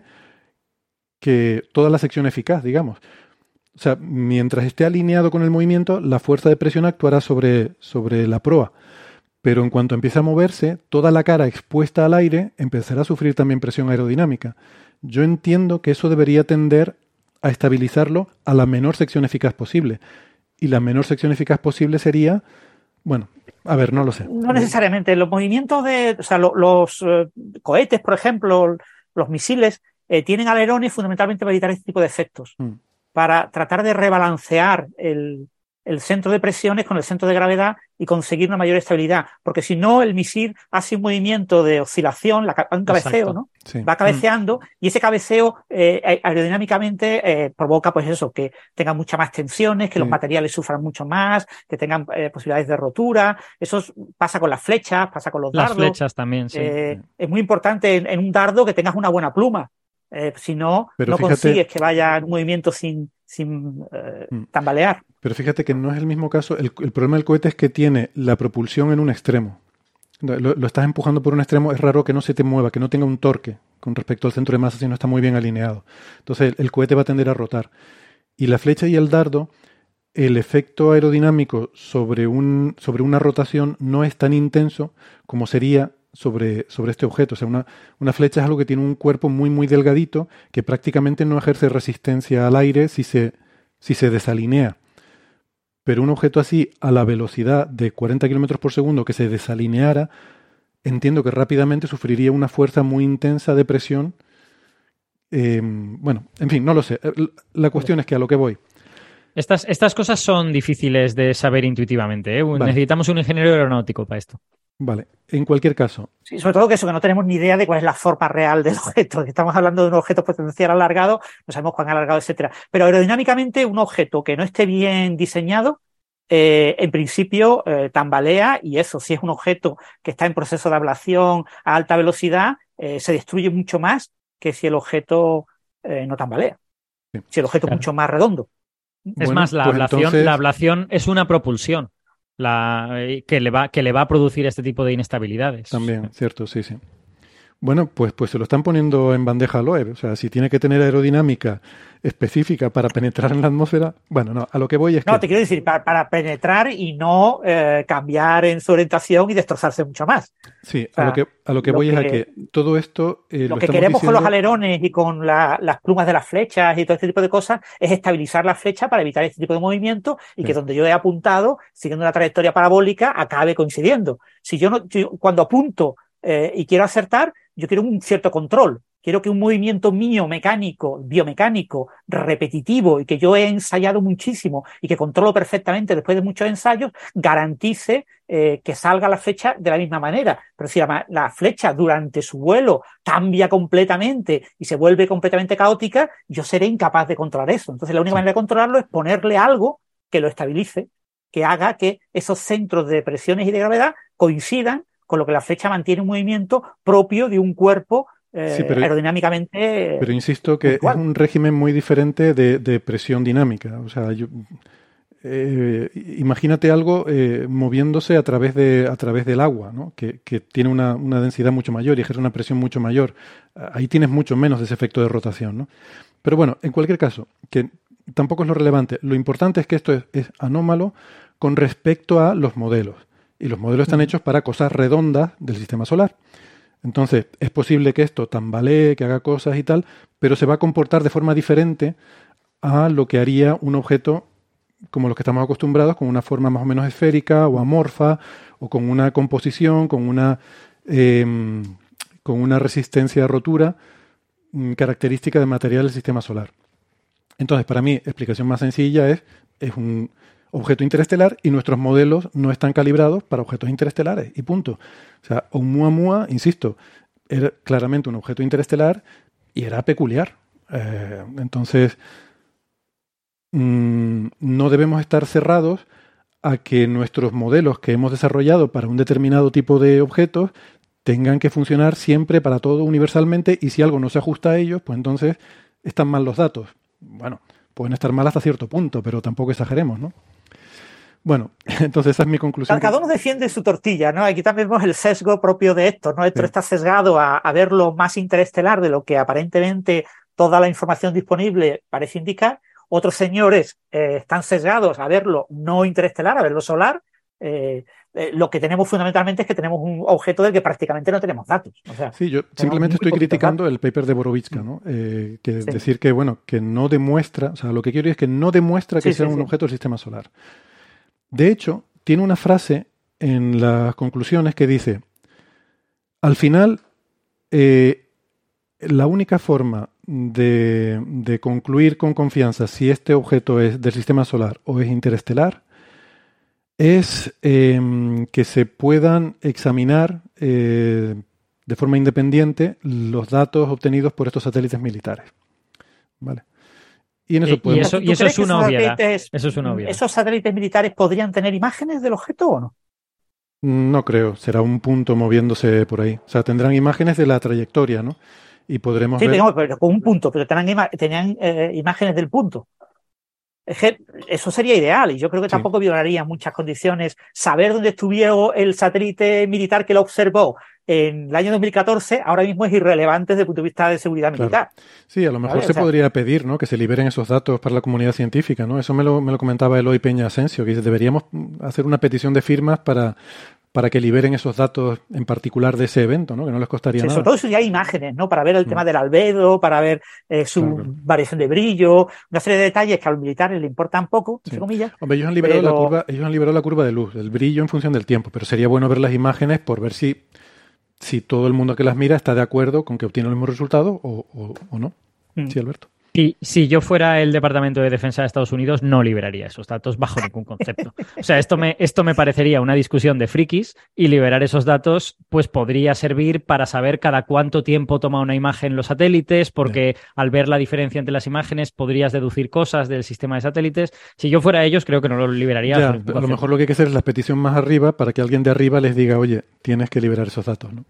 que toda la sección eficaz, digamos. O sea, mientras esté alineado con el movimiento, la fuerza de presión actuará sobre, sobre la proa. Pero en cuanto empiece a moverse, toda la cara expuesta al aire empezará a sufrir también presión aerodinámica. Yo entiendo que eso debería tender a estabilizarlo a la menor sección eficaz posible. Y la menor sección eficaz posible sería, bueno, a ver, no lo sé. No necesariamente. Los movimientos de, o sea, los, los eh, cohetes, por ejemplo, los misiles, eh, tienen alerones fundamentalmente para evitar este tipo de efectos. Mm. Para tratar de rebalancear el... el centro de presiones con el centro de gravedad y conseguir una mayor estabilidad, porque si no el misil hace un movimiento de oscilación, la, un cabeceo, Exacto. ¿no? Sí. Va cabeceando mm. y ese cabeceo eh, aerodinámicamente eh, provoca pues eso, que tenga muchas más tensiones, que sí. los materiales sufran mucho más, que tengan eh, posibilidades de rotura. Eso pasa con las flechas, pasa con los las dardos. Las flechas también, sí. Eh, es muy importante en, en un dardo que tengas una buena pluma. Eh, si no, Pero no fíjate... consigues que vaya en un movimiento sin, sin eh, mm. tambalear. Pero fíjate que no es el mismo caso. El, el problema del cohete es que tiene la propulsión en un extremo. Lo, lo estás empujando por un extremo, es raro que no se te mueva, que no tenga un torque con respecto al centro de masa si no está muy bien alineado. Entonces el, el cohete va a tender a rotar. Y la flecha y el dardo, el efecto aerodinámico sobre, un, sobre una rotación no es tan intenso como sería sobre, sobre este objeto. O sea, una, una flecha es algo que tiene un cuerpo muy, muy delgadito que prácticamente no ejerce resistencia al aire si se, si se desalinea. Pero un objeto así, a la velocidad de cuarenta kilómetros por segundo, que se desalineara, entiendo que rápidamente sufriría una fuerza muy intensa de presión. Eh, bueno, en fin, no lo sé. La cuestión es que a lo que voy. Estas, estas cosas son difíciles de saber intuitivamente, ¿eh? Vale. Necesitamos un ingeniero aeronáutico para esto. Vale, en cualquier caso. Sí, sobre todo que eso, que no tenemos ni idea de cuál es la forma real del objeto. Estamos hablando de un objeto potencial alargado, no sabemos cuán alargado, etcétera. Pero aerodinámicamente, un objeto que no esté bien diseñado, eh, en principio eh, tambalea, y eso, si es un objeto que está en proceso de ablación a alta velocidad, eh, se destruye mucho más que si el objeto eh, no tambalea. Sí. Si el objeto claro. es mucho más redondo. Es bueno, más, la, pues ablación, entonces... la ablación es una propulsión. La, que, le va, que le va a producir este tipo de inestabilidades. También, cierto, sí, sí. Bueno, pues, pues se lo están poniendo en bandeja al Loeb. O sea, si tiene que tener aerodinámica específica para penetrar en la atmósfera, bueno, no, a lo que voy es no, que... No, te quiero decir, para, para penetrar y no eh, cambiar en su orientación y destrozarse mucho más. Sí, o sea, a lo que, a lo que lo voy que, es a que todo esto... Eh, lo, lo que queremos diciendo... con los alerones y con la, las plumas de las flechas y todo este tipo de cosas es estabilizar la flecha para evitar este tipo de movimiento y sí. que donde yo he apuntado, siguiendo una trayectoria parabólica, acabe coincidiendo. Si yo no, yo, cuando apunto eh, y quiero acertar, yo quiero un cierto control. Quiero que un movimiento mío mecánico, biomecánico, repetitivo y que yo he ensayado muchísimo y que controlo perfectamente después de muchos ensayos, garantice eh, que salga la flecha de la misma manera. Pero si la, la flecha durante su vuelo cambia completamente y se vuelve completamente caótica, yo seré incapaz de controlar eso. Entonces la única sí. manera de controlarlo es ponerle algo que lo estabilice, que haga que esos centros de presiones y de gravedad coincidan con lo que la flecha mantiene un movimiento propio de un cuerpo eh, sí, pero, aerodinámicamente. Pero insisto que puntual. Es un régimen muy diferente de, de presión dinámica. O sea, yo, eh, imagínate algo eh, moviéndose a través de a través del agua, ¿no? que, que tiene una, una densidad mucho mayor y ejerce una presión mucho mayor. Ahí tienes mucho menos de ese efecto de rotación, ¿no? Pero bueno, en cualquier caso, que tampoco es lo relevante. Lo importante es que esto es, es anómalo con respecto a los modelos. Y los modelos están hechos para cosas redondas del sistema solar. Entonces, es posible que esto tambalee, que haga cosas y tal, pero se va a comportar de forma diferente a lo que haría un objeto como los que estamos acostumbrados, con una forma más o menos esférica o amorfa, o con una composición, con una, eh, con una resistencia a rotura mm, característica del material del sistema solar. Entonces, para mí, explicación más sencilla es, es un objeto interestelar y nuestros modelos no están calibrados para objetos interestelares, y punto. O sea, Oumuamua, insisto, era claramente un objeto interestelar y era peculiar. Eh, entonces, mmm, no debemos estar cerrados a que nuestros modelos que hemos desarrollado para un determinado tipo de objetos tengan que funcionar siempre para todo universalmente, y si algo no se ajusta a ellos, pues entonces están mal los datos. Bueno, pueden estar mal hasta cierto punto, pero tampoco exageremos, ¿no? Bueno, entonces esa es mi conclusión. Cada uno defiende su tortilla, ¿no? Aquí también vemos el sesgo propio de esto, ¿no? Esto sí. Está sesgado a, a ver lo más interestelar de lo que aparentemente toda la información disponible parece indicar. Otros señores eh, están sesgados a ver lo no interestelar, a ver lo solar. Eh, eh, lo que tenemos fundamentalmente es que tenemos un objeto del que prácticamente no tenemos datos. O sea, sí, yo simplemente estoy criticando datos. El paper de Borovitska, ¿no? Eh, que sí. Decir que, bueno, que no demuestra, o sea, lo que quiero es que no demuestra que sí, sea sí, un sí. objeto del sistema solar. De hecho, tiene una frase en las conclusiones que dice, al final, eh, la única forma de, de concluir con confianza si este objeto es del sistema solar o es interestelar es eh, que se puedan examinar eh, de forma independiente los datos obtenidos por estos satélites militares. ¿Vale? Y, en eso y, y eso, y eso es una obviedad. Eso es una obviedad. ¿Esos satélites militares podrían tener imágenes del objeto o no? No creo. Será un punto moviéndose por ahí. O sea, tendrán imágenes de la trayectoria, ¿no? Y podremos sí, ver... digamos, pero con un punto, pero tenían, ima tenían eh, imágenes del punto. Es que eso sería ideal, y yo creo que tampoco sí. violaría muchas condiciones. Saber dónde estuvo el satélite militar que lo observó en el año dos mil catorce ahora mismo es irrelevante desde el punto de vista de seguridad claro. militar. Sí, a lo mejor ¿Vale? se o sea, podría pedir, ¿no?, que se liberen esos datos para la comunidad científica, ¿no? Eso me lo, me lo comentaba Eloy Peña Asensio, que dice, deberíamos hacer una petición de firmas para, para que liberen esos datos en particular de ese evento, ¿no?, que no les costaría sí, nada. Sobre todo si hay imágenes, ¿no?, para ver el mm. tema del albedo, para ver eh, su claro. variación de brillo, una serie de detalles que a los militares le importan poco, sí. entre comillas. Hombre, ellos han liberado pero... la curva, ellos han liberado la curva de luz, el brillo en función del tiempo, pero sería bueno ver las imágenes por ver si si todo el mundo que las mira está de acuerdo con que obtiene los mismos resultados o, o, o no. Mm. Sí, Alberto. Si, si yo fuera el Departamento de Defensa de Estados Unidos, no liberaría esos datos bajo ningún concepto. O sea, esto me, esto me parecería una discusión de frikis, y liberar esos datos pues podría servir para saber cada cuánto tiempo toma una imagen los satélites, porque yeah. al ver la diferencia entre las imágenes podrías deducir cosas del sistema de satélites. Si yo fuera ellos, creo que no lo liberaría. Ya, a lo mejor lo que hay que hacer es la petición más arriba para que alguien de arriba les diga, oye, tienes que liberar esos datos, ¿no?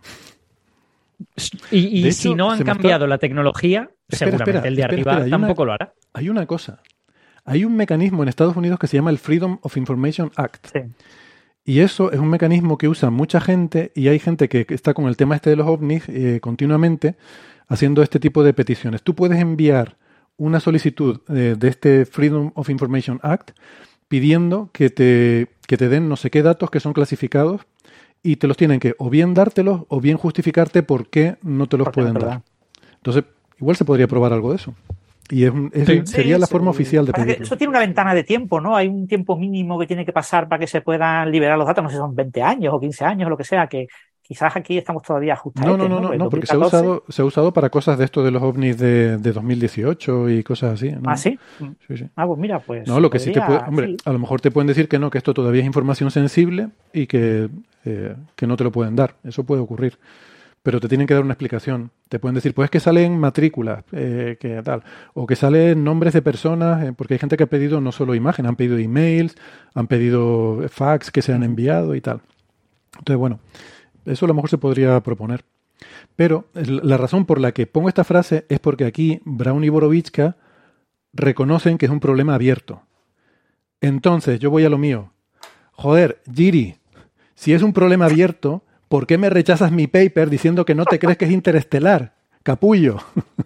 Y, y hecho, si no han cambiado está... la tecnología, espera, seguramente espera, el de espera, arriba espera, tampoco una, lo hará. Hay una cosa. Hay un mecanismo en Estados Unidos que se llama el Freedom of Information Act. Sí. Y eso es un mecanismo que usa mucha gente, y hay gente que está con el tema este de los ovnis eh, continuamente haciendo este tipo de peticiones. Tú puedes enviar una solicitud eh, de este Freedom of Information Act pidiendo que te, que te den no sé qué datos que son clasificados, y te los tienen que o bien dártelos o bien justificarte por qué no te los Porque pueden no te dar. Entonces, igual se podría probar algo de eso. Y es, es, sí, sería sí, la forma sí. oficial de pedirlo. Eso tiene una ventana de tiempo, ¿no? Hay un tiempo mínimo que tiene que pasar para que se puedan liberar los datos. No sé si son veinte años o quince años o lo que sea, que quizás aquí estamos todavía ajustados. No, no, no, no, no, no porque se ha, usado, se ha usado para cosas de esto de los ovnis de, de dos mil dieciocho y cosas así, ¿no? ¿Ah, sí? Sí, sí. Ah, pues mira, pues... No, lo que podría, sí te puede... Hombre, sí. a lo mejor te pueden decir que no, que esto todavía es información sensible y que, eh, que no te lo pueden dar. Eso puede ocurrir. Pero te tienen que dar una explicación. Te pueden decir, pues es que salen matrículas, eh, que tal, o que salen nombres de personas, eh, porque hay gente que ha pedido no solo imágenes, han pedido emails, han pedido fax que se han enviado y tal. Entonces, bueno, eso a lo mejor se podría proponer. Pero la razón por la que pongo esta frase es porque aquí Brown y Borovitska reconocen que es un problema abierto. Entonces, yo voy a lo mío. Joder, Jiri, si es un problema abierto, ¿por qué me rechazas mi paper diciendo que no te crees que es interestelar? Capullo.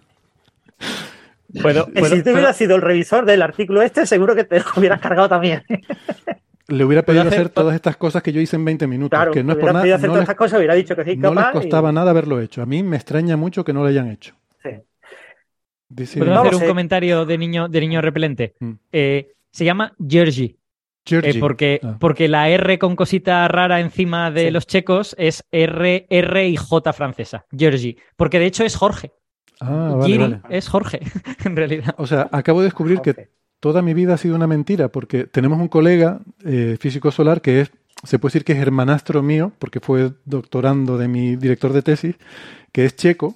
¿Puedo, puedo, si tú hubieras sido el revisor del artículo este, seguro que te lo hubieras cargado también. Le hubiera pedido hacer, hacer todas estas cosas que yo hice en veinte minutos. Claro, que no es por hubiera nada. pedido hacer No todas les, estas cosas, hubiera dicho que sí, no les capaz. costaba y... nada haberlo hecho. A mí me extraña mucho que no lo hayan hecho. Sí. Dice, ¿Puedo No hacer lo un sé. comentario de niño, de niño repelente? Mm. Eh, se llama Georgi. Georgi. Eh, porque, Ah. porque la R con cosita rara encima de Sí. los checos es R, R y J francesa. Georgi. Porque de hecho es Jorge. Ah, vale, Jiri vale. es Jorge, en realidad. O sea, acabo de descubrir que Jorge. toda mi vida ha sido una mentira, porque tenemos un colega eh, físico solar que es, se puede decir que es hermanastro mío, porque fue doctorando de mi director de tesis, que es checo,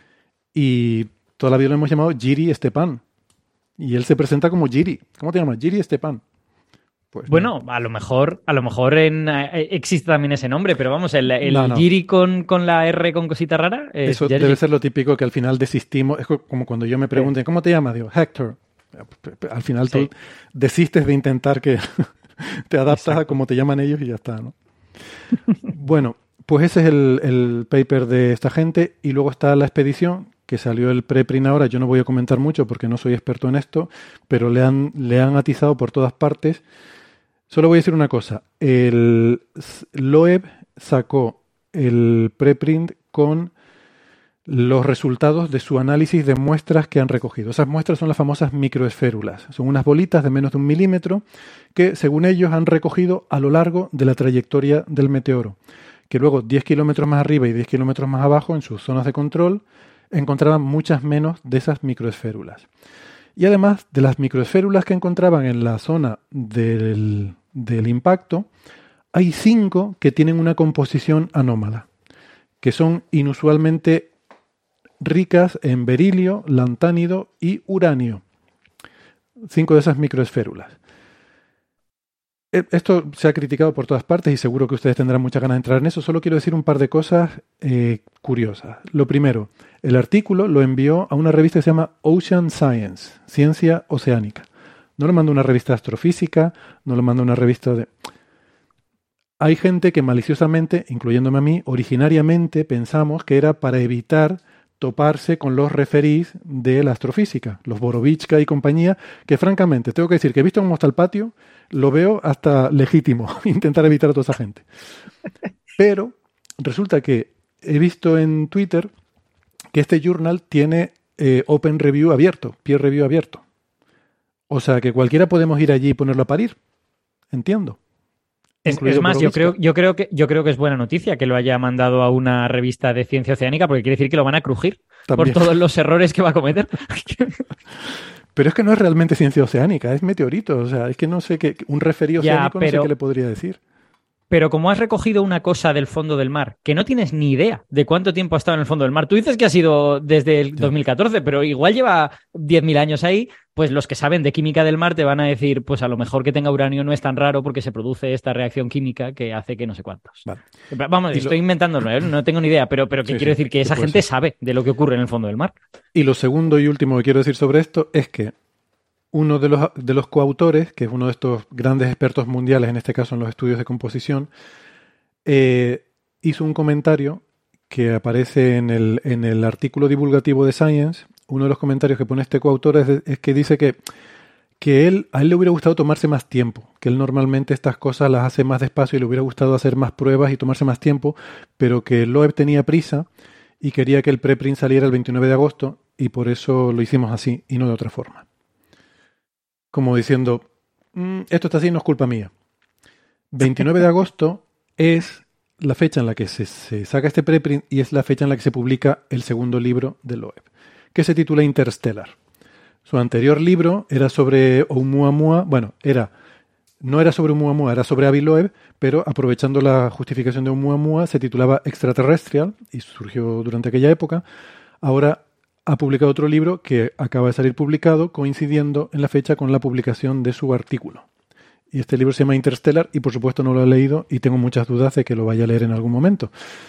y toda la vida lo hemos llamado Jiri Stepan. Y él se presenta como Jiri. ¿Cómo te llamas? Jiri Stepan. Pues Bueno, a lo mejor, a lo mejor en, eh, existe también ese nombre, pero vamos, el, el No, no. Jiri con, con la R con cosita rara es eso Georgi. debe ser lo típico que al final desistimos. Es co- como cuando yo me pregunten, ¿cómo te llamas? Digo, Hector. Al final Sí. tú desistes de intentar que te adaptas a Exacto. cómo te llaman ellos y ya está, ¿no? Bueno, pues ese es el, el paper de esta gente y luego está la expedición que salió el preprint ahora. Yo no voy a comentar mucho porque no soy experto en esto, pero le han, le han atizado por todas partes. Solo voy a decir una cosa. El Loeb sacó el preprint con los resultados de su análisis de muestras que han recogido. Esas muestras son las famosas microesférulas. Son unas bolitas de menos de un milímetro que, según ellos, han recogido a lo largo de la trayectoria del meteoro. Que luego, diez kilómetros más arriba y diez kilómetros más abajo, en sus zonas de control, encontraban muchas menos de esas microesférulas. Y además de las microesférulas que encontraban en la zona del, del impacto, hay cinco que tienen una composición anómala, que son inusualmente ricas en berilio, lantánido y uranio. Cinco de esas microesférulas. Esto se ha criticado por todas partes y seguro que ustedes tendrán muchas ganas de entrar en eso. Solo quiero decir un par de cosas eh, curiosas. Lo primero, el artículo lo envió a una revista que se llama Ocean Science, Ciencia Oceánica. No lo mandó a una revista de astrofísica, no lo mandó a una revista de... Hay gente que maliciosamente, incluyéndome a mí, originariamente pensamos que era para evitar toparse con los referís de la astrofísica, los Borovichka y compañía, que francamente, tengo que decir que he visto cómo está el patio, lo veo hasta legítimo intentar evitar a toda esa gente. Pero resulta que he visto en Twitter que este journal tiene eh, Open Review abierto, Peer Review abierto. O sea que cualquiera podemos ir allí y ponerlo a parir. Entiendo. Es, es más, yo creo, yo, creo que, yo creo que es buena noticia que lo haya mandado a una revista de ciencia oceánica porque quiere decir que lo van a crujir También. por todos los errores que va a cometer. Pero es que no es realmente ciencia oceánica, es meteorito. O sea, es que no sé qué, un referido oceánico pero, no sé qué le podría decir. Pero como has recogido una cosa del fondo del mar, que no tienes ni idea de cuánto tiempo ha estado en el fondo del mar, tú dices que ha sido desde el ya. dos mil catorce, pero igual lleva diez mil años ahí, pues los que saben de química del mar te van a decir, pues a lo mejor que tenga uranio no es tan raro porque se produce esta reacción química que hace que no sé cuántos. Vale. Vamos, y estoy lo... inventándolo, ¿eh? No tengo ni idea, pero, pero que sí, quiero sí, decir que esa gente ser. sabe de lo que ocurre en el fondo del mar. Y lo segundo y último que quiero decir sobre esto es que uno de los, de los coautores, que es uno de estos grandes expertos mundiales, en este caso en los estudios de composición, Eh, hizo un comentario que aparece en el, en el artículo divulgativo de Science. Uno de los comentarios que pone este coautor es, es que dice que, que él, a él le hubiera gustado tomarse más tiempo, que él normalmente estas cosas las hace más despacio y le hubiera gustado hacer más pruebas y tomarse más tiempo, pero que Loeb tenía prisa y quería que el preprint saliera el veintinueve de agosto y por eso lo hicimos así y no de otra forma. Como diciendo, mmm, esto está así, no es culpa mía. veintinueve de agosto es la fecha en la que se, se saca este preprint y es la fecha en la que se publica el segundo libro de Loeb, que se titula Interstellar. Su anterior libro era sobre Oumuamua, bueno, era no era sobre Oumuamua, era sobre Avi Loeb, pero aprovechando la justificación de Oumuamua se titulaba Extraterrestrial y surgió durante aquella época. Ahora ha publicado otro libro que acaba de salir publicado coincidiendo en la fecha con la publicación de su artículo. Y este libro se llama Interstellar y por supuesto no lo he leído y tengo muchas dudas de que lo vaya a leer en algún momento.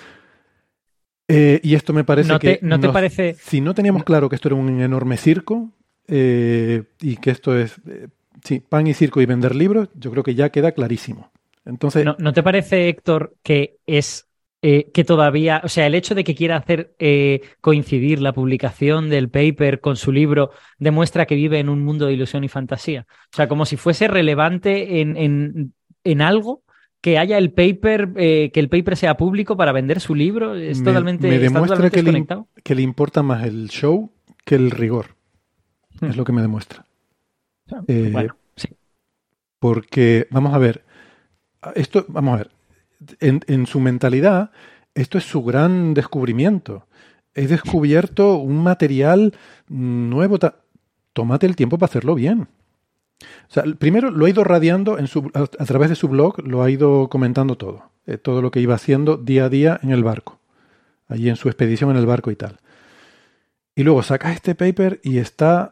Eh, y esto me parece ¿No te, que ¿no te nos, parece... si no teníamos claro que esto era un enorme circo eh, y que esto es eh, sí, pan y circo y vender libros, yo creo que ya queda clarísimo. Entonces, ¿No, ¿no te parece, Héctor, que es eh, que todavía, o sea, el hecho de que quiera hacer eh, coincidir la publicación del paper con su libro demuestra que vive en un mundo de ilusión y fantasía? O sea, como si fuese relevante en, en, en algo que haya el paper, eh, que el paper sea público para vender su libro. Es me, totalmente, me está demuestra totalmente que le, desconectado. que le importa más el show que el rigor. Hmm. Es lo que me demuestra. O sea, Eh, bueno, sí. Porque, vamos a ver, esto, vamos a ver, en, en su mentalidad, esto es su gran descubrimiento. He descubierto un material nuevo. Ta- Tómate el tiempo para hacerlo bien. O sea, primero lo ha ido radiando en su, a, a través de su blog, lo ha ido comentando todo. Eh, todo lo que iba haciendo día a día en el barco. Allí en su expedición en el barco y tal. Y luego sacas este paper y está...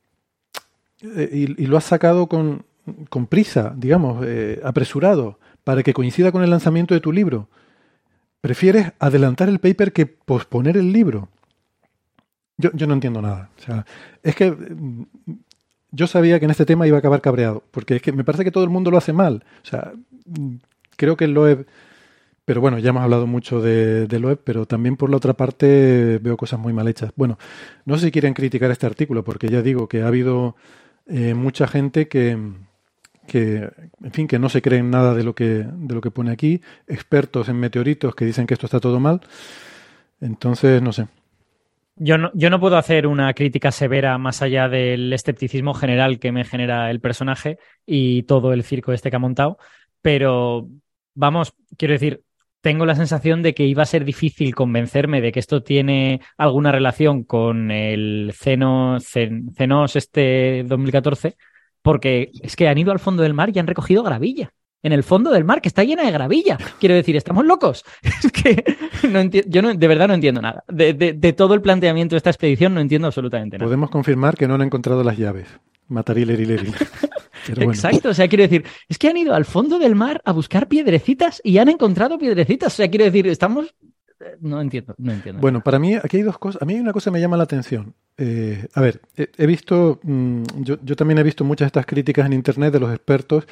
Eh, y, y lo has sacado con, con prisa, digamos, eh, apresurado, para que coincida con el lanzamiento de tu libro. Prefieres adelantar el paper que posponer el libro. Yo, yo no entiendo nada. O sea, es que mm, yo sabía que en este tema iba a acabar cabreado, porque es que me parece que todo el mundo lo hace mal. O sea, mm, creo que el Loeb... Pero bueno, ya hemos hablado mucho de, de Loeb, pero también por la otra parte veo cosas muy mal hechas. Bueno, no sé si quieren criticar este artículo, porque ya digo que ha habido eh, mucha gente que, que, en fin, que no se creen nada de lo que, de lo que pone aquí, expertos en meteoritos que dicen que esto está todo mal. Entonces, no sé. Yo no, yo no puedo hacer una crítica severa más allá del escepticismo general que me genera el personaje y todo el circo este que ha montado, pero vamos, quiero decir, tengo la sensación de que iba a ser difícil convencerme de que esto tiene alguna relación con el Ceno, Cen, Cenos este dos mil catorce, porque es que han ido al fondo del mar y han recogido gravilla. En el fondo del mar, que está llena de gravilla. Quiero decir, ¿estamos locos? Es que no enti- yo no, de verdad no entiendo nada. De, de, de todo el planteamiento de esta expedición no entiendo absolutamente nada. Podemos confirmar que no han encontrado las llaves. Matarileri. Pero bueno. Exacto, o sea, quiero decir, es que han ido al fondo del mar a buscar piedrecitas y han encontrado piedrecitas. O sea, quiero decir, estamos... No entiendo, no entiendo. Bueno, para mí aquí hay dos cosas. A mí hay una cosa que me llama la atención. Eh, a ver, he, he visto, mmm, yo, yo también he visto muchas de estas críticas en internet de los expertos.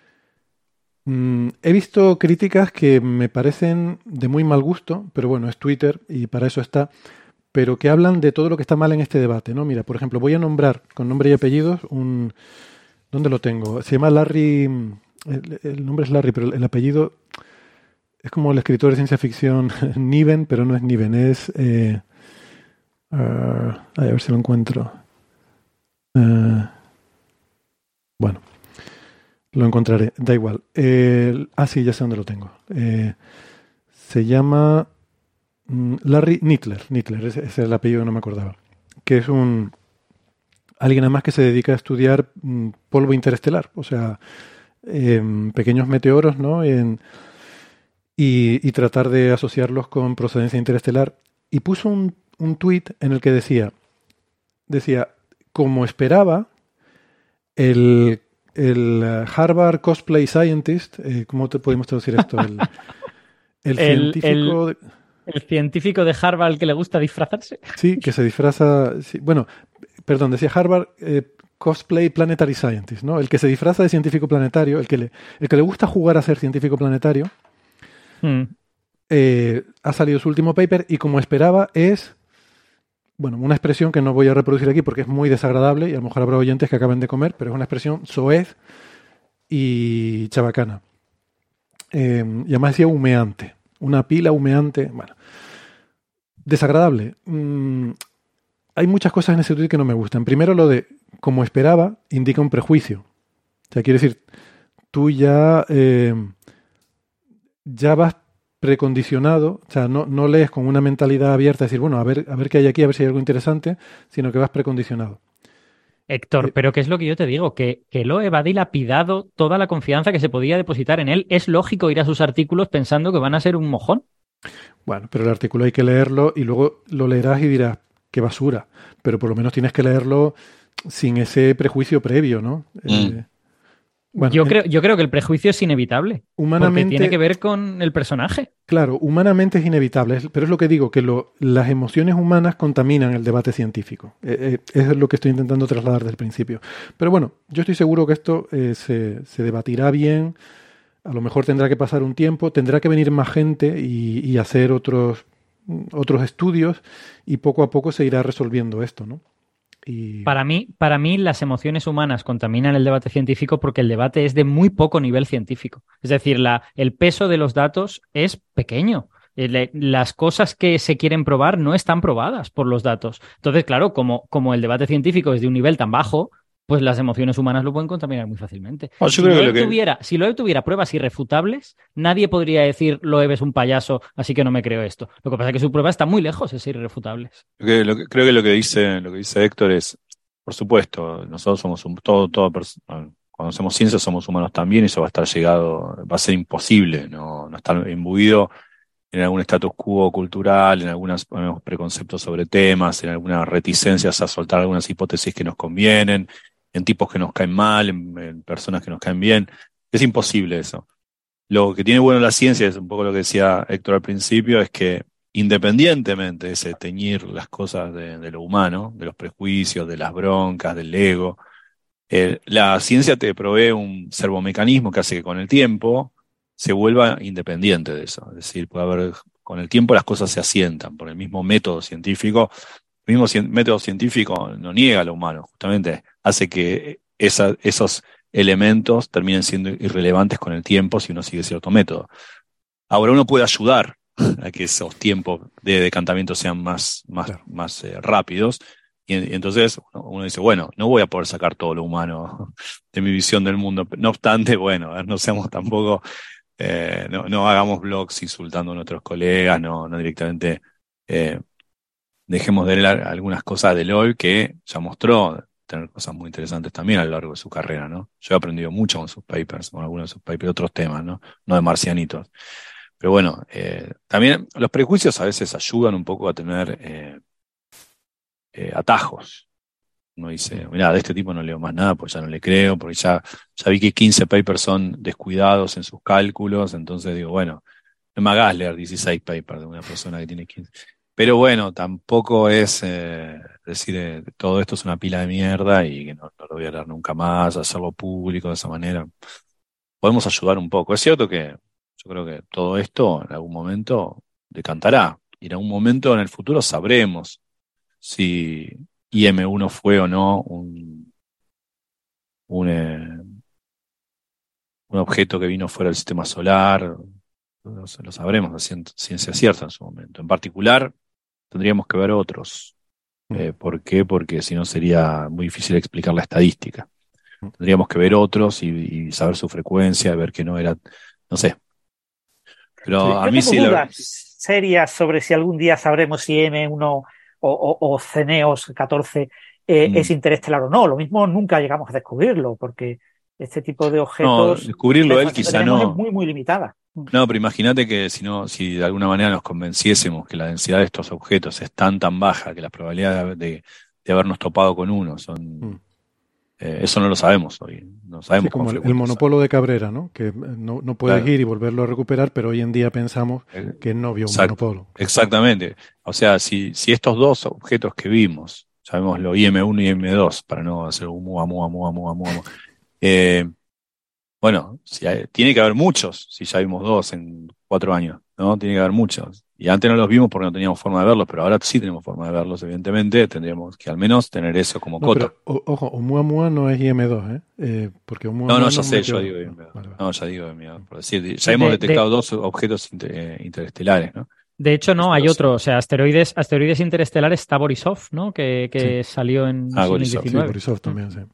Mm, he visto críticas que me parecen de muy mal gusto, pero bueno, es Twitter y para eso está, pero que hablan de todo lo que está mal en este debate, ¿no? Mira, por ejemplo, voy a nombrar con nombre y apellidos un... ¿Dónde lo tengo? Se llama Larry... El, el nombre es Larry, pero el, el apellido es como el escritor de ciencia ficción Niven, pero no es Niven, es... Eh, uh, a ver si lo encuentro. Uh, bueno. Lo encontraré, da igual. Eh, ah, sí, ya sé dónde lo tengo. Eh, se llama mm, Larry Nittler. Nittler, ese, ese es el apellido que no me acordaba. Que es un alguien además que se dedica a estudiar mm, polvo interestelar, o sea, eh, pequeños meteoros, ¿no? En, y, y tratar de asociarlos con procedencia interestelar. Y puso un, un tuit en el que decía, decía, como esperaba, el El Harvard Cosplay Scientist, eh, ¿cómo te podemos traducir esto? El, el El- científico... de- El científico de Harvard que le gusta disfrazarse. sí, que se disfraza... sí, bueno, perdón, decía Harvard eh, Cosplay Planetary Scientist, ¿no? El que se disfraza de científico planetario, el que le, el que le gusta jugar a ser científico planetario, Hmm. eh, ha salido su último paper y como esperaba es... Bueno, una expresión que no voy a reproducir aquí porque es muy desagradable y a lo mejor habrá oyentes que acaben de comer, pero es una expresión soez y chabacana. Eh, y además decía humeante. Una pila humeante. Bueno, desagradable. Mm, hay muchas cosas en ese tuit que no me gustan. Primero lo de, como esperaba, indica un prejuicio. O sea, quiere decir, tú ya, eh, ya vas precondicionado, o sea, no, no lees con una mentalidad abierta, decir, bueno, a ver, a ver qué hay aquí, a ver si hay algo interesante, sino que vas precondicionado. Héctor, Eh, pero ¿qué es lo que yo te digo? Que, que Loeb ha dilapidado toda la confianza que se podía depositar en él. Es lógico ir a sus artículos pensando que van a ser un mojón. Bueno, pero el artículo hay que leerlo y luego lo leerás y dirás, qué basura, pero por lo menos tienes que leerlo sin ese prejuicio previo, ¿no? Mm. Eh, Bueno, yo, en- creo, yo creo que el prejuicio es inevitable. Porque humanamente, tiene que ver con el personaje. claro, humanamente es inevitable, es- pero es lo que digo, que lo- las emociones humanas contaminan el debate científico. Eh, eh, es lo que estoy intentando trasladar desde el principio. Pero bueno, yo estoy seguro que esto eh, se, se debatirá bien, a lo mejor tendrá que pasar un tiempo, tendrá que venir más gente y, y hacer otros, otros estudios y poco a poco se irá resolviendo esto, ¿no? Y Para mí, para mí, las emociones humanas contaminan el debate científico porque el debate es de muy poco nivel científico. Es decir, la, el peso de los datos es pequeño. El- Las cosas que se quieren probar no están probadas por los datos. Entonces, claro, como, como el debate científico es de un nivel tan bajo, pues las emociones humanas lo pueden contaminar muy fácilmente. No, yo Si creo que lo Loeb que, tuviera, si Loeb tuviera pruebas irrefutables, nadie podría decir Loeb es un payaso, así que no me creo esto. Lo que pasa es que su prueba está muy lejos de ser irrefutables. lo que- lo que- creo que lo que dice, lo que dice Héctor es, por supuesto, nosotros somos un, todo, todo, pers- cuando hacemos ciencia somos humanos también, y eso va a estar llegado, va a ser imposible, no, no estar imbuido en algún status quo cultural, en algunos preconceptos sobre temas, en algunas reticencias a soltar algunas hipótesis que nos convienen, en tipos que nos caen mal, en, en personas que nos caen bien. Es imposible eso. Lo que tiene bueno la ciencia, es un poco lo que decía Héctor al principio, es que independientemente de ese teñir las cosas de, de lo humano, de los prejuicios, de las broncas, del ego, eh, la ciencia te provee un servomecanismo que hace que con el tiempo se vuelva independiente de eso. Es decir, puede haber, con el tiempo las cosas se asientan por el mismo método científico. El mismo cien- método científico no niega lo humano, justamente hace que esa- esos elementos terminen siendo irrelevantes con el tiempo si uno sigue cierto método. Ahora uno puede ayudar a que esos tiempos de decantamiento sean más, más, claro, más eh, rápidos. Y, y entonces uno, uno dice, bueno, no voy a poder sacar todo lo humano de mi visión del mundo. No obstante, bueno, a ver, no seamos tampoco, eh, no, no hagamos blogs insultando a nuestros colegas, no, no directamente eh, dejemos de leer algunas cosas de Loeb, que ya mostró tener cosas muy interesantes también a lo largo de su carrera, ¿no? Yo he aprendido mucho con sus papers, con algunos de sus papers, otros temas, ¿no? No de marcianitos. Pero bueno, eh, también los prejuicios a veces ayudan un poco a tener eh, eh, atajos. Uno dice, mirá, de este tipo no leo más nada, pues ya no le creo, porque ya, ya vi que quince papers son descuidados en sus cálculos, entonces digo, bueno, no me hagas leer dieciséis papers de una persona que tiene quince. Pero bueno, tampoco es eh, decir, eh, todo esto es una pila de mierda y que no, no lo voy a leer nunca más, hacerlo público de esa manera. Podemos ayudar un poco. Es cierto que yo creo que todo esto en algún momento decantará, y en algún momento en el futuro sabremos si I M uno fue o no un, un, eh, un objeto que vino fuera del sistema solar. Lo, lo sabremos a cien- ciencia cierta en su momento. En particular, tendríamos que ver otros. Eh, ¿por qué? Porque si no sería muy difícil explicar la estadística. Tendríamos que ver otros y, y saber su frecuencia, ver que no era, no sé. Pero sí, a Yo mí tengo sí la... dudas serias sobre si algún día sabremos si M uno o, o, o Ceneos catorce eh, Mm. es interestelar o no. Lo mismo nunca llegamos a descubrirlo, porque este tipo de No, objetos, descubrirlo la él información que quizá tenemos es no. muy, muy limitada. No, pero imagínate que si no, si de alguna manera nos convenciésemos que la densidad de estos objetos es tan tan baja que la probabilidad de, de, de habernos topado con uno son, mm. eh, eso no lo sabemos hoy, no Sí, sabemos con como el, el frecuencia. monopolo de Cabrera, ¿no? Que eh, no, no puedes Claro. ir y volverlo a recuperar, pero hoy en día pensamos Eh, que no vio un Exact- monopolo. Exactamente. O sea, si, si estos dos objetos que vimos, llamémoslo I M uno y I M dos, para no hacer un mua, mua, mua, mua, mua, mua, eh, bueno, si hay- tiene que haber muchos, si ya vimos dos en cuatro años, ¿no? Tiene que haber muchos. Y antes no los vimos porque no teníamos forma de verlos, pero ahora sí tenemos forma de verlos, evidentemente. Tendríamos que al menos tener eso como No, cota. pero o- ojo, Oumuamua no es I M dos, ¿eh? Eh, porque Oumuamua No, no, no ya es un sé, yo meteoro. digo, No, vale, vale. no, ya digo, mira, por decir, ya hemos De- detectado de- dos objetos inter- eh, interestelares, ¿no? De hecho, no, hay Pero otro. O sea, asteroides, asteroides interestelares está Borisov, ¿no? Que, que salió en Ah, dos mil Borisov, sí, Sí, diecinueve. Borisov también, sí.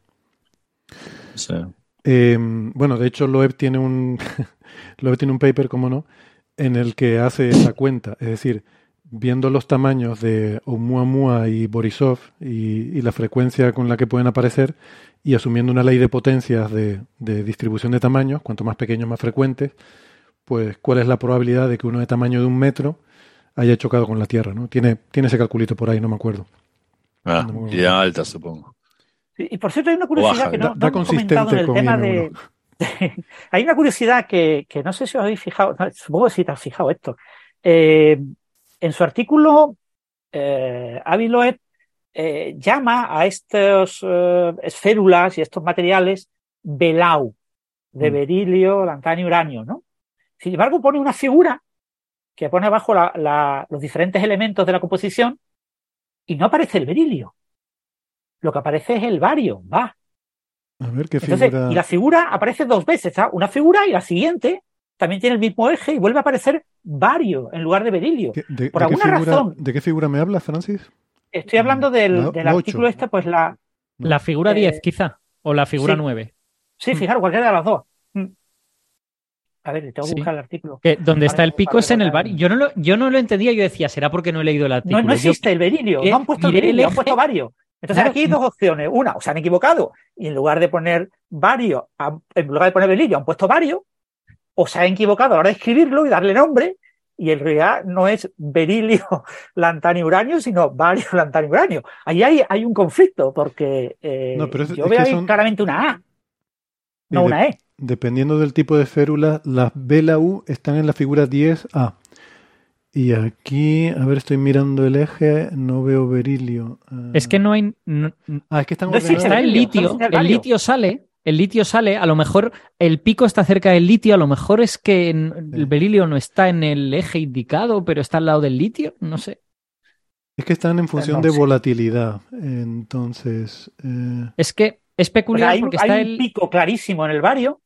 Sí. Eh, bueno, de hecho, Loeb tiene un Loeb tiene un paper, como no, en el que hace esa cuenta. Es decir, viendo los tamaños de Oumuamua y Borisov y, y la frecuencia con la que pueden aparecer, y asumiendo una ley de potencias de, de distribución de tamaños, cuanto más pequeños, más frecuentes, pues cuál es la probabilidad de que uno de tamaño de un metro haya chocado con la Tierra, ¿no? Tiene, tiene ese calculito por ahí, no me acuerdo. Ah, No me acuerdo. y alta, supongo. Y, y por cierto, hay una O curiosidad baja, que da- no, no Da hemos comentado consistente en el con tema I M de, uno. Hay una curiosidad que, que no sé si os habéis fijado, no, supongo que sí te has fijado esto. Eh, en su artículo, eh, Avi Loeb eh, llama a estas eh, esférulas y estos materiales Belau, de berilio, lantanio, uranio, ¿no? Sin embargo, pone una figura que pone abajo la, la, los diferentes elementos de la composición y no aparece el berilio. Lo que aparece es el bario, va. A ver qué Entonces, figura. y la figura aparece dos veces, ¿sabes? Una figura y la siguiente también tiene el mismo eje y vuelve a aparecer bario en lugar de berilio. ¿Qué- de, Por de qué alguna figura, razón, ¿de qué figura me hablas, Francis? estoy hablando del, La- del la artículo ocho. este, pues la... ¿No? La figura Eh, diez, quizá, o la figura sí. nueve. Sí, Mm. fijaros, cualquiera de las dos. Mm. A ver, tengo que Sí. buscar el artículo. Que donde Ahora está el mismo pico para es en el recordar. bario. Yo no lo, yo no lo entendía, yo decía, será porque no he leído el No, artículo. no Yo- existe el berilio, miré- no han puesto el miré el berilio, han eje- puesto bario. Entonces Claro. aquí hay dos opciones. Una, o se han equivocado y en lugar de poner bario, han- en lugar de poner berilio, han puesto bario, o se han equivocado a la hora de escribirlo y darle nombre, y en realidad no es berilio, lantanio, uranio, sino bario, lantanio, uranio. Ahí hay, hay un conflicto, porque eh, No, pero es- yo es veo que ahí son- claramente una A, no Y de- una E. Dependiendo del tipo de férula, las B, la U están en la figura diez A. Y aquí, a ver, estoy mirando el eje, no veo berilio. Ah. Es que no hay. no- Ah, es que están No existe ordenados. está el berilio, litio, solo existe el el bario. litio sale, el litio sale, a lo mejor el pico está cerca del litio, a lo mejor es que en- Sí. el berilio no está en el eje indicado, pero está al lado del litio, no sé. Es que están en función no de sé. volatilidad. Entonces, eh, Es que es O sea, peculiar hay, porque hay está un el. pico clarísimo en el bario,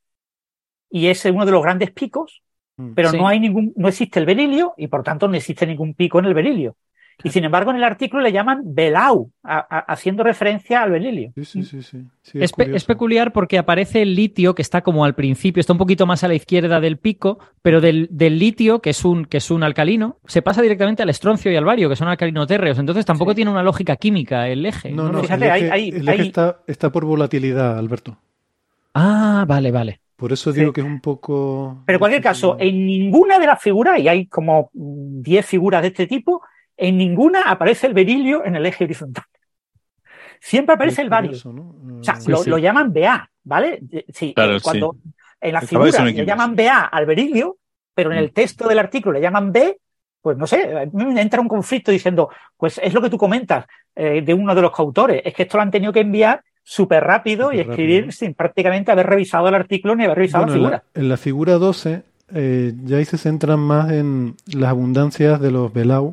y es uno de los grandes picos, mm. pero Sí. no hay ningún, no existe el berilio y por tanto no existe ningún pico en el berilio. Y sin embargo en el artículo le llaman Belau, a- a- haciendo referencia al berilio. Sí, sí, sí, sí. Sí, Es, pe- es curioso. peculiar porque aparece el litio que está como al principio, está un poquito más a la izquierda del pico, pero del, del litio, que es, un, que es un alcalino, se pasa directamente al estroncio y al bario, que son alcalinos térreos. Entonces tampoco Sí. tiene una lógica química el eje. No, lo no, sé. Fíjate, el hay- eje, hay- el eje hay- está, está por volatilidad, Alberto. Ah, vale, vale. Por eso Sí. digo que es un poco... Pero en cualquier caso, en ninguna de las figuras, y hay como diez figuras de este tipo, en ninguna aparece el berilio en el eje horizontal. Siempre aparece Es el bario. curioso, ¿no? O sea, Eh, lo, sí. lo llaman B A, ¿vale? Sí, Claro, eh, cuando en la Aparece figura un le equilibrio, llaman sí. B A al berilio, pero en el Mm. texto del artículo le llaman B, pues no sé, a mí me entra un conflicto diciendo, pues es lo que tú comentas eh, de uno de los coautores, es que esto lo han tenido que enviar súper rápido y Súper escribir rápido. sin prácticamente haber revisado el artículo ni haber revisado Bueno, la en figura. la, en la figura doce, eh, ya ahí se centran más en las abundancias de los Belau.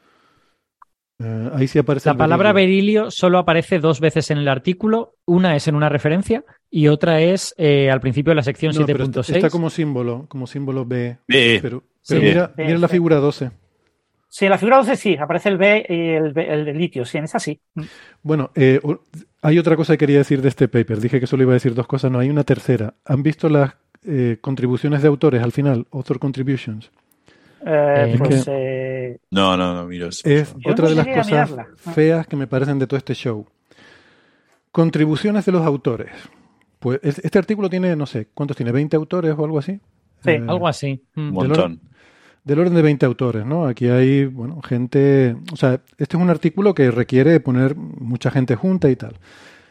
Eh, ahí sí aparece La el palabra berilio. berilio solo aparece dos veces en el artículo. Una es en una referencia y otra es eh, al principio de la sección No, siete pero punto está, seis. está como símbolo, como símbolo B. B. Pero, Sí. pero mira, B, mira la sí. figura doce. Sí, en la figura doce sí, aparece el B y el, B- el, del litio, sí, en esa sí. Bueno, eh, u- hay otra cosa que quería decir de este paper. Dije que solo iba a decir dos cosas, no, hay una tercera. ¿Han visto las eh, contribuciones de autores al final? Author contributions. Eh, Eh, pues que- eh, No, no, no, miro eso. Es Yo otra no de las llegué a cosas mirarla. Ah. feas que me parecen de todo este show. Contribuciones de los autores. Pues es- este artículo tiene, no sé, ¿cuántos tiene? ¿veinte autores o algo así? Sí, Eh, Algo así. Mm. Un del montón. Del orden de veinte autores, ¿no? Aquí hay, bueno, gente... O sea, este es un artículo que requiere poner mucha gente junta y tal.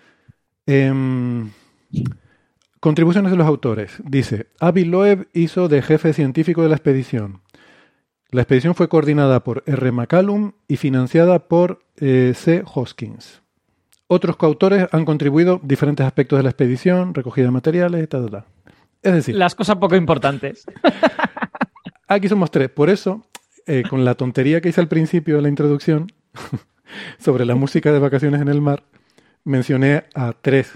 Em, contribuciones de los autores. Dice, Avi Loeb hizo de jefe científico de la expedición. La expedición fue coordinada por R. McCallum y financiada por eh, C. Hoskins. Otros coautores han contribuido diferentes aspectos de la expedición, recogida de materiales y tal, tal, tal. Es decir, Las cosas poco importantes. aquí somos tres. Por eso, eh, con la tontería que hice al principio de la introducción sobre la música de vacaciones en el mar, mencioné a tres,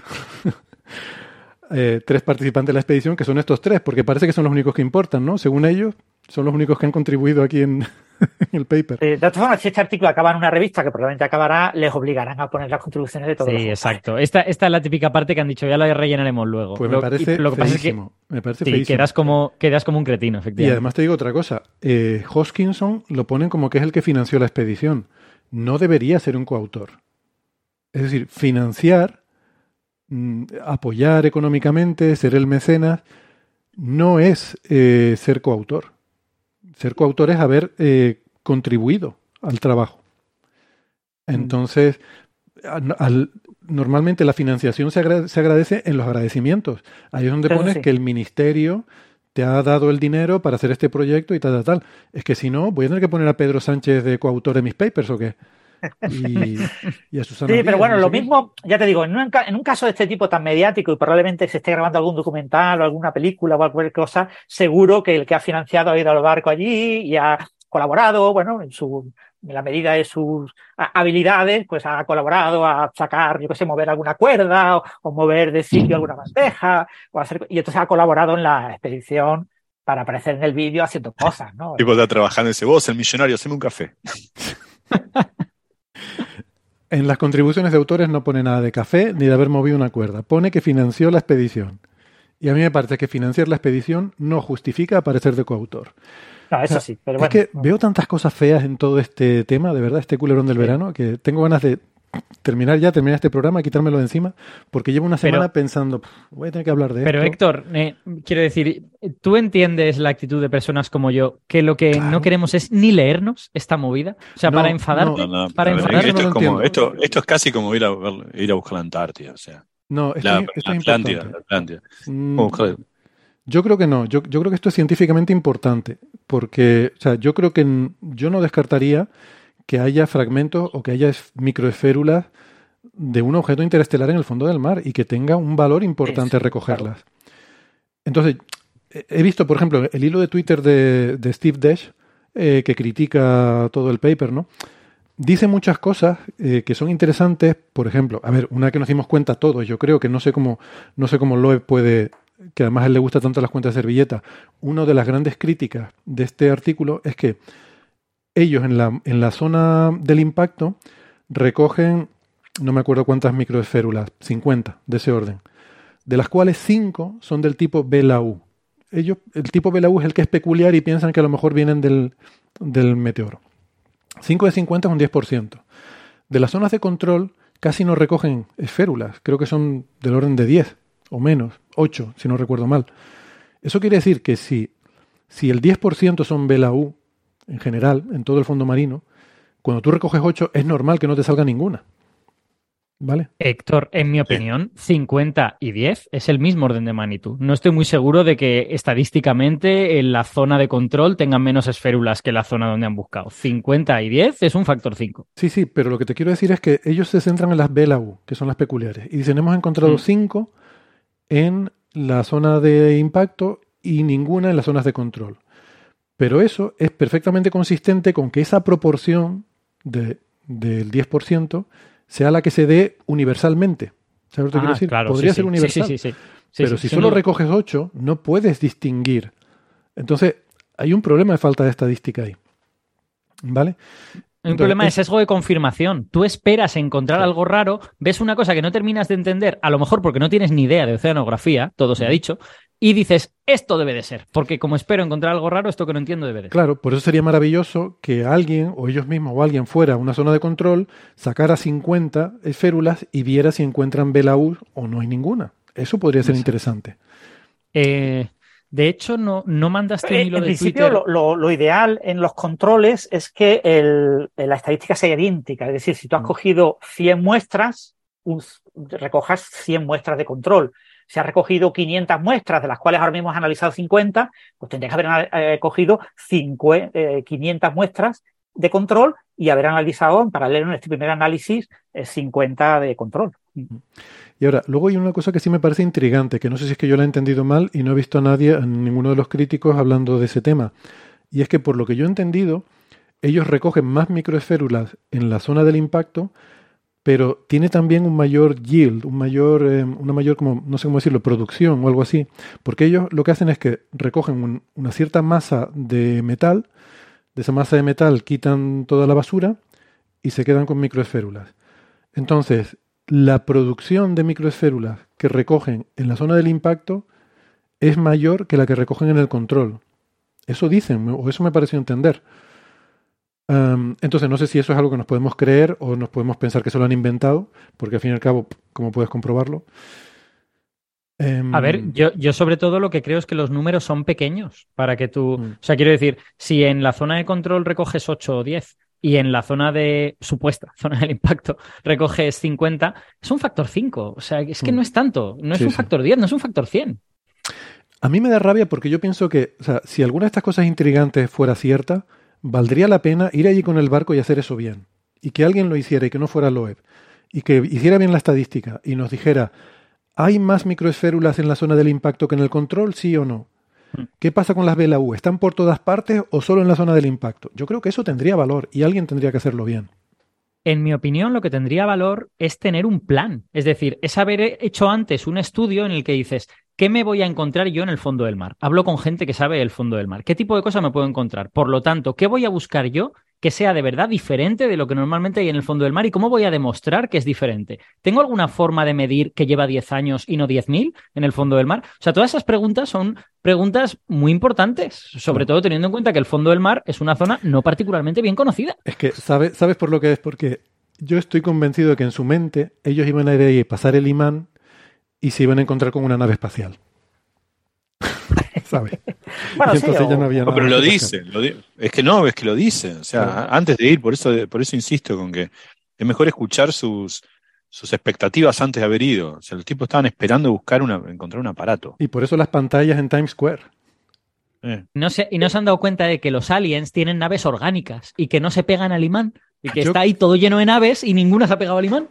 eh, tres participantes de la expedición, que son estos tres, porque parece que son los únicos que importan, ¿no? Según ellos, son los únicos que han contribuido aquí en, en el paper. Eh, de todas formas, si este artículo acaba en una revista, que probablemente acabará, les obligarán a poner las contribuciones de todos los Sí, autores. exacto. Esta, esta es la típica parte que han dicho, ya la rellenaremos luego. Pues me Lo- parece y lo que pasa es que feísimo. Me parece sí, feísimo. quedas como, quedas como un cretino, Y efectivamente. además te digo otra cosa. Eh, Hoskinson lo ponen como que es el que financió la expedición. No debería ser un coautor. Es decir, financiar, mm, apoyar económicamente, ser el mecenas, no es eh, ser coautor. Ser coautor es haber eh, contribuido al trabajo. Entonces, al- al- normalmente la financiación se, agra- se agradece en los agradecimientos. Ahí es donde Eso pones sí. que el ministerio te ha dado el dinero para hacer este proyecto y tal, tal, tal. Es que si no, voy a tener que poner a Pedro Sánchez de coautor de mis papers o qué. Y, y a Susana Sí, Díaz, pero bueno, no lo sé qué. mismo, ya te digo, en un, ca- en un caso de este tipo tan mediático y probablemente se esté grabando algún documental o alguna película o cualquier cosa, seguro que el que ha financiado ha ido al barco allí y ha colaborado, bueno, en su, en la medida de sus a- habilidades, pues ha colaborado a sacar, yo qué sé, mover alguna cuerda o, o mover de sitio alguna bandeja, o hacer, y entonces ha colaborado en la expedición para aparecer en el vídeo haciendo cosas, ¿no? Tipo está trabajando y dice, vos, el millonario, haceme un café. En las contribuciones de autores no pone nada de café ni de haber movido una cuerda. Pone que financió la expedición. Y a mí me parece que financiar la expedición no justifica aparecer de coautor. No, O eso sea, sí, pero es bueno. que veo tantas cosas feas en todo este tema, de verdad, este culebrón del Sí. verano, que tengo ganas de terminar ya, terminar este programa, quitármelo de encima, porque llevo una Pero- semana pensando, "Pff, voy a tener que hablar de Pero esto". Héctor, eh, quiero decir, ¿tú entiendes la actitud de personas como yo que lo que Claro. no queremos es ni leernos esta movida? O sea, No, para enfadarte, No, no, para a ver, enfadarte. eso esto no es lo como, entiendo. esto, esto es casi como ir a, ver- ir a buscar la Antártida, o sea. No, esto, La, es, esto la es Atlántida, importante. la Atlántida. Mm, Como buscar- Yo creo que no. Yo, yo creo que esto es científicamente importante, porque, o sea, yo creo que n- yo no descartaría que haya fragmentos o que haya es- microesférulas de un objeto interestelar en el fondo del mar y que tenga un valor importante Sí, sí, recogerlas. Entonces, he he visto, por ejemplo, el hilo de Twitter de, de Steve Desch, eh, que critica todo el paper, ¿no? Dice muchas cosas eh, que son interesantes. Por ejemplo, a ver, una que nos dimos cuenta todos, yo creo que no sé cómo, no sé cómo Loeb puede, que además a él le gusta tanto las cuentas de servilleta. Una de las grandes críticas de este artículo es que ellos en la, en la zona del impacto recogen, no me acuerdo cuántas microesférulas, cincuenta de ese orden, de las cuales cinco son del tipo B L A U. Ellos, el tipo B L A U es el que es peculiar y piensan que a lo mejor vienen del, del meteoro. cinco de cincuenta es un diez por ciento. De las zonas de control casi no recogen esférulas, creo que son del orden de diez o menos, ocho si no recuerdo mal. Eso quiere decir que si, si el diez por ciento son B L A U en general, en todo el fondo marino, cuando tú recoges ocho es normal que no te salga ninguna. ¿Vale? Héctor, en mi opinión, cincuenta y diez es el mismo orden de magnitud. No estoy muy seguro de que estadísticamente en la zona de control tengan menos esférulas que la zona donde han buscado. cincuenta y diez es un factor cinco. Sí, sí, pero lo que te quiero decir es que ellos se centran en las B L A U, que son las peculiares, y dicen, hemos encontrado Mm. cinco en la zona de impacto y ninguna en las zonas de control. Pero eso es perfectamente consistente con que esa proporción de, del diez por ciento sea la que se dé universalmente. ¿Sabes lo que Ah, quiero decir? claro, Podría sí, ser sí. universal. Sí, sí, sí, sí. Sí, pero sí, si sin solo duda. recoges ocho, no puedes distinguir. Entonces, hay un problema de falta de estadística ahí. ¿Vale? Hay un Entonces, problema de es- sesgo de confirmación. Tú esperas encontrar Claro. algo raro, ves una cosa que no terminas de entender, a lo mejor porque no tienes ni idea de oceanografía, todo se ha Ujú. dicho, y dices, esto debe de ser, porque como espero encontrar algo raro, esto que no entiendo debe de ser. Claro, por eso sería maravilloso que alguien, o ellos mismos, o alguien fuera a una zona de control, sacara cincuenta esférulas y viera si encuentran B L A U o no hay ninguna. Eso podría ser No sé. interesante. Eh, de hecho, no, no mandaste un Eh, hilo en de principio, Twitter. lo, lo- lo ideal en los controles es que el- la estadística sea idéntica. Es decir, si tú has Mm. cogido cien muestras, un- recojas cien muestras de control. Si has recogido quinientas muestras, de las cuales ahora mismo has analizado cincuenta, pues tendrías que haber eh, cogido cincu- eh, quinientas muestras de control y haber analizado en paralelo en este primer análisis eh, cincuenta de control. Y ahora, luego hay una cosa que sí me parece intrigante, que no sé si es que yo la he entendido mal y no he visto a nadie, a ninguno de los críticos, hablando de ese tema. Y es que por lo que yo he entendido, ellos recogen más microesférulas en la zona del impacto, pero tiene también un mayor yield, un mayor, eh, una mayor, como, no sé cómo decirlo, producción o algo así. Porque ellos lo que hacen es que recogen un- una cierta masa de metal, de esa masa de metal quitan toda la basura y se quedan con microesférulas. Entonces, la producción de microesférulas que recogen en la zona del impacto es mayor que la que recogen en el control. Eso dicen, o eso me pareció entender. Um, entonces, no sé si eso es algo que nos podemos creer o nos podemos pensar que se lo han inventado, porque al fin y al cabo, ¿cómo puedes comprobarlo? Um, A ver, yo, yo sobre todo lo que creo es que los números son pequeños para que tú... Mm. O sea, quiero decir, si en la zona de control recoges ocho o diez y en la zona de supuesta zona del impacto recoges cincuenta, es un factor cinco. O sea, es que no es tanto. No es Sí, un sí. factor diez, no es un factor cien. A mí me da rabia porque yo pienso que, o sea, si alguna de estas cosas intrigantes fuera cierta, valdría la pena ir allí con el barco y hacer eso bien. Y que alguien lo hiciera y que no fuera Loeb. Y que hiciera bien la estadística y nos dijera, ¿hay más microesférulas en la zona del impacto que en el control, sí o no? ¿Qué pasa con las B L U? ¿Están por todas partes o solo en la zona del impacto? Yo creo que eso tendría valor y alguien tendría que hacerlo bien. En mi opinión, lo que tendría valor es tener un plan. Es decir, es haber hecho antes un estudio en el que dices, ¿qué me voy a encontrar yo en el fondo del mar? Hablo con gente que sabe el fondo del mar. ¿Qué tipo de cosas me puedo encontrar? Por lo tanto, ¿qué voy a buscar yo que sea de verdad diferente de lo que normalmente hay en el fondo del mar? ¿Y cómo voy a demostrar que es diferente? ¿Tengo alguna forma de medir que lleva diez años y no diez mil en el fondo del mar? O sea, todas esas preguntas son preguntas muy importantes, sobre todo teniendo en cuenta que el fondo del mar es una zona no particularmente bien conocida. Es que, ¿sabe, ¿sabes por lo que es? Porque yo estoy convencido de que en su mente ellos iban a ir ahí a pasar el imán y se iban a encontrar con una nave espacial. ¿Sabes? Bueno, Y sí, entonces o- ya no había No, nada pero más lo que pescar. dicen, lo di- es que no, es que lo dicen. O sea, Claro. a- antes de ir, por eso, por eso insisto con que es mejor escuchar sus, sus expectativas antes de haber ido. O sea, los tipos estaban esperando buscar una, encontrar un aparato. Y por eso las pantallas en Times Square. Eh. No se, y no se han dado cuenta de que los aliens tienen naves orgánicas y que no se pegan al imán. Y que Yo- está ahí todo lleno de naves y ninguna se ha pegado al imán.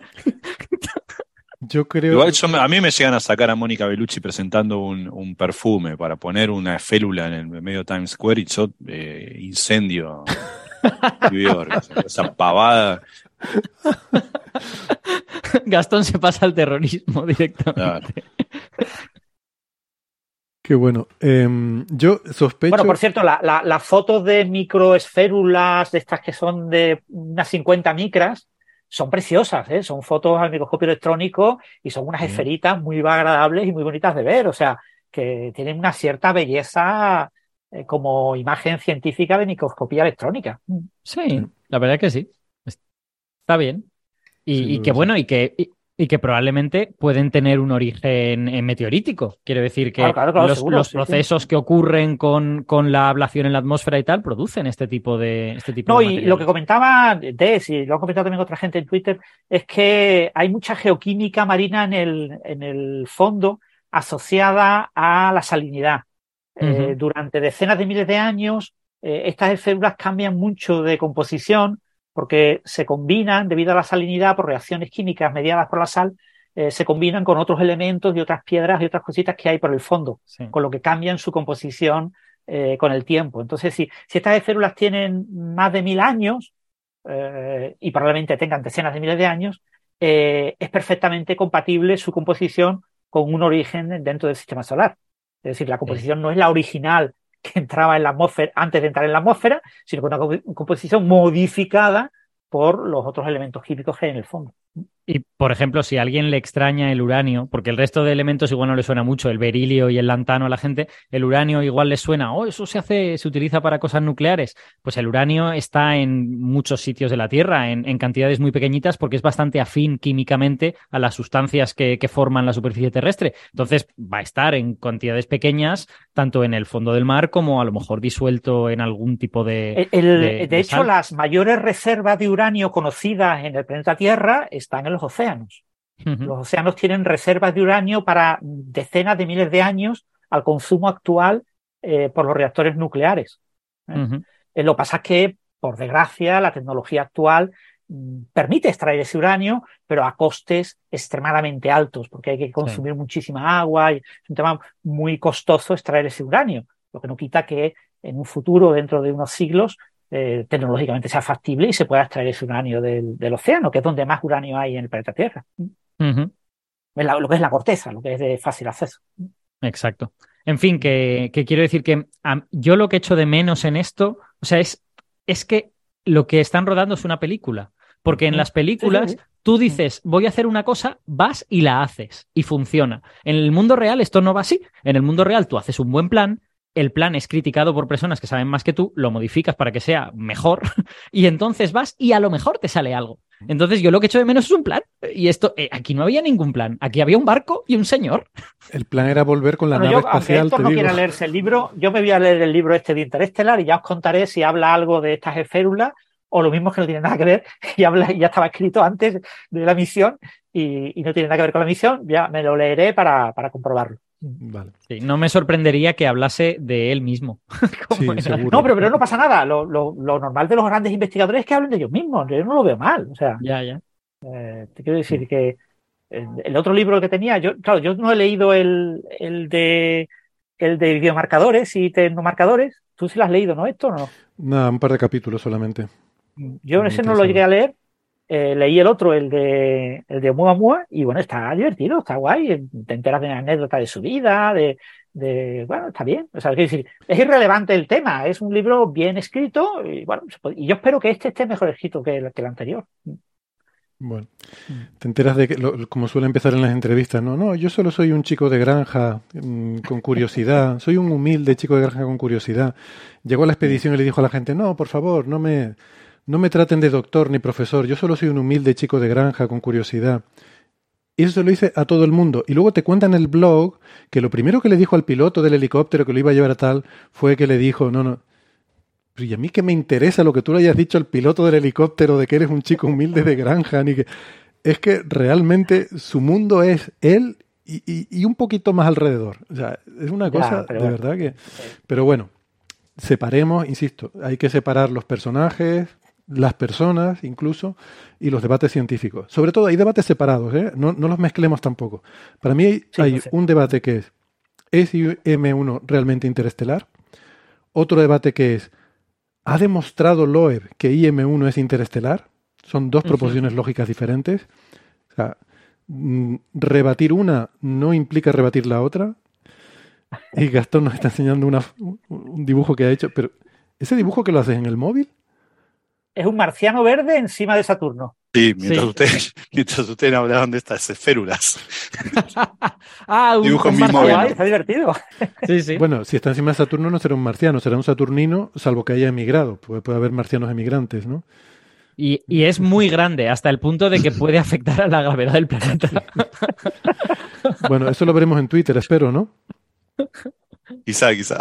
Yo creo... Igual yo me- a mí me llegan a sacar a Mónica Bellucci presentando un, un perfume para poner una félula en el medio de Times Square y yo eh, incendio New York. O sea, esa pavada. Gastón se pasa al terrorismo directamente. Claro. Qué bueno. Em, yo sospecho... Bueno, por cierto, la- la- las fotos de microesférulas, de estas que son de unas cincuenta micras, son preciosas, ¿eh? Son fotos al microscopio electrónico y son unas Bien. esferitas muy agradables y muy bonitas de ver. O sea, que tienen una cierta belleza eh, como imagen científica de microscopía electrónica. Sí, la verdad que sí. Está bien. Y, Sin y duda, que sí. bueno, y que, y, y que probablemente pueden tener un origen eh, meteorítico. Quiero decir que Claro, claro, claro, los, seguro, los sí, sí. procesos que ocurren con, con la ablación en la atmósfera y tal producen este tipo de este tipo No, de y materiales. lo que comentaba Des, y lo ha comentado también otra gente en Twitter, es que hay mucha geoquímica marina en el, en el fondo asociada a la salinidad. Eh, Ujú. durante decenas de miles de años, eh, estas esférulas cambian mucho de composición porque se combinan, debido a la salinidad, por reacciones químicas mediadas por la sal, eh, se combinan con otros elementos y otras piedras y otras cositas que hay por el fondo, Sí. con lo que cambian su composición eh, con el tiempo. Entonces, si, si estas esférulas tienen más de mil años, eh, y probablemente tengan decenas de miles de años, eh, es perfectamente compatible su composición con un origen dentro del sistema solar. Es decir, la composición no es la original que entraba en la atmósfera antes de entrar en la atmósfera, sino que una comp- composición modificada por los otros elementos químicos que hay en el fondo. Y, por ejemplo, si a alguien le extraña el uranio, porque el resto de elementos igual no le suena mucho, el berilio y el lantano a la gente, el uranio igual le suena, oh, eso se hace, se utiliza para cosas nucleares. Pues el uranio está en muchos sitios de la Tierra, en, en cantidades muy pequeñitas, porque es bastante afín químicamente a las sustancias que, que forman la superficie terrestre. Entonces va a estar en cantidades pequeñas, tanto en el fondo del mar como a lo mejor disuelto en algún tipo de... El- el- de- de, de hecho, sal. las mayores reservas de uranio conocidas en el planeta Tierra están en los océanos. Ujú. Los océanos tienen reservas de uranio para decenas de miles de años al consumo actual eh, por los reactores nucleares. ¿eh? Ujú. Eh, lo que pasa es que, por desgracia, la tecnología actual mm, permite extraer ese uranio, pero a costes extremadamente altos, porque hay que consumir muchísima agua y es un tema muy costoso extraer ese uranio, lo que no quita que en un futuro, dentro de unos siglos, eh, tecnológicamente sea factible y se pueda extraer ese uranio del, del océano, que es donde más uranio hay en el planeta Tierra. Ujú. Es la- lo que es la corteza, lo que es de fácil acceso. Exacto. En fin, que, que quiero decir que a- yo lo que echo de menos en esto, o sea, es, es que lo que están rodando es una película. Porque en las películas Sí, sí, sí. tú dices, voy a hacer una cosa, vas y la haces y funciona. En el mundo real esto no va así. En el mundo real tú haces un buen plan, el plan es criticado por personas que saben más que tú, lo modificas para que sea mejor y entonces vas y a lo mejor te sale algo. Entonces yo lo que echo de menos es un plan. Y esto, eh, aquí no había ningún plan. Aquí había un barco y un señor. El plan era volver con la Bueno, nave yo, aunque espacial, Héctor te no digo. quiera leerse el libro, yo me voy a leer el libro este de Interestelar y ya os contaré si habla algo de estas esférulas o lo mismo es que no tiene nada que ver y habla, ya estaba escrito antes de la misión y, y no tiene nada que ver con la misión, ya me lo leeré para, para comprobarlo. Vale. Sí, no me sorprendería que hablase de él mismo. Sí, seguro. No, pero, pero no pasa nada. Lo, lo, lo normal de los grandes investigadores es que hablen de ellos mismos. Yo no lo veo mal. O sea, ya, ya. Eh, te quiero decir que el, el otro libro que tenía, yo, claro, yo no he leído el, el de el de videomarcadores y tecnomarcadores. Tú sí lo has leído, ¿no? Esto no. Nada, un par de capítulos solamente. Yo ese no lo llegué a leer. Eh, leí el otro, el de el de Oumuamua, y bueno, está divertido, está guay, te enteras de anécdotas de su vida, de, de bueno, está bien, o sea, quiero decir, es irrelevante el tema, es un libro bien escrito, y bueno, y yo espero que este esté mejor escrito que el, que el anterior. Bueno, te enteras de que, lo, como suele empezar en las entrevistas, no, no, yo solo soy un chico de granja mmm, con curiosidad, soy un humilde chico de granja con curiosidad. Llegó a la expedición y le dijo a la gente, no, por favor, no me... No me traten de doctor ni profesor, yo solo soy un humilde chico de granja con curiosidad. Y eso se lo dice a todo el mundo. Y luego te cuentan en el blog que lo primero que le dijo al piloto del helicóptero que lo iba a llevar a tal fue que le dijo, no, no, y a mí que me interesa lo que tú le hayas dicho al piloto del helicóptero de que eres un chico humilde de granja, ni que... Es que realmente su mundo es él y, y, y un poquito más alrededor. O sea, es una cosa ya, de bueno. verdad que... Pero bueno, separemos, insisto, hay que separar los personajes, las personas incluso, y los debates científicos. Sobre todo hay debates separados, ¿eh? No, no los mezclemos tampoco. Para mí hay, Sí, hay no sé. un debate que es, ¿es I M uno realmente interestelar? Otro debate que es, ¿ha demostrado Loeb que I M uno es interestelar? Son dos proposiciones lógicas diferentes. O sea, mm, rebatir una no implica rebatir la otra. Y Gastón nos está enseñando una, un dibujo que ha hecho, pero ¿ese dibujo que lo haces en el móvil? Es un marciano verde encima de Saturno. Sí, mientras, Sí. Ustedes, mientras ustedes hablaban de estas esférulas. ah, un, Dibujo en un mi marciano. móvil. Guay, está divertido. Sí, sí. Bueno, si está encima de Saturno no será un marciano, será un saturnino, salvo que haya emigrado. Puede, puede haber marcianos emigrantes, ¿no? Y, y es muy grande, hasta el punto de que puede afectar a la gravedad del planeta. Bueno, eso lo veremos en Twitter, espero, ¿no? Quizá, quizá.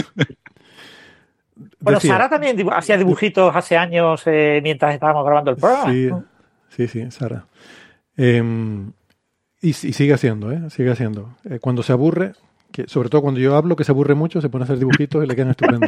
Bueno, Decía- Sara también dibu- hacía dibujitos hace años eh, mientras estábamos grabando el programa. Sí, sí, sí, Sara. Eh, y, y sigue haciendo, ¿eh? Sigue haciendo. Eh, cuando se aburre, que, sobre todo cuando yo hablo, que se aburre mucho, se pone a hacer dibujitos y le quedan estupendos.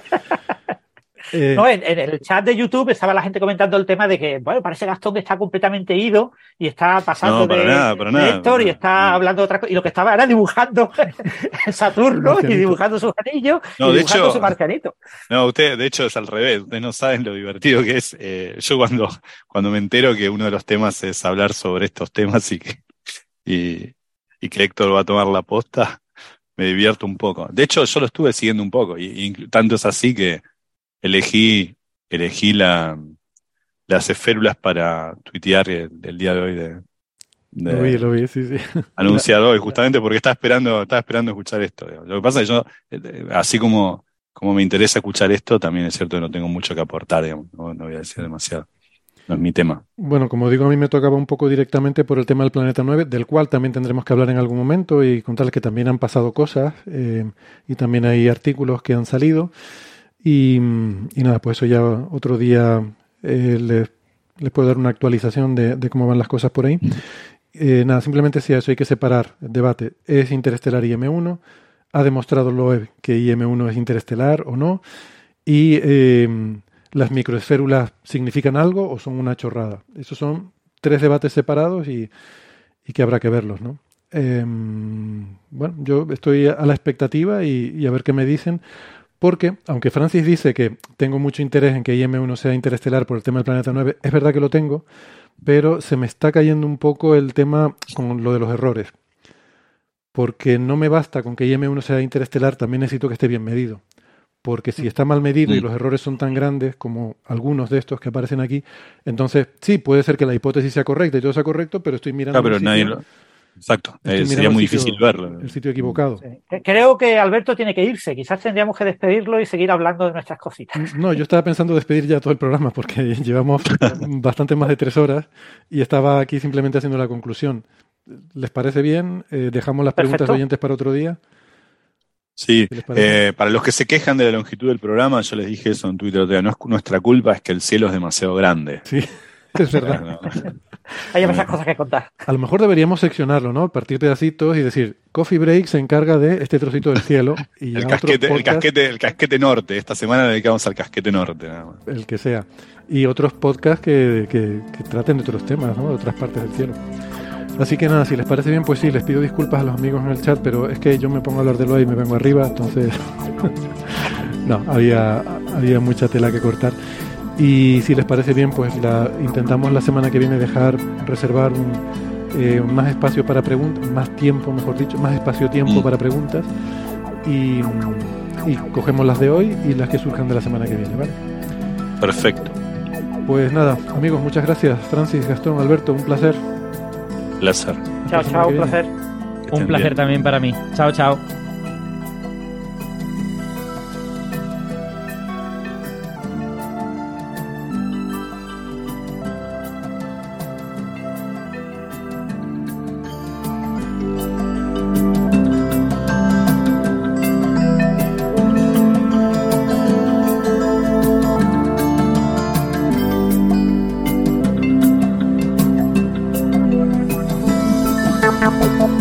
Eh, No, en, en el chat de YouTube estaba la gente comentando el tema de que, bueno, parece Gastón que está completamente ido y está pasando No, para de, nada, para de nada, Héctor para y nada. está No. hablando de otra cosa. Y lo que estaba era dibujando Saturno y Marcianito. dibujando sus anillos No, y de dibujando hecho- su marcianito. No, usted, de hecho, es al revés. Ustedes no saben lo divertido que es. Eh, yo cuando, cuando me entero que uno de los temas es hablar sobre estos temas y que, y, y que Héctor va a tomar la posta, me divierto un poco. De hecho, yo lo estuve siguiendo un poco. Y, y tanto es así que elegí, elegí la, las esférulas para tuitear el, el día de hoy de, de lo vi, lo vi, sí, sí. anunciar hoy, justamente porque estaba esperando, estaba esperando escuchar esto. digamos. Lo que pasa es que yo, eh, así como, como me interesa escuchar esto, también es cierto que no tengo mucho que aportar, digamos. No, no voy a decir demasiado. No es mi tema. Bueno, como digo, a mí me tocaba un poco directamente por el tema del Planeta nueve, del cual también tendremos que hablar en algún momento y contarles que también han pasado cosas eh, y también hay artículos que han salido. Y, y nada, pues eso ya otro día eh, les, les puedo dar una actualización de, de cómo van las cosas por ahí. Eh, nada, simplemente si eso hay que separar el debate. ¿Es interestelar I M uno? ¿Ha demostrado Loeb que I M uno es interestelar o no? Y eh, ¿las microesférulas significan algo o son una chorrada? Esos son tres debates separados y, y que habrá que verlos, ¿no? Eh, bueno, yo estoy a la expectativa y, y a ver qué me dicen. Porque, aunque Francis dice que tengo mucho interés en que I M uno sea interestelar por el tema del Planeta nueve, es verdad que lo tengo, pero se me está cayendo un poco el tema con lo de los errores. Porque no me basta con que I M uno sea interestelar, también necesito que esté bien medido. Porque si está mal medido y los errores son tan grandes como algunos de estos que aparecen aquí, entonces sí, puede ser que la hipótesis sea correcta y todo sea correcto, pero estoy mirando... Ah, pero el nadie sitio- lo... Exacto. estoy Eh, mirando sería el muy sitio- difícil verlo. El sitio equivocado. Sí. Creo que Alberto tiene que irse. Quizás tendríamos que despedirlo y seguir hablando de nuestras cositas. No, yo estaba pensando despedir ya todo el programa porque llevamos bastante más de tres horas y estaba aquí simplemente haciendo la conclusión. ¿Les parece bien? Eh, ¿Dejamos las preguntas Perfecto. de oyentes para otro día? Sí, eh, para los que se quejan de la longitud del programa, yo les dije eso en Twitter, o sea, no es nuestra culpa, es que el cielo es demasiado grande. Sí, es verdad. No. Hay muchas cosas que contar. A lo mejor deberíamos seccionarlo, ¿no? Partir pedacitos y decir, Coffee Break se encarga de este trocito del cielo. Y el, ya casquete, otros el, casquete, el casquete norte, esta semana le dedicamos al casquete norte. Nada más. El que sea. Y otros podcasts que, que, que traten de otros temas, ¿no? De otras partes del cielo. Así que nada, si les parece bien, pues sí, les pido disculpas a los amigos en el chat, pero es que yo me pongo a hablar de lo y me vengo arriba, entonces no, había, había mucha tela que cortar. Y si les parece bien, pues la, intentamos la semana que viene dejar, reservar un, eh, más espacio para preguntas, más tiempo, mejor dicho, más espacio-tiempo mm. para preguntas, y, y cogemos las de hoy y las que surjan de la semana que viene, ¿vale? Perfecto. Pues nada, amigos, muchas gracias. Francis, Gastón, Alberto, un placer. Placer. Chao, chao, un placer. Un placer bien. También para mí. Chao, chao. Thank you.